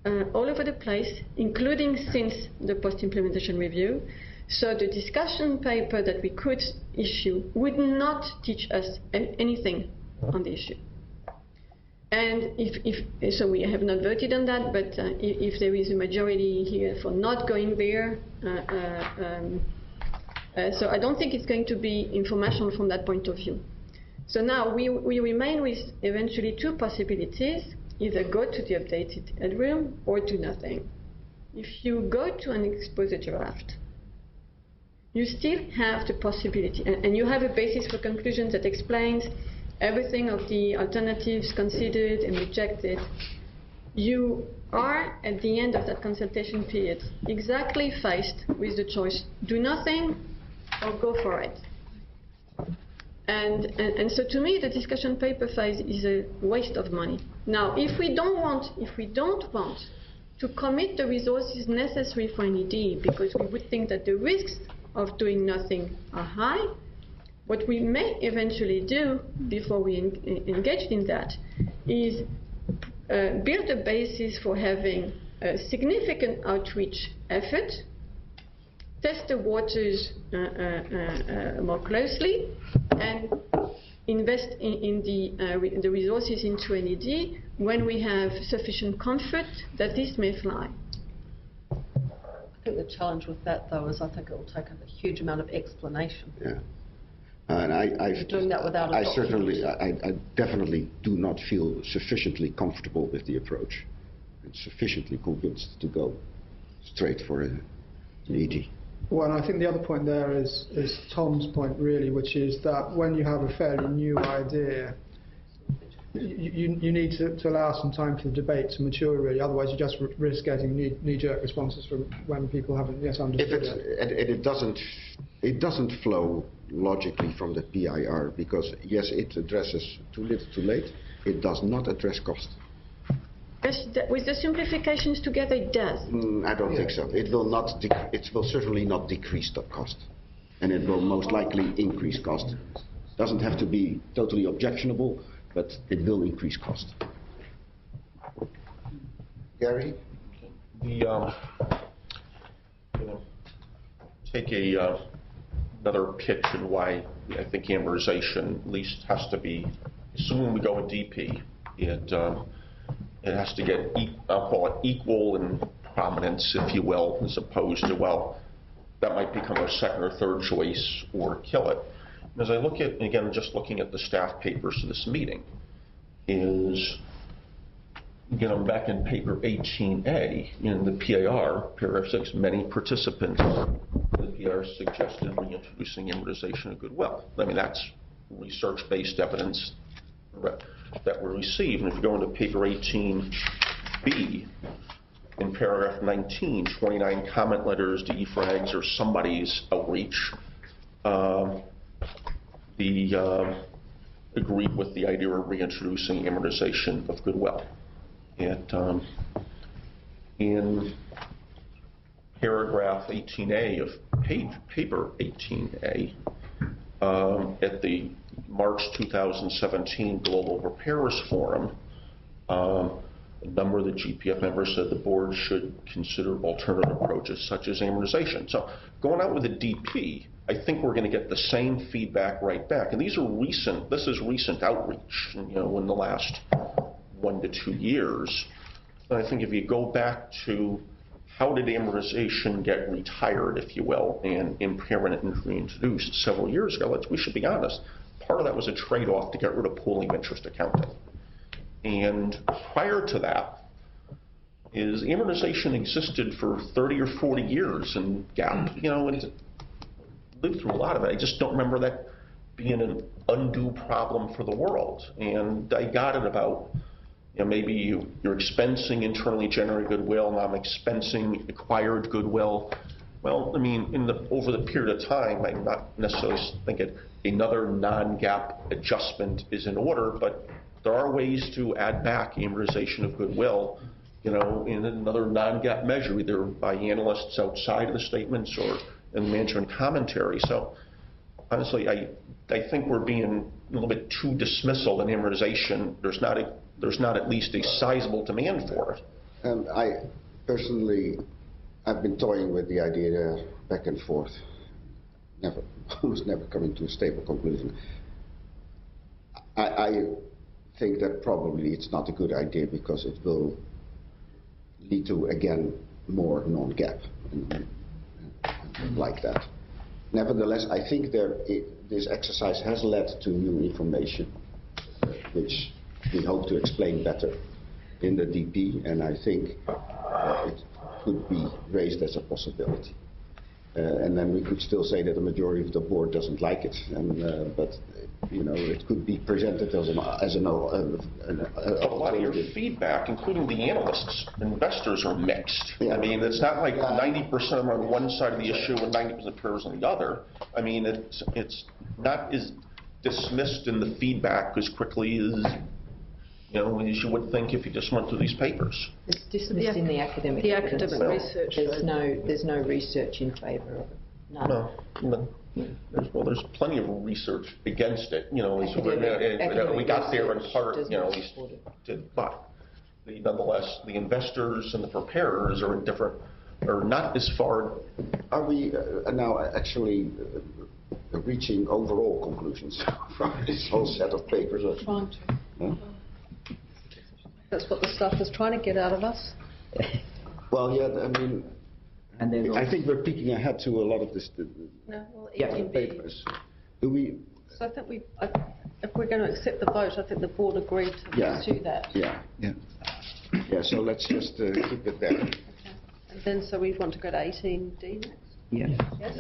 uh, all over the place, including since the post-implementation review. So the discussion paper that we could issue would not teach us a- anything on the issue. And if, if so, we have not voted on that, but uh, if, if there is a majority here for not going there, uh, uh, um, uh, so I don't think it's going to be informational from that point of view. So now we, we remain with eventually two possibilities: either go to the updated headroom or do nothing. If you go to an exposure draft, you still have the possibility, and, and you have a basis for conclusions that explains everything of the alternatives considered and rejected. You are, at the end of that consultation period, exactly faced with the choice: do nothing or go for it. And, and, and so to me, the discussion paper phase is a waste of money. Now, if we don't want, if we don't want to commit the resources necessary for an E D, because we would think that the risks of doing nothing are high, what we may eventually do before we en engage in that is uh, build a basis for having a significant outreach effort, test the waters uh, uh, uh, more closely, and invest in, in the, uh, re the resources into an E D when we have sufficient comfort that this may fly. I think the challenge with that, though, is I think it will take a huge amount of explanation. Yeah. And I, I, You're doing that without a I document. certainly, I, I definitely do not feel sufficiently comfortable with the approach and sufficiently convinced to go straight for an E D. Well, and I think the other point there is, is Tom's point, really, which is that when you have a fairly new idea, you, you, you need to, to allow some time for the debate to mature, really. Otherwise, you just risk getting knee, knee-jerk responses from when people haven't yet understood if it. And it, it doesn't, it doesn't flow logically from the P I R, because yes, it addresses too little, too late. It does not address cost. Yes, the, with the simplifications together, it does. Mm, I don't Yeah. think so. It will not. It will certainly not decrease the cost, and it will most likely increase cost. Doesn't have to be totally objectionable, but it will increase cost. Gary, The um, you know, take a uh, another pitch and why I think amortization at least has to be. Assuming we go with D P, it. Um, It has to get, e I'll call it equal in prominence, if you will, as opposed to, well, that might become our second or third choice, or kill it. As I look at, again, just looking at the staff papers for this meeting, is, again, I'm back in paper eighteen A, in the P A R, paragraph six, many participants in the P A R suggested reintroducing amortization of goodwill. I mean, that's research-based evidence that were received. And if you go into paper eighteen B, in paragraph nineteen, twenty-nine comment letters to E F R A Gs or somebody's outreach, uh, the uh, agreed with the idea of reintroducing amortization of goodwill. It, um, in paragraph eighteen A of page, paper eighteen A, um, at the March two thousand seventeen Global Repairers Forum, um, a number of the G P F members said the board should consider alternative approaches such as amortization. So going out with a D P, I think we're going to get the same feedback right back. And these are recent, this is recent outreach, you know, in the last one to two years. And I think if you go back to how did amortization get retired, if you will, and impairment and reintroduced several years ago, let's, we should be honest. Part of that was a trade-off to get rid of pooling of interest accounting. And prior to that, is amortization existed for thirty or forty years in GAAP, you know, and lived through a lot of it. I just don't remember that being an undue problem for the world. And I got it about, you know, maybe you, you're expensing internally generated goodwill, and I'm expensing acquired goodwill. Well, I mean, in the, over the period of time, I'm not necessarily thinking another non-GAAP adjustment is in order, but there are ways to add back amortization of goodwill, you know, in another non-GAAP measure, either by analysts outside of the statements or in management commentary. So, honestly, I I think we're being a little bit too dismissal in amortization. There's not a, there's not at least a sizable demand for it. Um, I personally, I've been toying with the idea back and forth, never, almost never coming to a stable conclusion. I, I think that probably it's not a good idea because it will lead to, again, more non-gap and, and like that. Nevertheless, I think there, it, this exercise has led to new information, uh, which we hope to explain better in the D P, and I think uh, it could be raised as a possibility. Uh, and then we could still say that the majority of the board doesn't like it, and, uh, but you know, it could be presented as an as an, uh, an uh, a lot of your feedback, including the analysts, investors, are mixed. Yeah. I mean, it's not like ninety percent are on one side of the issue and ninety percent are on the other. I mean, it's it's not as dismissed in the feedback as quickly as, you know, as you would think if you just went through these papers. It's dismissed in the academic the evidence. academic Well, research. There's no, there's no research in favour of it. None. No, no. There's, well, there's plenty of research against it. You know, as we, Academic- we got there in research part. does You know, not we support it. did, but the, nonetheless, the investors and the preparers are in different, are not as far. Are we uh, now actually uh, reaching overall conclusions from this whole set of papers? Trying to. Huh? That's what the staff is trying to get out of us. Well, yeah, I mean, And there's I think we're peeking ahead to a lot of this. The, No, well, Yeah. eighteen B. papers. Do we? So I think we, I, if we're going to accept the vote, I think the board agreed to Yeah. pursue that. Yeah. Yeah. Yeah. So let's just uh, keep it there. And then, so we want to go to eighteen D next? Yeah. Yes?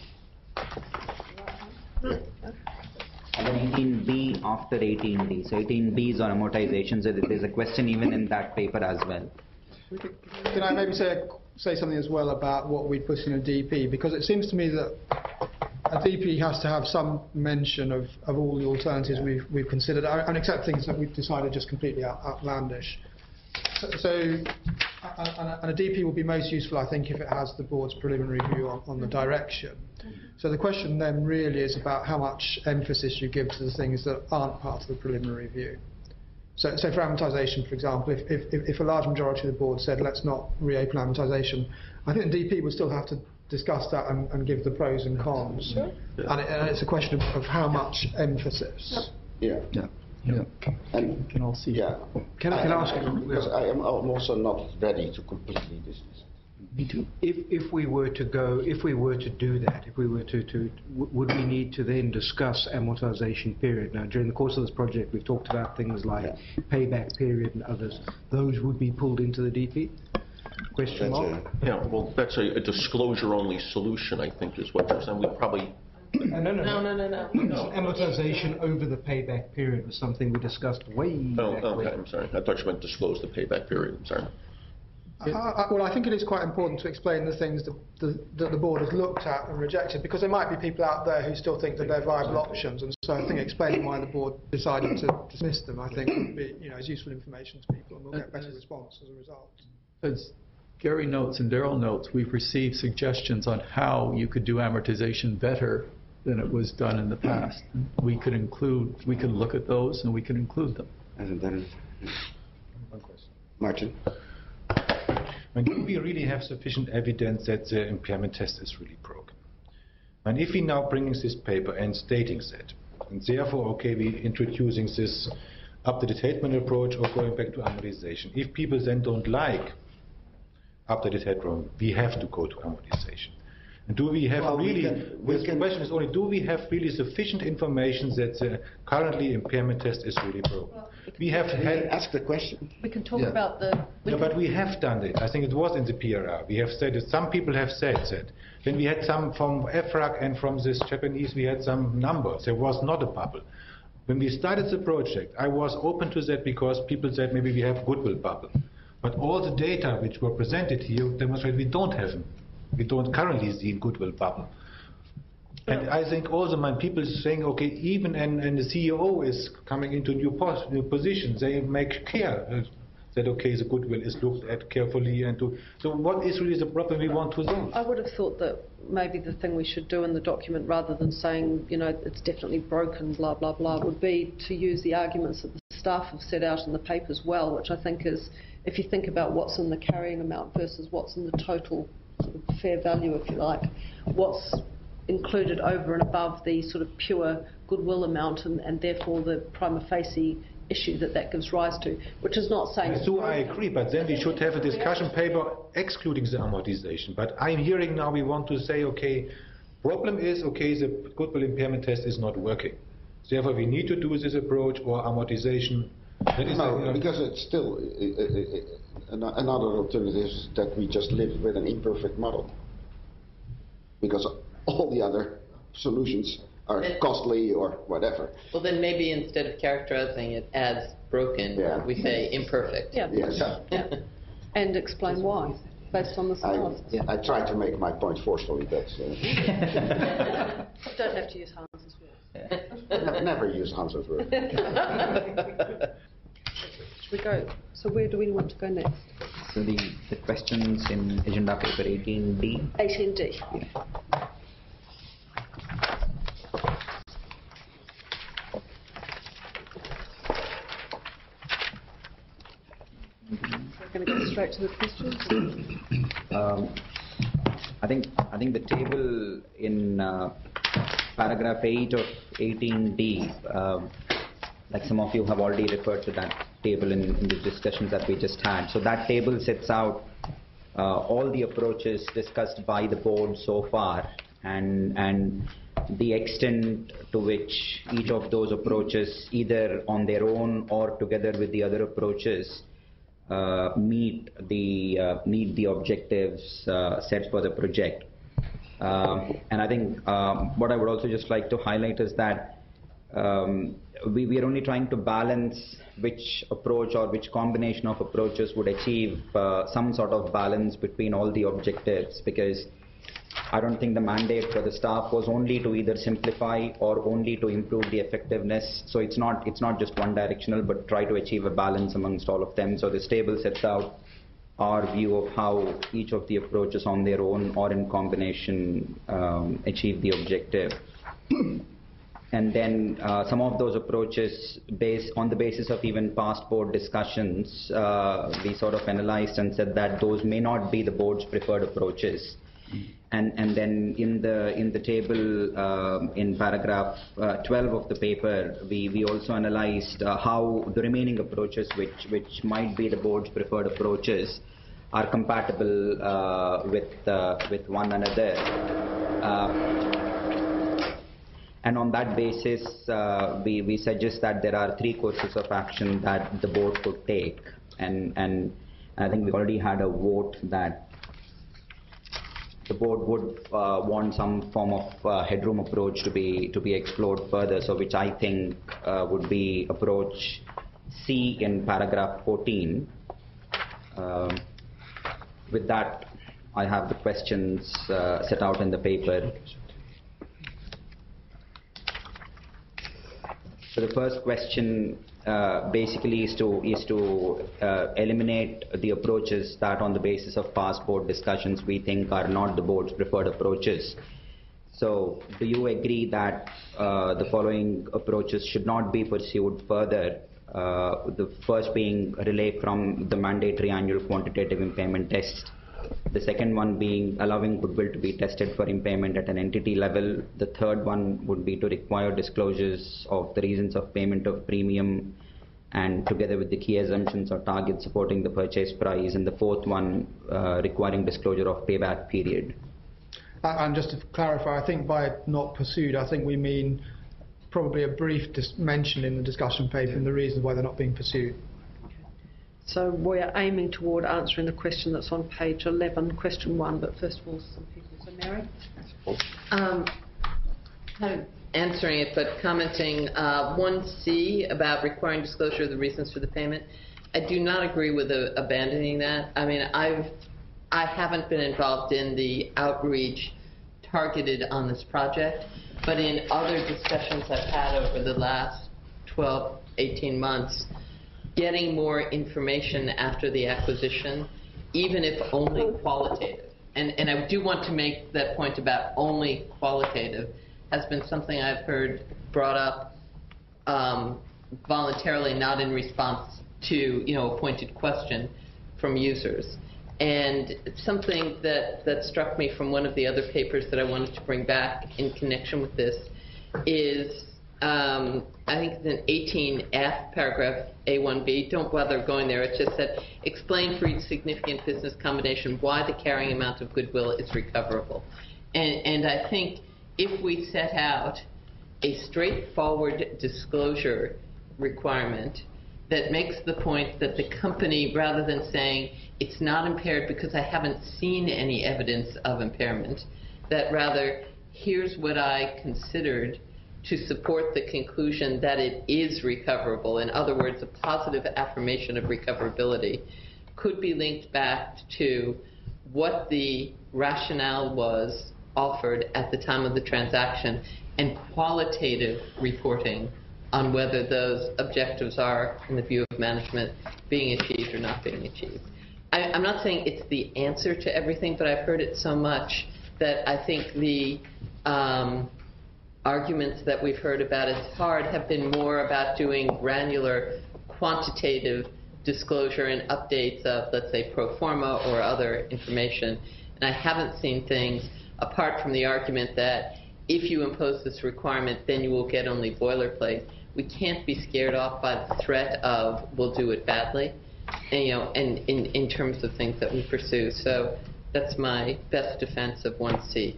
And then eighteen B after eighteen D. So eighteen B is on amortization. So there's a question even in that paper as well. Can I maybe say say something as well about what we put in a D P? Because it seems to me that a D P has to have some mention of, of all the alternatives we've, we've considered, and except things that we've decided just completely out, outlandish. So, so and a, and a D P will be most useful, I think, if it has the board's preliminary view on, on the direction. So the question then really is about how much emphasis you give to the things that aren't part of the preliminary view. So, so for amortisation, for example, if, if, if a large majority of the board said let's not reopen amortisation, I think the D P would still have to discuss that and, and give the pros and cons. Sure. And, it, and it's a question of, of how much emphasis. Yeah. Yeah. Yeah. And Can all see. yeah. Can I, can I ask you? Because I am I'm also not ready to completely dismiss it. Me too. If, if we were to go, if we were to do that, if we were to, to, w- would we need to then discuss amortization period? Now, during the course of this project, we've talked about things like Yeah. payback period and others. Those would be pulled into the D P? Question That's mark? a- Yeah, well, that's a, a disclosure-only solution, I think, is what you're saying. We probably. No, no, No, no, no, no. No. Amortization over the payback period was something we discussed way Oh, back okay. when. I'm sorry. I thought you meant disclose the payback period. I'm sorry. I, I, well, I think it is quite important to explain the things that the, that the board has looked at and rejected, because there might be people out there who still think that they're viable options, and so I think explaining why the board decided to dismiss them, I think, would be, you know, is useful information to people, and we'll get better response as a result. As Gary notes and Daryl notes, we've received suggestions on how you could do amortization better than it was done in the past. We could include, we could look at those and we could include them. And then, Martin. And do we really have sufficient evidence that the impairment test is really broken? And if we now bringing this paper and stating that, and therefore, okay, we introducing this updated headroom approach or going back to amortization. If people then don't like updated headroom, we have to go to amortization. And do we have Well, we really, can- we the can- question is only, do we have really sufficient information that the currently impairment test is really broken? We have had Ask the question. We can talk Yeah. about the... we yeah, can- but we have done it. I think it was in the P R R. We have said it. Some people have said that. Then we had some from E F R A G and from this Japanese, we had some numbers. There was not a bubble. When we started the project, I was open to that because people said maybe we have goodwill bubble. But all the data which were presented here demonstrate we don't have them. We don't currently see a goodwill bubble. And I think also when people saying, okay, even and, and the C E O is coming into new, pos new positions, they make care uh, that, okay, the goodwill is looked at carefully. and to. So what is really the problem we want to solve? I would have thought that maybe the thing we should do in the document, rather than saying, you know, it's definitely broken, blah, blah, blah, would be to use the arguments that the staff have set out in the papers well, which I think is, if you think about what's in the carrying amount versus what's in the total sort of fair value, if you like, what's included over and above the sort of pure goodwill amount, and, and therefore the prima facie issue that that gives rise to, which is not saying... So I agree, but then we should have a discussion paper excluding the amortization. But I'm hearing now we want to say, okay, problem is, okay, the goodwill impairment test is not working. Therefore, we need to do this approach or amortization. That is no, a, because it's still uh, uh, uh, another alternative is that we just live with an imperfect model. Because all the other solutions are And- costly or whatever. Well, then maybe instead of characterizing it as broken, Yeah. we say imperfect. Yeah. Yes. Yeah. And explain why, based on this I, analysis. I try to make my point forcefully, but uh, You don't have to use Hans's words. never, never use Hans's word. Should we go? So where do we want to go next? So the, the questions in agenda paper eighteen D. eighteen D. We're going to go straight to the questions. Um, I think I think the table in uh, paragraph eight of eighteen D, um, like some of you have already referred to that table in, in the discussions that we just had. So that table sets out uh, all the approaches discussed by the board so far, and and the extent to which each of those approaches, either on their own or together with the other approaches, uh, meet the uh, meet the objectives uh, set for the project. Um, and I think um, what I would also just like to highlight is that um, we, we are only trying to balance which approach or which combination of approaches would achieve uh, some sort of balance between all the objectives, because I don't think the mandate for the staff was only to either simplify or only to improve the effectiveness. So it's not it's not just one directional, but try to achieve a balance amongst all of them. So this table sets out our view of how each of the approaches on their own or in combination um, achieve the objective. And then uh, some of those approaches, based on the basis of even past board discussions, uh, we sort of analyzed and said that those may not be the board's preferred approaches. And, and then in the in the table um, in paragraph uh, twelve of the paper, we, we also analyzed uh, how the remaining approaches, which which might be the board's preferred approaches, are compatible uh, with uh, with one another. Uh, and on that basis, uh, we we suggest that there are three courses of action that the board could take, and and I think we already had a vote that the board would uh, want some form of uh, headroom approach to be to be explored further, so which I think uh, would be approach C in paragraph fourteen. Um, with that, I have the questions uh, set out in the paper. So the first question uh, basically is to is to uh, eliminate the approaches that, on the basis of past board discussions, we think are not the board's preferred approaches. So, do you agree that uh, the following approaches should not be pursued further? Uh, the first being relay from the mandatory annual quantitative impairment test. The second one being allowing goodwill to be tested for impairment at an entity level. The third one would be to require disclosures of the reasons of payment of premium, and together with the key assumptions or targets supporting the purchase price. And the fourth one uh, requiring disclosure of payback period. And just to clarify, I think by not pursued, I think we mean probably a brief dis mention in the discussion paper and the reasons why they're not being pursued. So we're aiming toward answering the question that's on page eleven, question one, but first of all, some people. So Mary? Um, kind of answering it, but commenting, uh, one C about requiring disclosure of the reasons for the payment. I do not agree with uh, abandoning that. I mean, I've, I haven't been involved in the outreach targeted on this project, but in other discussions I've had over the last twelve, eighteen months, getting more information after the acquisition, even if only qualitative. And, and I do want to make that point about only qualitative, has been something I've heard brought up um, voluntarily, not in response to, you know, a pointed question from users. And something that, that struck me from one of the other papers that I wanted to bring back in connection with this is, um, I think it's in eighteen F, paragraph A one B. Don't bother going there. It just said, explain for each significant business combination why the carrying amount of goodwill is recoverable. And, and I think if we set out a straightforward disclosure requirement that makes the point that the company, rather than saying it's not impaired because I haven't seen any evidence of impairment, that rather, here's what I considered to support the conclusion that it is recoverable. In other words, a positive affirmation of recoverability could be linked back to what the rationale was offered at the time of the transaction and qualitative reporting on whether those objectives are, in the view of management, being achieved or not being achieved. I, I'm not saying it's the answer to everything, but I've heard it so much that I think the um, arguments that we've heard about it's hard have been more about doing granular quantitative disclosure and updates of, let's say, pro forma or other information. And I haven't seen things apart from the argument that if you impose this requirement, then you will get only boilerplate. We can't be scared off by the threat of we'll do it badly, and, you know, and in, in terms of things that we pursue. So that's my best defense of one C.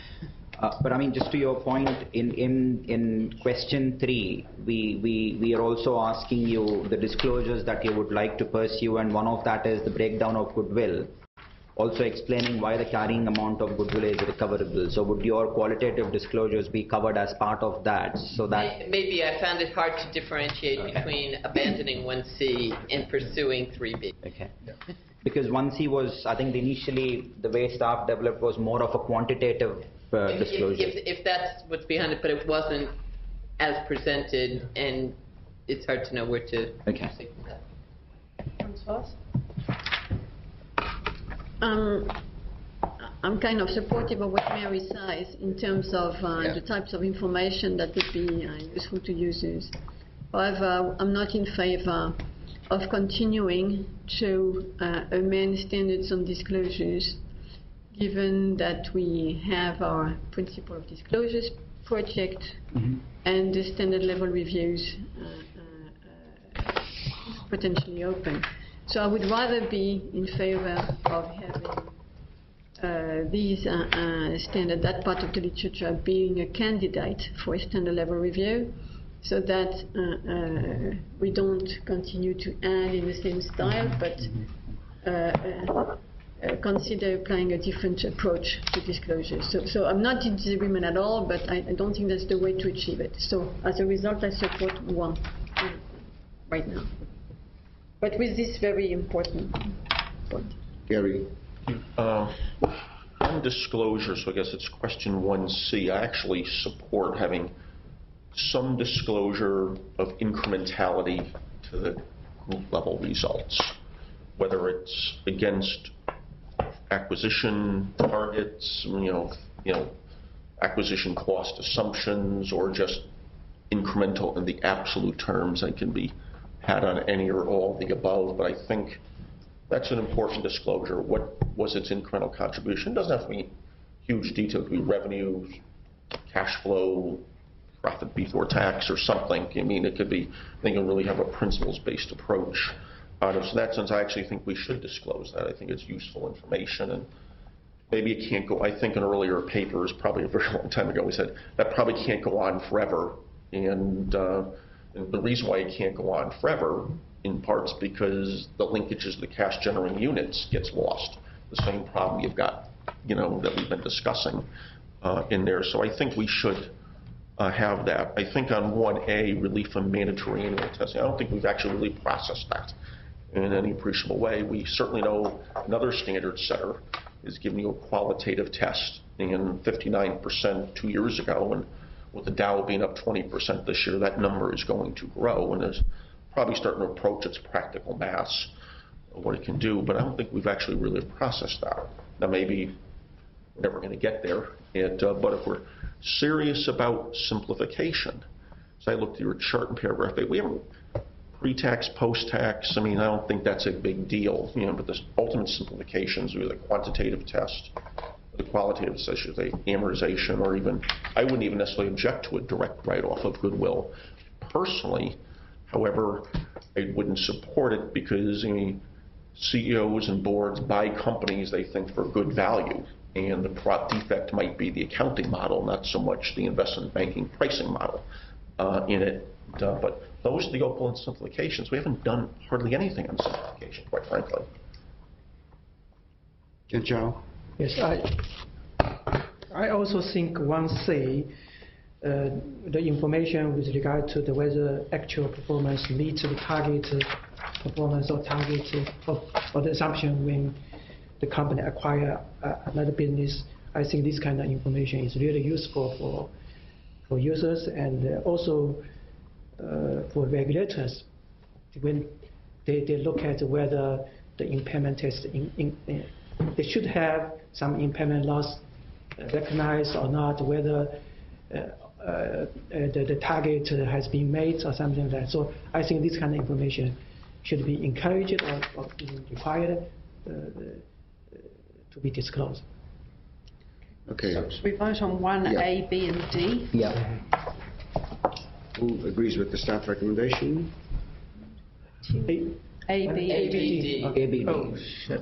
Uh, but I mean, just to your point, in, in, in question three, we, we, we are also asking you the disclosures that you would like to pursue, and one of that is the breakdown of goodwill, also explaining why the carrying amount of goodwill is recoverable. So would your qualitative disclosures be covered as part of that? So that Maybe I found it hard to differentiate okay. between abandoning one C and pursuing three B. Okay. Yeah. Because one C was, I think initially the way staff developed was more of a quantitative uh, if, disclosure. If, if, if that's what's behind it, but it wasn't as presented, and it's hard to know where to okay. proceed from that. Um, I'm kind of supportive of what Mary says in terms of uh, yeah. the types of information that would be uh, useful to users. However, I'm not in favor of continuing to uh, amend standards on disclosures, given that we have our principle of disclosures project mm-hmm. and the standard level reviews uh, uh, uh, potentially open. So I would rather be in favor of having uh, these uh, uh, standard, that part of the literature being a candidate for a standard level review, so that uh, uh, we don't continue to add in the same style, but uh, uh, uh, consider applying a different approach to disclosure. So, so I'm not in disagreement at all, but I, I don't think that's the way to achieve it. So as a result, I support one uh, right now. But with this very important point. Gary. Uh, on disclosure, so I guess it's question one C, I actually support having some disclosure of incrementality to the group level results, whether it's against acquisition targets, you know, you know, acquisition cost assumptions, or just incremental in the absolute terms that can be had on any or all of the above. But I think that's an important disclosure. What was its incremental contribution? It doesn't have to be huge detail. It could be revenue, cash flow, profit before tax, or something. I mean, it could be, I think, you really have a principles-based approach. Uh, so in that sense, I actually think we should disclose that. I think it's useful information, and maybe it can't go, I think in earlier papers, probably a very long time ago, we said that probably can't go on forever. And, uh, and the reason why it can't go on forever, in parts because the linkages to the cash generating units gets lost. The same problem you've got, you know, that we've been discussing uh, in there. So I think we should Uh, have that. I think on one A, relief from mandatory annual testing, I don't think we've actually really processed that in any appreciable way. We certainly know another standard setter is giving you a qualitative test, and fifty-nine percent two years ago, and with the Dow being up twenty percent this year, that number is going to grow, and is probably starting to approach its practical mass of what it can do, but I don't think we've actually really processed that. Now maybe we're never going to get there, and, uh, but if we're serious about simplification, So I looked at your chart in paragraph eight. We haven't pre-tax, post-tax. I mean, I don't think that's a big deal, you know, but the ultimate simplifications are the quantitative test, the qualitative, such as the amortization, or even, I wouldn't even necessarily object to a direct write-off of goodwill. Personally, however, I wouldn't support it because, I mean, C E Os and boards buy companies they think for good value, and the pro defect might be the accounting model, not so much the investment banking pricing model uh, in it. Uh, but those are the opulent simplifications. We haven't done hardly anything on simplification, quite frankly. Jen Zhao? Yes, I, I also think one C, uh, the information with regard to the whether actual performance meets the target performance or target or, or the assumption when the company acquire uh, another business. I think this kind of information is really useful for for users and uh, also uh, for regulators when they, they look at whether the impairment test in, in, in, they should have some impairment loss recognized or not, whether uh, uh, the, the target has been made or something like that. So I think this kind of information should be encouraged or, or even required uh, to be disclosed. Okay. So should we vote on one Yeah. A, B, and D? Yeah. Who agrees with the staff recommendation? A, A, B, A, B, D. A, B, D. Oh, shit.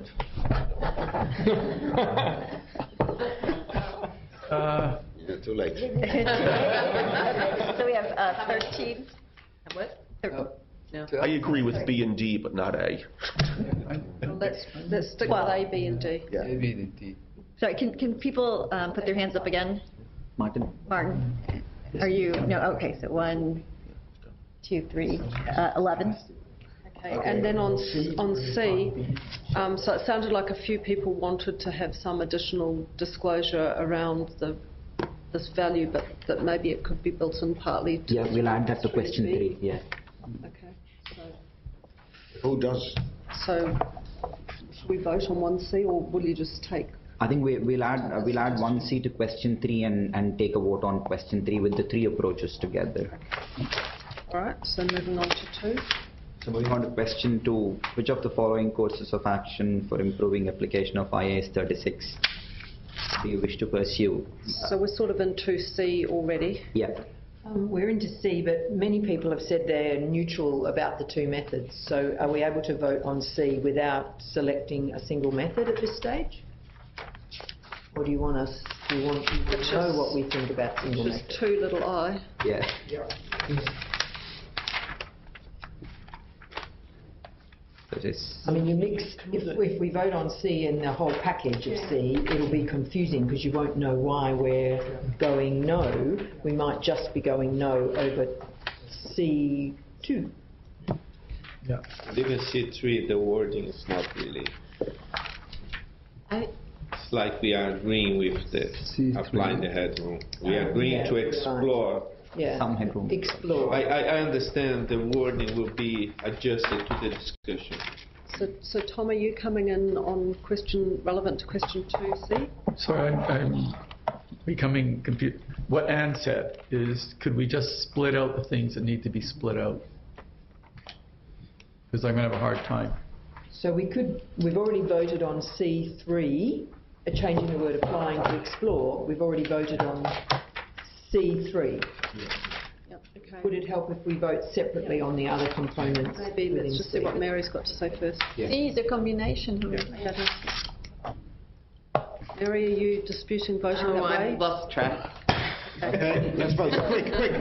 uh, Yeah, too late. So we have uh, thirteen. What? Thir- No. I agree with B and D, but not A. Well, let's, let's stick Well- with A, B, and D. Yeah. A, B, and D. Sorry, can, can people um, put their hands up again? Martin? Martin, are you, no, okay, so one, two, three, uh, eleven. Okay, and then on, C- on C, um, so it sounded like a few people wanted to have some additional disclosure around the, this value, but that maybe it could be built in partly to... Yeah, we'll add that to question three, yeah. Okay, so, Who does? so should we vote on one C, or will you just take... I think we, we'll add uh, we'll add one C to question three and, and take a vote on question three with the three approaches together. All right, so moving on to two. So moving on to question two, which of the following courses of action for improving application of I A S thirty-six do you wish to pursue? So we're sort of in two C already. Yeah. Um, we're into C, but many people have said they're neutral about the two methods. So are we able to vote on C without selecting a single method at this stage? Or do you want us, do you want people to know what we think about single Just method? two little I. Yeah. So it is I mean, you mix, if, if we vote on C and the whole package of C, it'll be confusing because you won't know why we're going no. We might just be going no over C two. Yeah. And even C three, the wording is not really. I, It's like we are agreeing with the applying the headroom. We are agreeing Yeah, to right. explore. Yeah. some headroom. Explore. I, I I understand the wording will be adjusted to the discussion. So, so Tom, are you coming in on question relevant to question two C? Sorry, I'm, I'm becoming confused. What Anne said is, could we just split out the things that need to be split out? Because I'm going to have a hard time. So we could, we've already voted on C three, uh, changing the word applying to explore. We've already voted on C three. Yep, okay. Would it help if we vote separately on the other components? Maybe let's within just C? see what Mary's got to say first. Yeah. C is a combination. Mary, are you disputing voting oh, that way? I've lost track. Okay, let's vote. Quick, quick.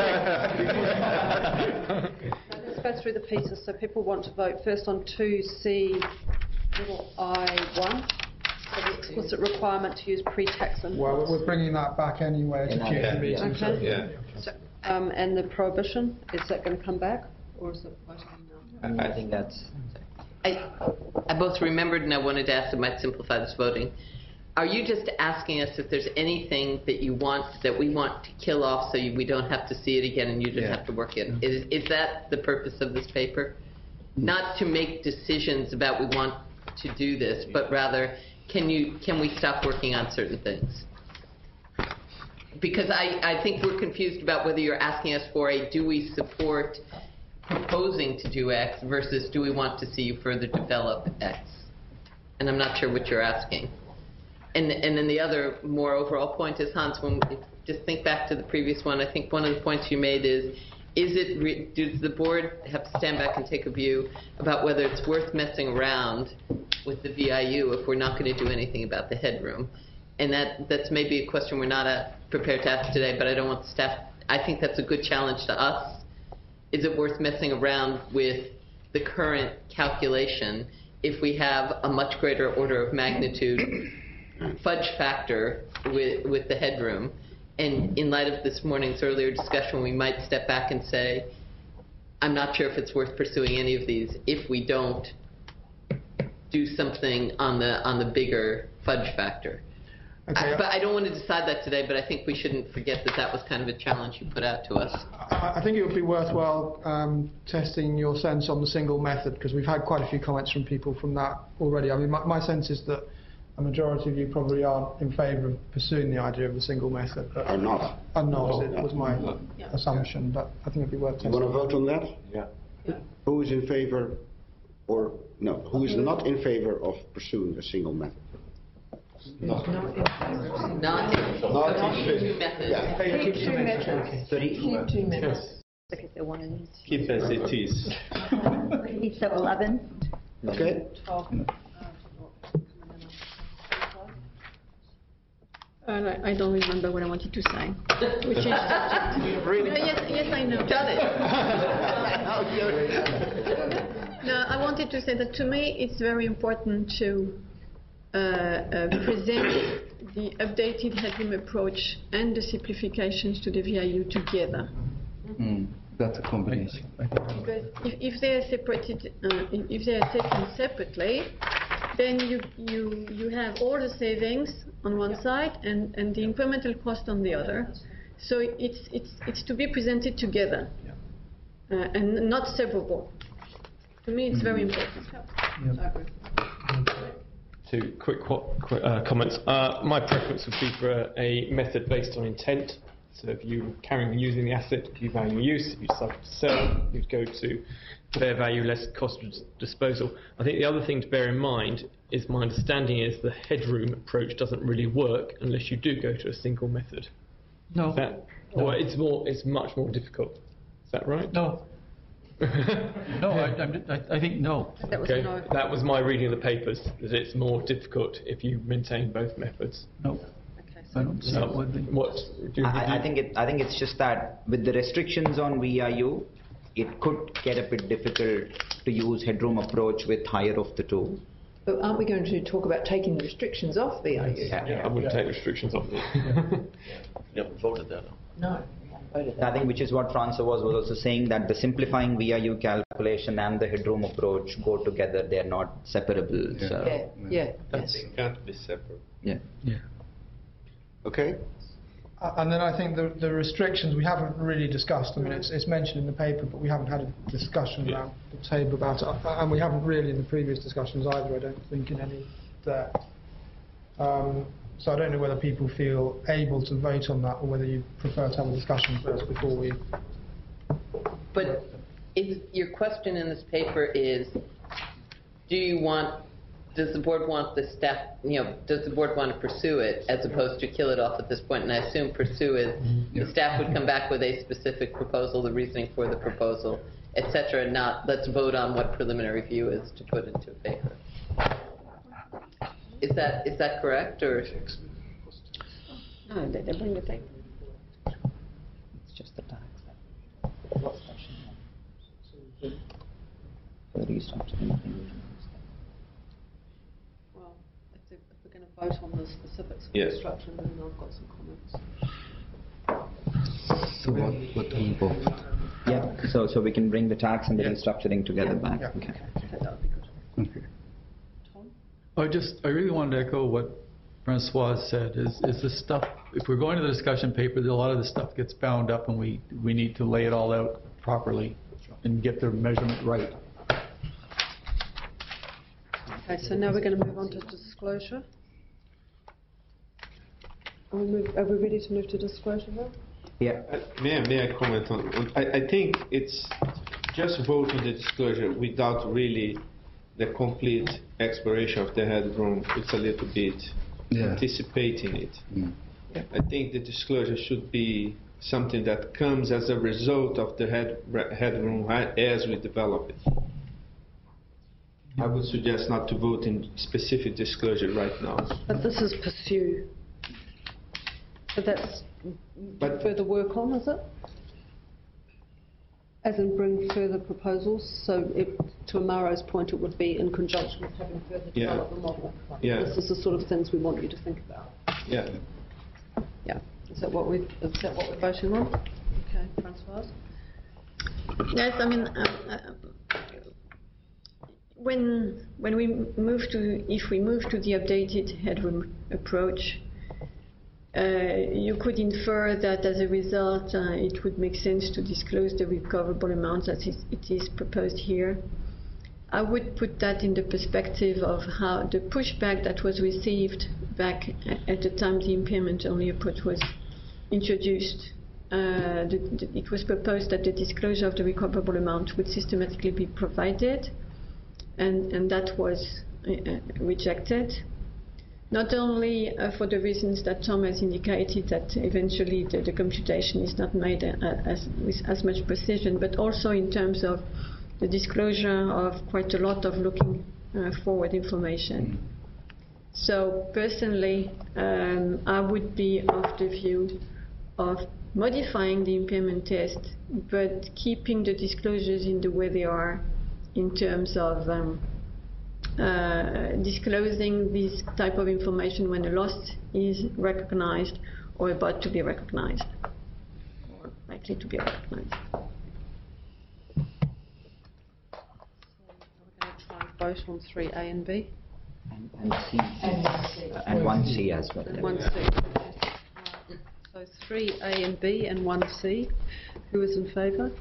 Let's go through the pieces. So people want to vote first on two C little I one, so the explicit requirement to use pre-tax and... Well, we're bringing that back anyway to Yeah. future meetings. so- Okay. Yeah. So, um, and the prohibition, is that going to come back, or is it voting now? I think that's... I, I both remembered and I wanted to ask, it might simplify this voting. Are you just asking us if there's anything that you want, that we want to kill off so you, we don't have to see it again and you just Yeah. have to work it? Is, is that the purpose of this paper? Not to make decisions about we want to do this, but rather, can you, can we stop working on certain things? because I, I think we're confused about whether you're asking us for a do we support proposing to do X versus do we want to see you further develop X? And I'm not sure what you're asking. And, and then the other more overall point is, Hans, when we just think back to the previous one, I think one of the points you made is, is it, re- does the board have to stand back and take a view about whether it's worth messing around with the V I U if we're not going to do anything about the headroom? And that, that's maybe a question we're not uh, prepared to ask today, but I don't want the staff, I think that's a good challenge to us. Is it worth messing around with the current calculation if we have a much greater order of magnitude fudge factor with, with the headroom? And in light of this morning's earlier discussion, we might step back and say, I'm not sure if it's worth pursuing any of these if we don't do something on the on the bigger fudge factor. Okay. I, but I don't want to decide that today, but I think we shouldn't forget that that was kind of a challenge you put out to us. I I think it would be worthwhile um, testing your sense on the single method, because we've had quite a few comments from people from that already. I mean, my, my sense is that a majority of you probably aren't in favour of pursuing the idea of the single method. But Are not. Are not, No. it was my Yeah. assumption, but I think it'd be worth You testing. want to vote on that? Yeah. Who is in favour, or, no, who is not in favour of pursuing a single method? Not Not not two methods. Yeah. Keep two methods. Sorry? Keep two methods. Because they want to Keep as it is. each so eleven. Okay. Uh, I don't remember what I wanted to say. We changed the subject. Really? Uh, yes, yes, I know. Done it. No, I wanted to say that to me it's very important to uh, uh, present the updated headroom approach and the simplifications to the V I U together. Mm, that's a combination. Because if, if they are separated, uh, if they are taken separately, then you, you, you have all the savings on one side and, and the incremental cost on the other. So it's, it's, it's to be presented together uh, and not separable. To me, it's very important. Two quick, quick uh, comments. Uh, my preference would be for a, a method based on intent. So if you carry on using the asset, if you value use, if you decide to sell, you'd go to fair value less cost of disposal. I think the other thing to bear in mind is my understanding is the headroom approach doesn't really work unless you do go to a single method. No. Is that, No. or it's more, it's much more difficult. Is that right? No. No, I, I'm- I, I think no. That was Okay, a no. that was my reading of the papers, that it's more difficult if you maintain both methods. No. Okay, I don't see So, it would be. what, do you, I, I think it, I think it's just that with the restrictions on V I U, it could get a bit difficult to use headroom approach with higher of the two. But aren't we going to talk about taking the restrictions off V I U? yeah, I wouldn't take restrictions off it. You haven't voted that. No. I think which is what Francois was also saying, that the simplifying V I U calculation and the headroom approach go together, they are not separable. Yeah. So. Yeah, yeah, That's yes. can't be separate. Yeah. Yeah. Okay. Uh, And then I think the, the restrictions we haven't really discussed. I mean, it's, it's mentioned in the paper, but we haven't had a discussion Yeah. around the table about it. Uh, And we haven't really in the previous discussions either, I don't think, in any depth. Um, so I don't know whether people feel able to vote on that or whether you prefer to have a discussion first before we... But if your question in this paper is, do you want, does the board want the staff, you know, does the board want to pursue it as opposed to kill it off at this point? And I assume pursue is, the staff would come back with a specific proposal, the reasoning for the proposal, et cetera, not let's vote on what preliminary view is to put into paper. Is that, is that correct, or? No, they, they bring the thing. It's just the tax. For the restructuring, nothing. Well, if, they, if we're going to vote on the specifics of Yes. the structure, then I've got some comments. So what, what we vote? Yeah, so, so we can bring the tax and the Yeah. restructuring together Yeah. back. Yeah. Okay. That would be good. Okay. Tom? I just, I really wanted to echo what Francois said, is, is the stuff, if we're going to the discussion paper, a lot of the stuff gets bound up and we, we need to lay it all out properly and get the measurement right. Okay, so now we're going to move on to disclosure. Are we, move, are we ready to move to disclosure now? Yeah. Uh, May I, may I comment on, on I, I think it's just vote on the disclosure without really the complete exploration of the headroom. It's a little bit Yeah. anticipating it. Mm. I think the disclosure should be something that comes as a result of the head, headroom as we develop it. I would suggest not to vote in specific disclosure right now. But this is pursue. But that's But- further work on, is it? As in bring further proposals, so it, to Amaro's point, it would be in conjunction with having further Yeah. develop the model. Yeah. This is the sort of things we want you to think about. Yeah. Yeah. Is that what we? Is that what we're voting on? Okay, Francoise. Yes, I mean, uh, uh, when when we move to, if we move to the updated headroom approach, uh, you could infer that as a result, uh, it would make sense to disclose the recoverable amount that is, it is proposed here. I would put that in the perspective of how the pushback that was received back at the time the impairment-only approach was introduced. Uh, the, the, it was proposed that the disclosure of the recoverable amount would systematically be provided, and, and that was uh, rejected. Not only uh, for the reasons that Tom has indicated, that eventually the, the computation is not made uh, as, with as much precision, but also in terms of the disclosure of quite a lot of looking uh, forward information. So personally, um, I would be of the view of modifying the impairment test, but keeping the disclosures in the way they are in terms of um, uh, disclosing this type of information when a loss is recognized or about to be recognized, or likely to be recognized. Vote on three A and B. And, and C. And, and one C as well. And one C. So three A and B and one C. Who is in favour?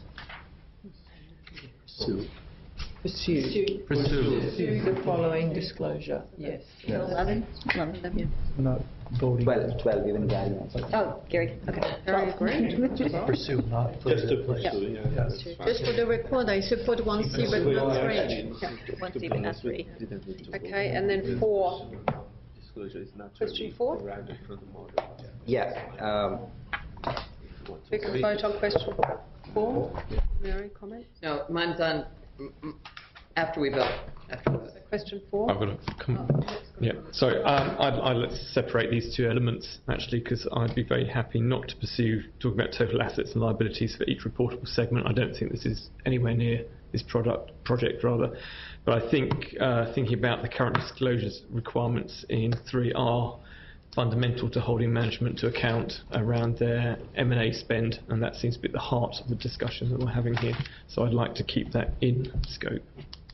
Pursue. Pursue. Pursue the following disclosure, yes. eleven? eleven. Not voting. twelve, twelve, even Gary. Oh, Gary, okay. Gary agreed. Pursue, not Just to further. pursue, yeah. that's fine. Just for the record, I support one C, but not three. One C, but not three. Okay, and then four. Disclosure is not Question really four? derived from the model. Yeah. Um, We can vote on question four. Mary, comment? No, mine's on, mm, mm, after we vote. After we vote. Question four. I've got a comment. Yeah, sorry, um, I'd, I'd let's separate these two elements, actually, because I'd be very happy not to pursue talking about total assets and liabilities for each reportable segment. I don't think this is anywhere near this product project, rather. But I think uh, thinking about the current disclosures requirements in three are fundamental to holding management to account around their M and A spend, and that seems to be at the heart of the discussion that we're having here. So I'd like to keep that in scope.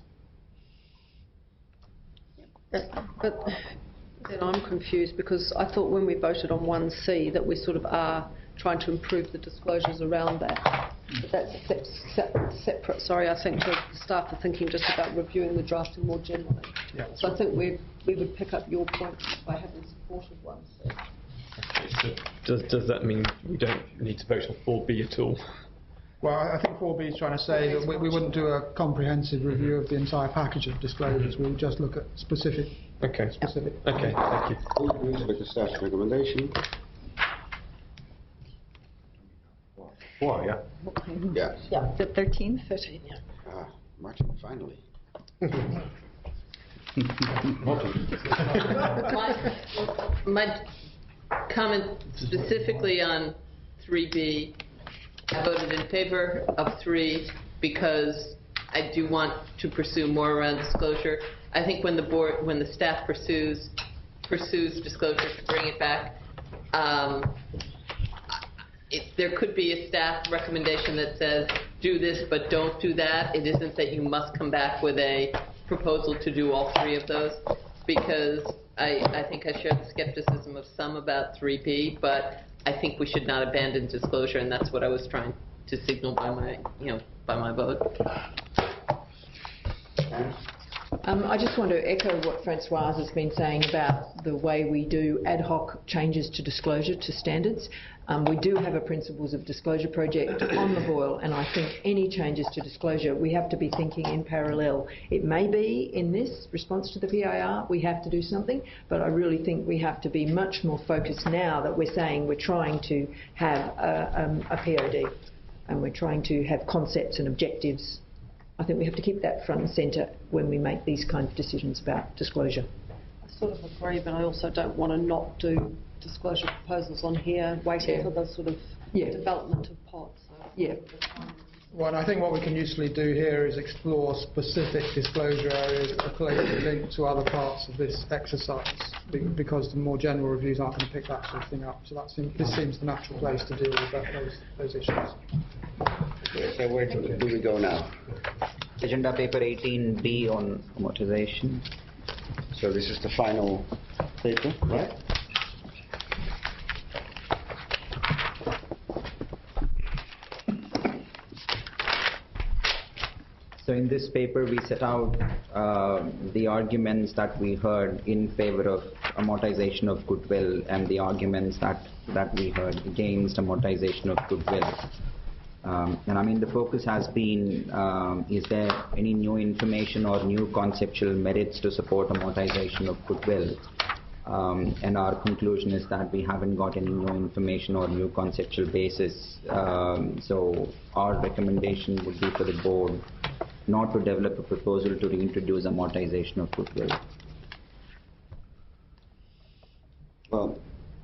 Uh, But then I'm confused, because I thought when we voted on one C that we sort of are trying to improve the disclosures around that. But that's sep- sep- separate. Sorry, I think the staff are thinking just about reviewing the drafting more generally. Yeah. So I think we we would pick up your point by having supported one C. So does, does that mean we don't need to vote on four B at all? Well, I I think four B is trying to say that we, we wouldn't do a comprehensive review of the entire package of disclosures. We would just look at specific. Okay. Specific. Okay, thank you. Who agrees with the staff's recommendation? Four, yeah. Yes. Yeah, the thirteen? thirteen, yeah. Ah, Martin, finally. My, my comment specifically on three B, I voted in favor of three because I do want to pursue more around disclosure. I think when the board, when the staff pursues, pursues disclosure to bring it back, um, it, there could be a staff recommendation that says, do this, but don't do that. It isn't that you must come back with a proposal to do all three of those, because I, I think I share the skepticism of some about three B, but I think we should not abandon disclosure, and that's what I was trying to signal by my, you know, by my vote. Um, I just want to echo what Francoise has been saying about the way we do ad hoc changes to disclosure to standards. Um, we do have a Principles of Disclosure project on the boil, and I think any changes to disclosure, we have to be thinking in parallel. It may be in this response to the P I R, we have to do something, but I really think we have to be much more focused now that we're saying we're trying to have a, um, a P O D, and we're trying to have concepts and objectives. I think we have to keep that front and centre when we make these kind of decisions about disclosure. I sort of agree, but I also don't want to not do disclosure proposals on here, waiting Yeah. for the sort of Yeah. development of pods. So Yeah. Well, I think what we can usefully do here is explore specific disclosure areas that are closely linked to other parts of this exercise, be- because the more general reviews aren't going to pick that sort of thing up. So that seems, this seems the natural place to deal with that, those, those issues. So where do do we go now? Agenda paper eighteen B on amortization. So this is the final paper, right? So in this paper, we set out uh, the arguments that we heard in favor of amortization of goodwill and the arguments that, that we heard against amortization of goodwill. Um, and I mean, the focus has been, um, is there any new information or new conceptual merits to support amortization of goodwill? Um, and our conclusion is that we haven't got any new information or new conceptual basis. Um, so our recommendation would be for the board not to develop a proposal to reintroduce amortization of goodwill. Well,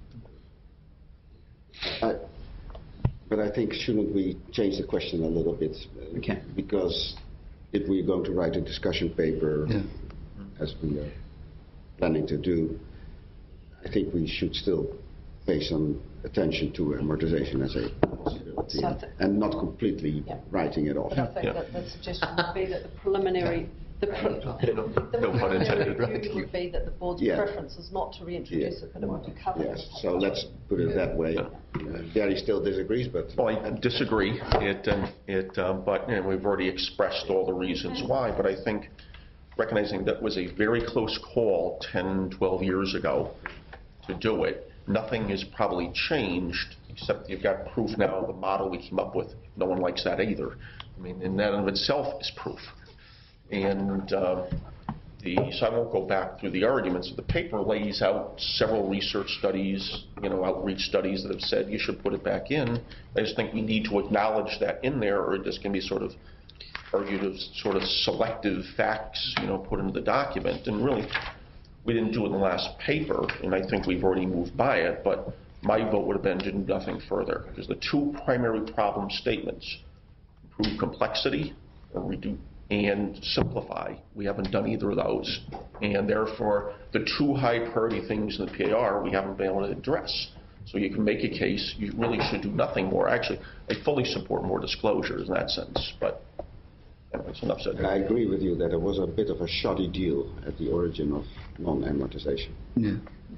I, but I think shouldn't we change the question a little bit? Uh, okay. Because if we're going to write a discussion paper, yeah. as we are planning to do, I think we should still pay some attention to amortization as a possibility, So and, and not completely Yeah. writing it off. But I think Yeah. that the suggestion would be that the preliminary, the, pre- No, the no pun intended, preliminary right? review would be that the board's Yeah. preference is not to reintroduce Yeah. it, but it would be covered. Yes, so let's put it that way. Uh, Gary still disagrees, but... Well, I disagree. It, um, it, um, but you know, we've already expressed all the reasons why. But I think recognizing that was a very close call ten, twelve years ago to do it. Nothing has probably changed, except you've got proof now of the model we came up with. No one likes that either. I mean, and that in of itself is proof. And uh, the, so I won't go back through the arguments. The paper lays out several research studies, you know, outreach studies that have said you should put it back in. I just think we need to acknowledge that in there, or this can be sort of argued as sort of selective facts, you know, put into the document. And really, we didn't do it in the last paper, and I think we've already moved by it, but my vote would have been to do nothing further. Because the two primary problem statements, improve complexity or reduce and simplify, we haven't done either of those. And therefore, the two high priority things in the P A R we haven't been able to address. So you can make a case, you really should do nothing more. Actually, I fully support more disclosures in that sense, but anyways, enough said. I agree with you that it was a bit of a shoddy deal at the origin of non-amortization. Yeah.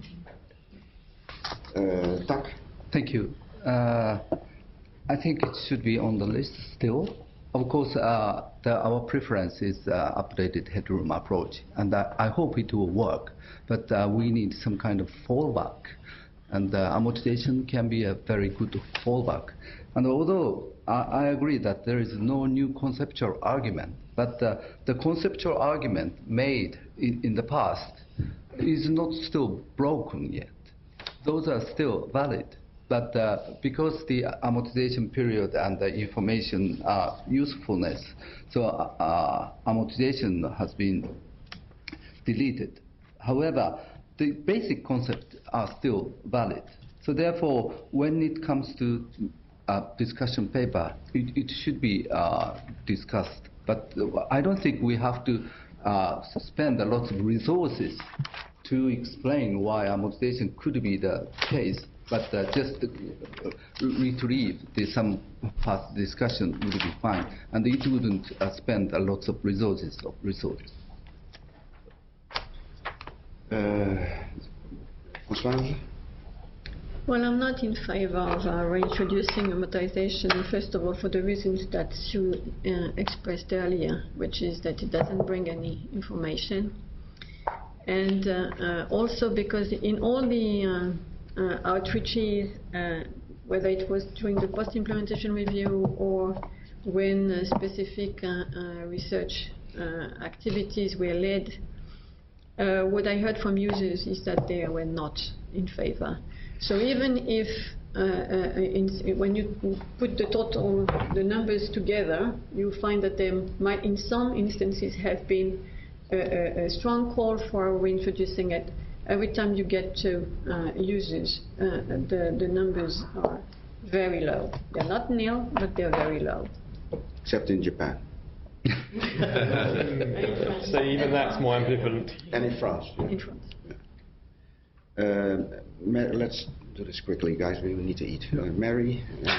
Uh, Tak? Thank you. Uh, I think it should be on the list still. Of course, uh, the, our preference is uh, updated headroom approach, and uh, I hope it will work. But uh, we need some kind of fallback, and uh, amortization can be a very good fallback. And although I, I agree that there is no new conceptual argument, but uh, the conceptual argument made in, in the past is not still broken yet. Those are still valid. But uh, because the amortization period and the information uh, usefulness, so uh, amortization has been deleted. However, the basic concepts are still valid. So therefore, when it comes to uh, discussion paper, it, it should be uh, discussed. But I don't think we have to uh, spend a lot of resources to explain why amortization could be the case. But uh, just uh, retrieve the, some past discussion would be fine, and it wouldn't uh, spend a lot of resources. Of resources. Uh, Françoise? Well, I'm not in favor of uh, reintroducing amortization, first of all, for the reasons that Sue uh, expressed earlier, which is that it doesn't bring any information. And uh, uh, also because in all the uh, uh, outreaches, uh, whether it was during the post-implementation review or when uh, specific uh, uh, research uh, activities were led, uh, what I heard from users is that they were not in favor. So even if, uh, uh, in, when you put the total, the numbers together, you find that there might, in some instances, have been a, a, a strong call for reintroducing it. Every time you get to uh, users, uh, the, the numbers are very low. They're not nil, but they're very low. Except in Japan. So even that's more ambivalent. And in France. In France. Uh, Ma- let's do this quickly, guys. We need to eat. Uh, Mary?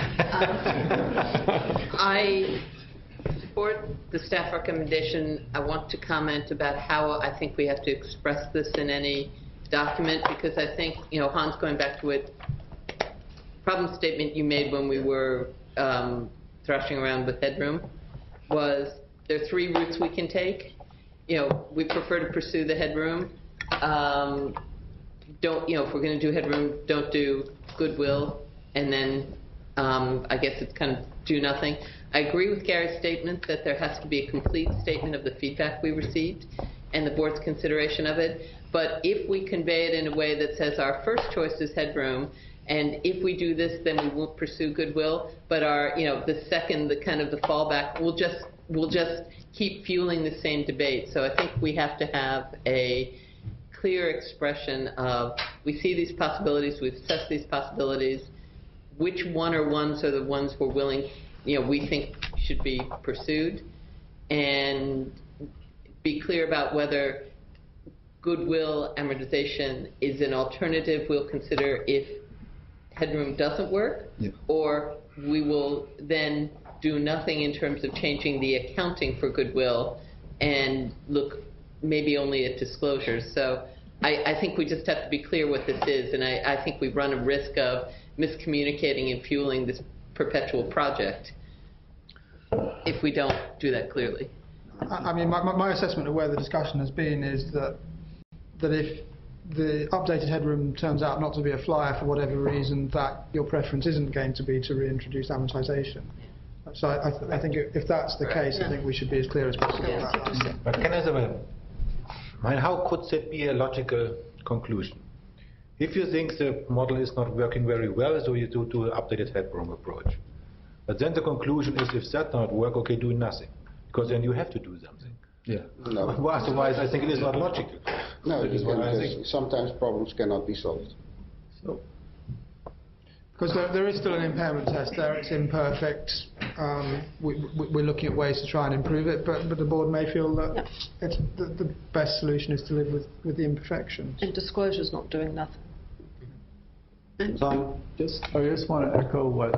I support the staff recommendation. I want to comment about how I think we have to express this in any document, because I think, you know, Hans, going back to it, problem statement you made when we were um, thrashing around with headroom was there are three routes we can take. You know, we prefer to pursue the headroom. Um, don't, you know, if we're going to do headroom, don't do goodwill, and then um, I guess it's kind of do nothing. I agree with Gary's statement that there has to be a complete statement of the feedback we received and the board's consideration of it. But if we convey it in a way that says our first choice is headroom, and if we do this, then we won't pursue goodwill, but our, you know, the second, the kind of the fallback, we'll just, we'll just keep fueling the same debate. So I think we have to have a clear expression of, we see these possibilities, we've assessed these possibilities, which one or ones are the ones we're willing, you know, we think should be pursued, and be clear about whether goodwill amortization is an alternative we'll consider if headroom doesn't work, yeah. or we will then do nothing in terms of changing the accounting for goodwill and look maybe only at disclosures. So I, I think we just have to be clear what this is, and I, I think we run a risk of miscommunicating and fueling this perpetual project if we don't do that clearly. I, I mean, my, my assessment of where the discussion has been is that that if the updated headroom turns out not to be a flyer for whatever reason, that your preference isn't going to be to reintroduce amortization. So I, I, th I think if that's the case, I think we should be as clear as possible about that. But can I say, I mean, how could that be a logical conclusion? If you think the model is not working very well, so you do, do an updated headroom approach. But then the conclusion is, if that not work, okay, do nothing, because then you have to do something. Yeah. No. Well, otherwise, I think it is not logical. No, That is what I because think. sometimes problems cannot be solved. So. Because there, there is still an impairment test there, it's imperfect. Um, we, we, we're looking at ways to try and improve it, but, but the board may feel that it's the, the best solution is to live with, with the imperfections. And disclosure's not doing nothing. And just, I just want to echo what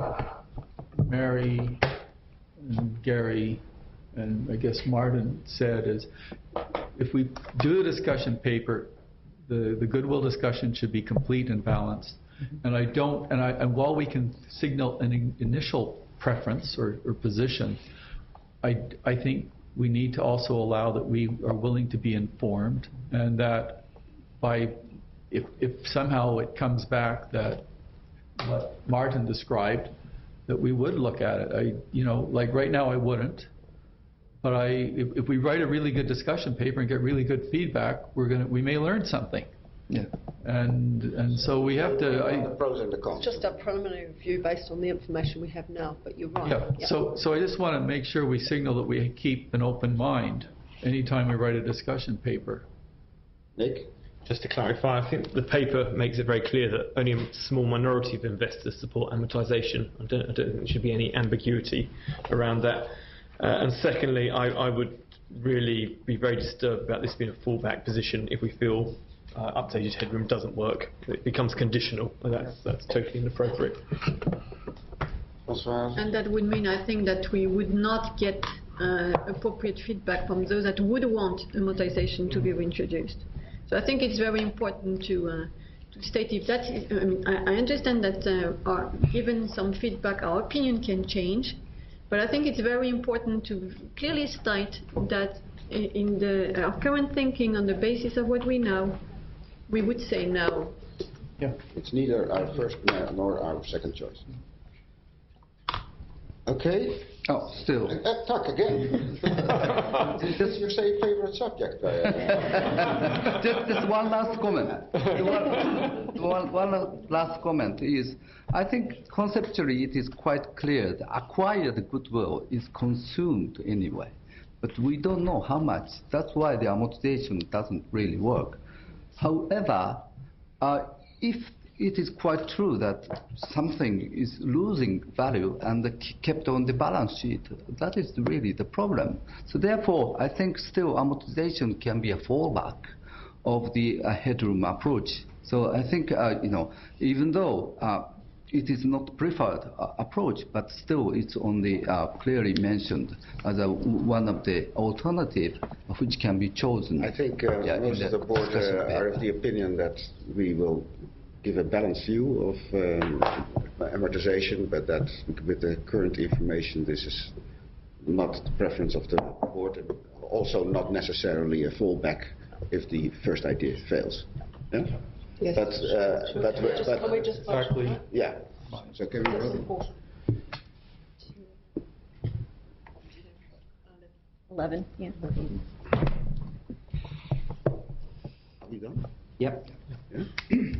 Mary and Gary and I guess Martin said is, if we do the discussion paper, the, the goodwill discussion should be complete and balanced. Mm-hmm. And I don't, and, I, and while we can signal an in, initial preference or, or position, I, I think we need to also allow that we are willing to be informed, and that by, if, if somehow it comes back that what Martin described, that we would look at it. I, you know, like right now I wouldn't. But I, if, if we write a really good discussion paper and get really good feedback, we're gonna, we may learn something. Yeah. And and so we have to. I, the pros and the cons. It's just a preliminary review based on the information we have now, but you're right. yeah. Yeah. So so I just want to make sure we signal that we keep an open mind anytime we write a discussion paper. Nick? Just to clarify, I think the paper makes it very clear that only a small minority of investors support amortization. I don't, I don't think there should be any ambiguity around that. Uh, and secondly, I, I would really be very disturbed about this being a fallback position if we feel uh, updated headroom doesn't work. It becomes conditional, and that's, that's totally inappropriate. And that would mean, I think, that we would not get uh, appropriate feedback from those that would want amortization to be reintroduced. So I think it's very important to uh, to state if that is, I mean, I, I understand that uh, our, given some feedback, our opinion can change, but I think it's very important to clearly state that i- in the our current thinking, on the basis of what we know, we would say no. Yeah. It's neither our first uh, nor our second choice. Okay? Oh, still. Uh, talk again. This is your say favorite subject. uh, just, just one last comment. one, one, one last comment is, I think conceptually it is quite clear that acquired goodwill is consumed anyway, but we don't know how much. That's why the amortization doesn't really work. However, uh, if it is quite true that something is losing value and k- kept on the balance sheet, that is really the problem. So therefore, I think still amortization can be a fallback of the uh, headroom approach. So I think, uh, you know, even though uh, it is not preferred uh, approach, but still it's only uh, clearly mentioned as a, one of the alternatives which can be chosen. I think uh, yeah, most of the board uh, are of the opinion that we will give a balanced view of um, amortization, but that with the current information, this is not the preference of the board, and also not necessarily a fallback if the first idea fails. Yeah? Yes. But, uh, but, Just- but, can we just vote on that? yeah. So can we That's vote? important. eleven, yeah. Are we done? Yep. Yeah?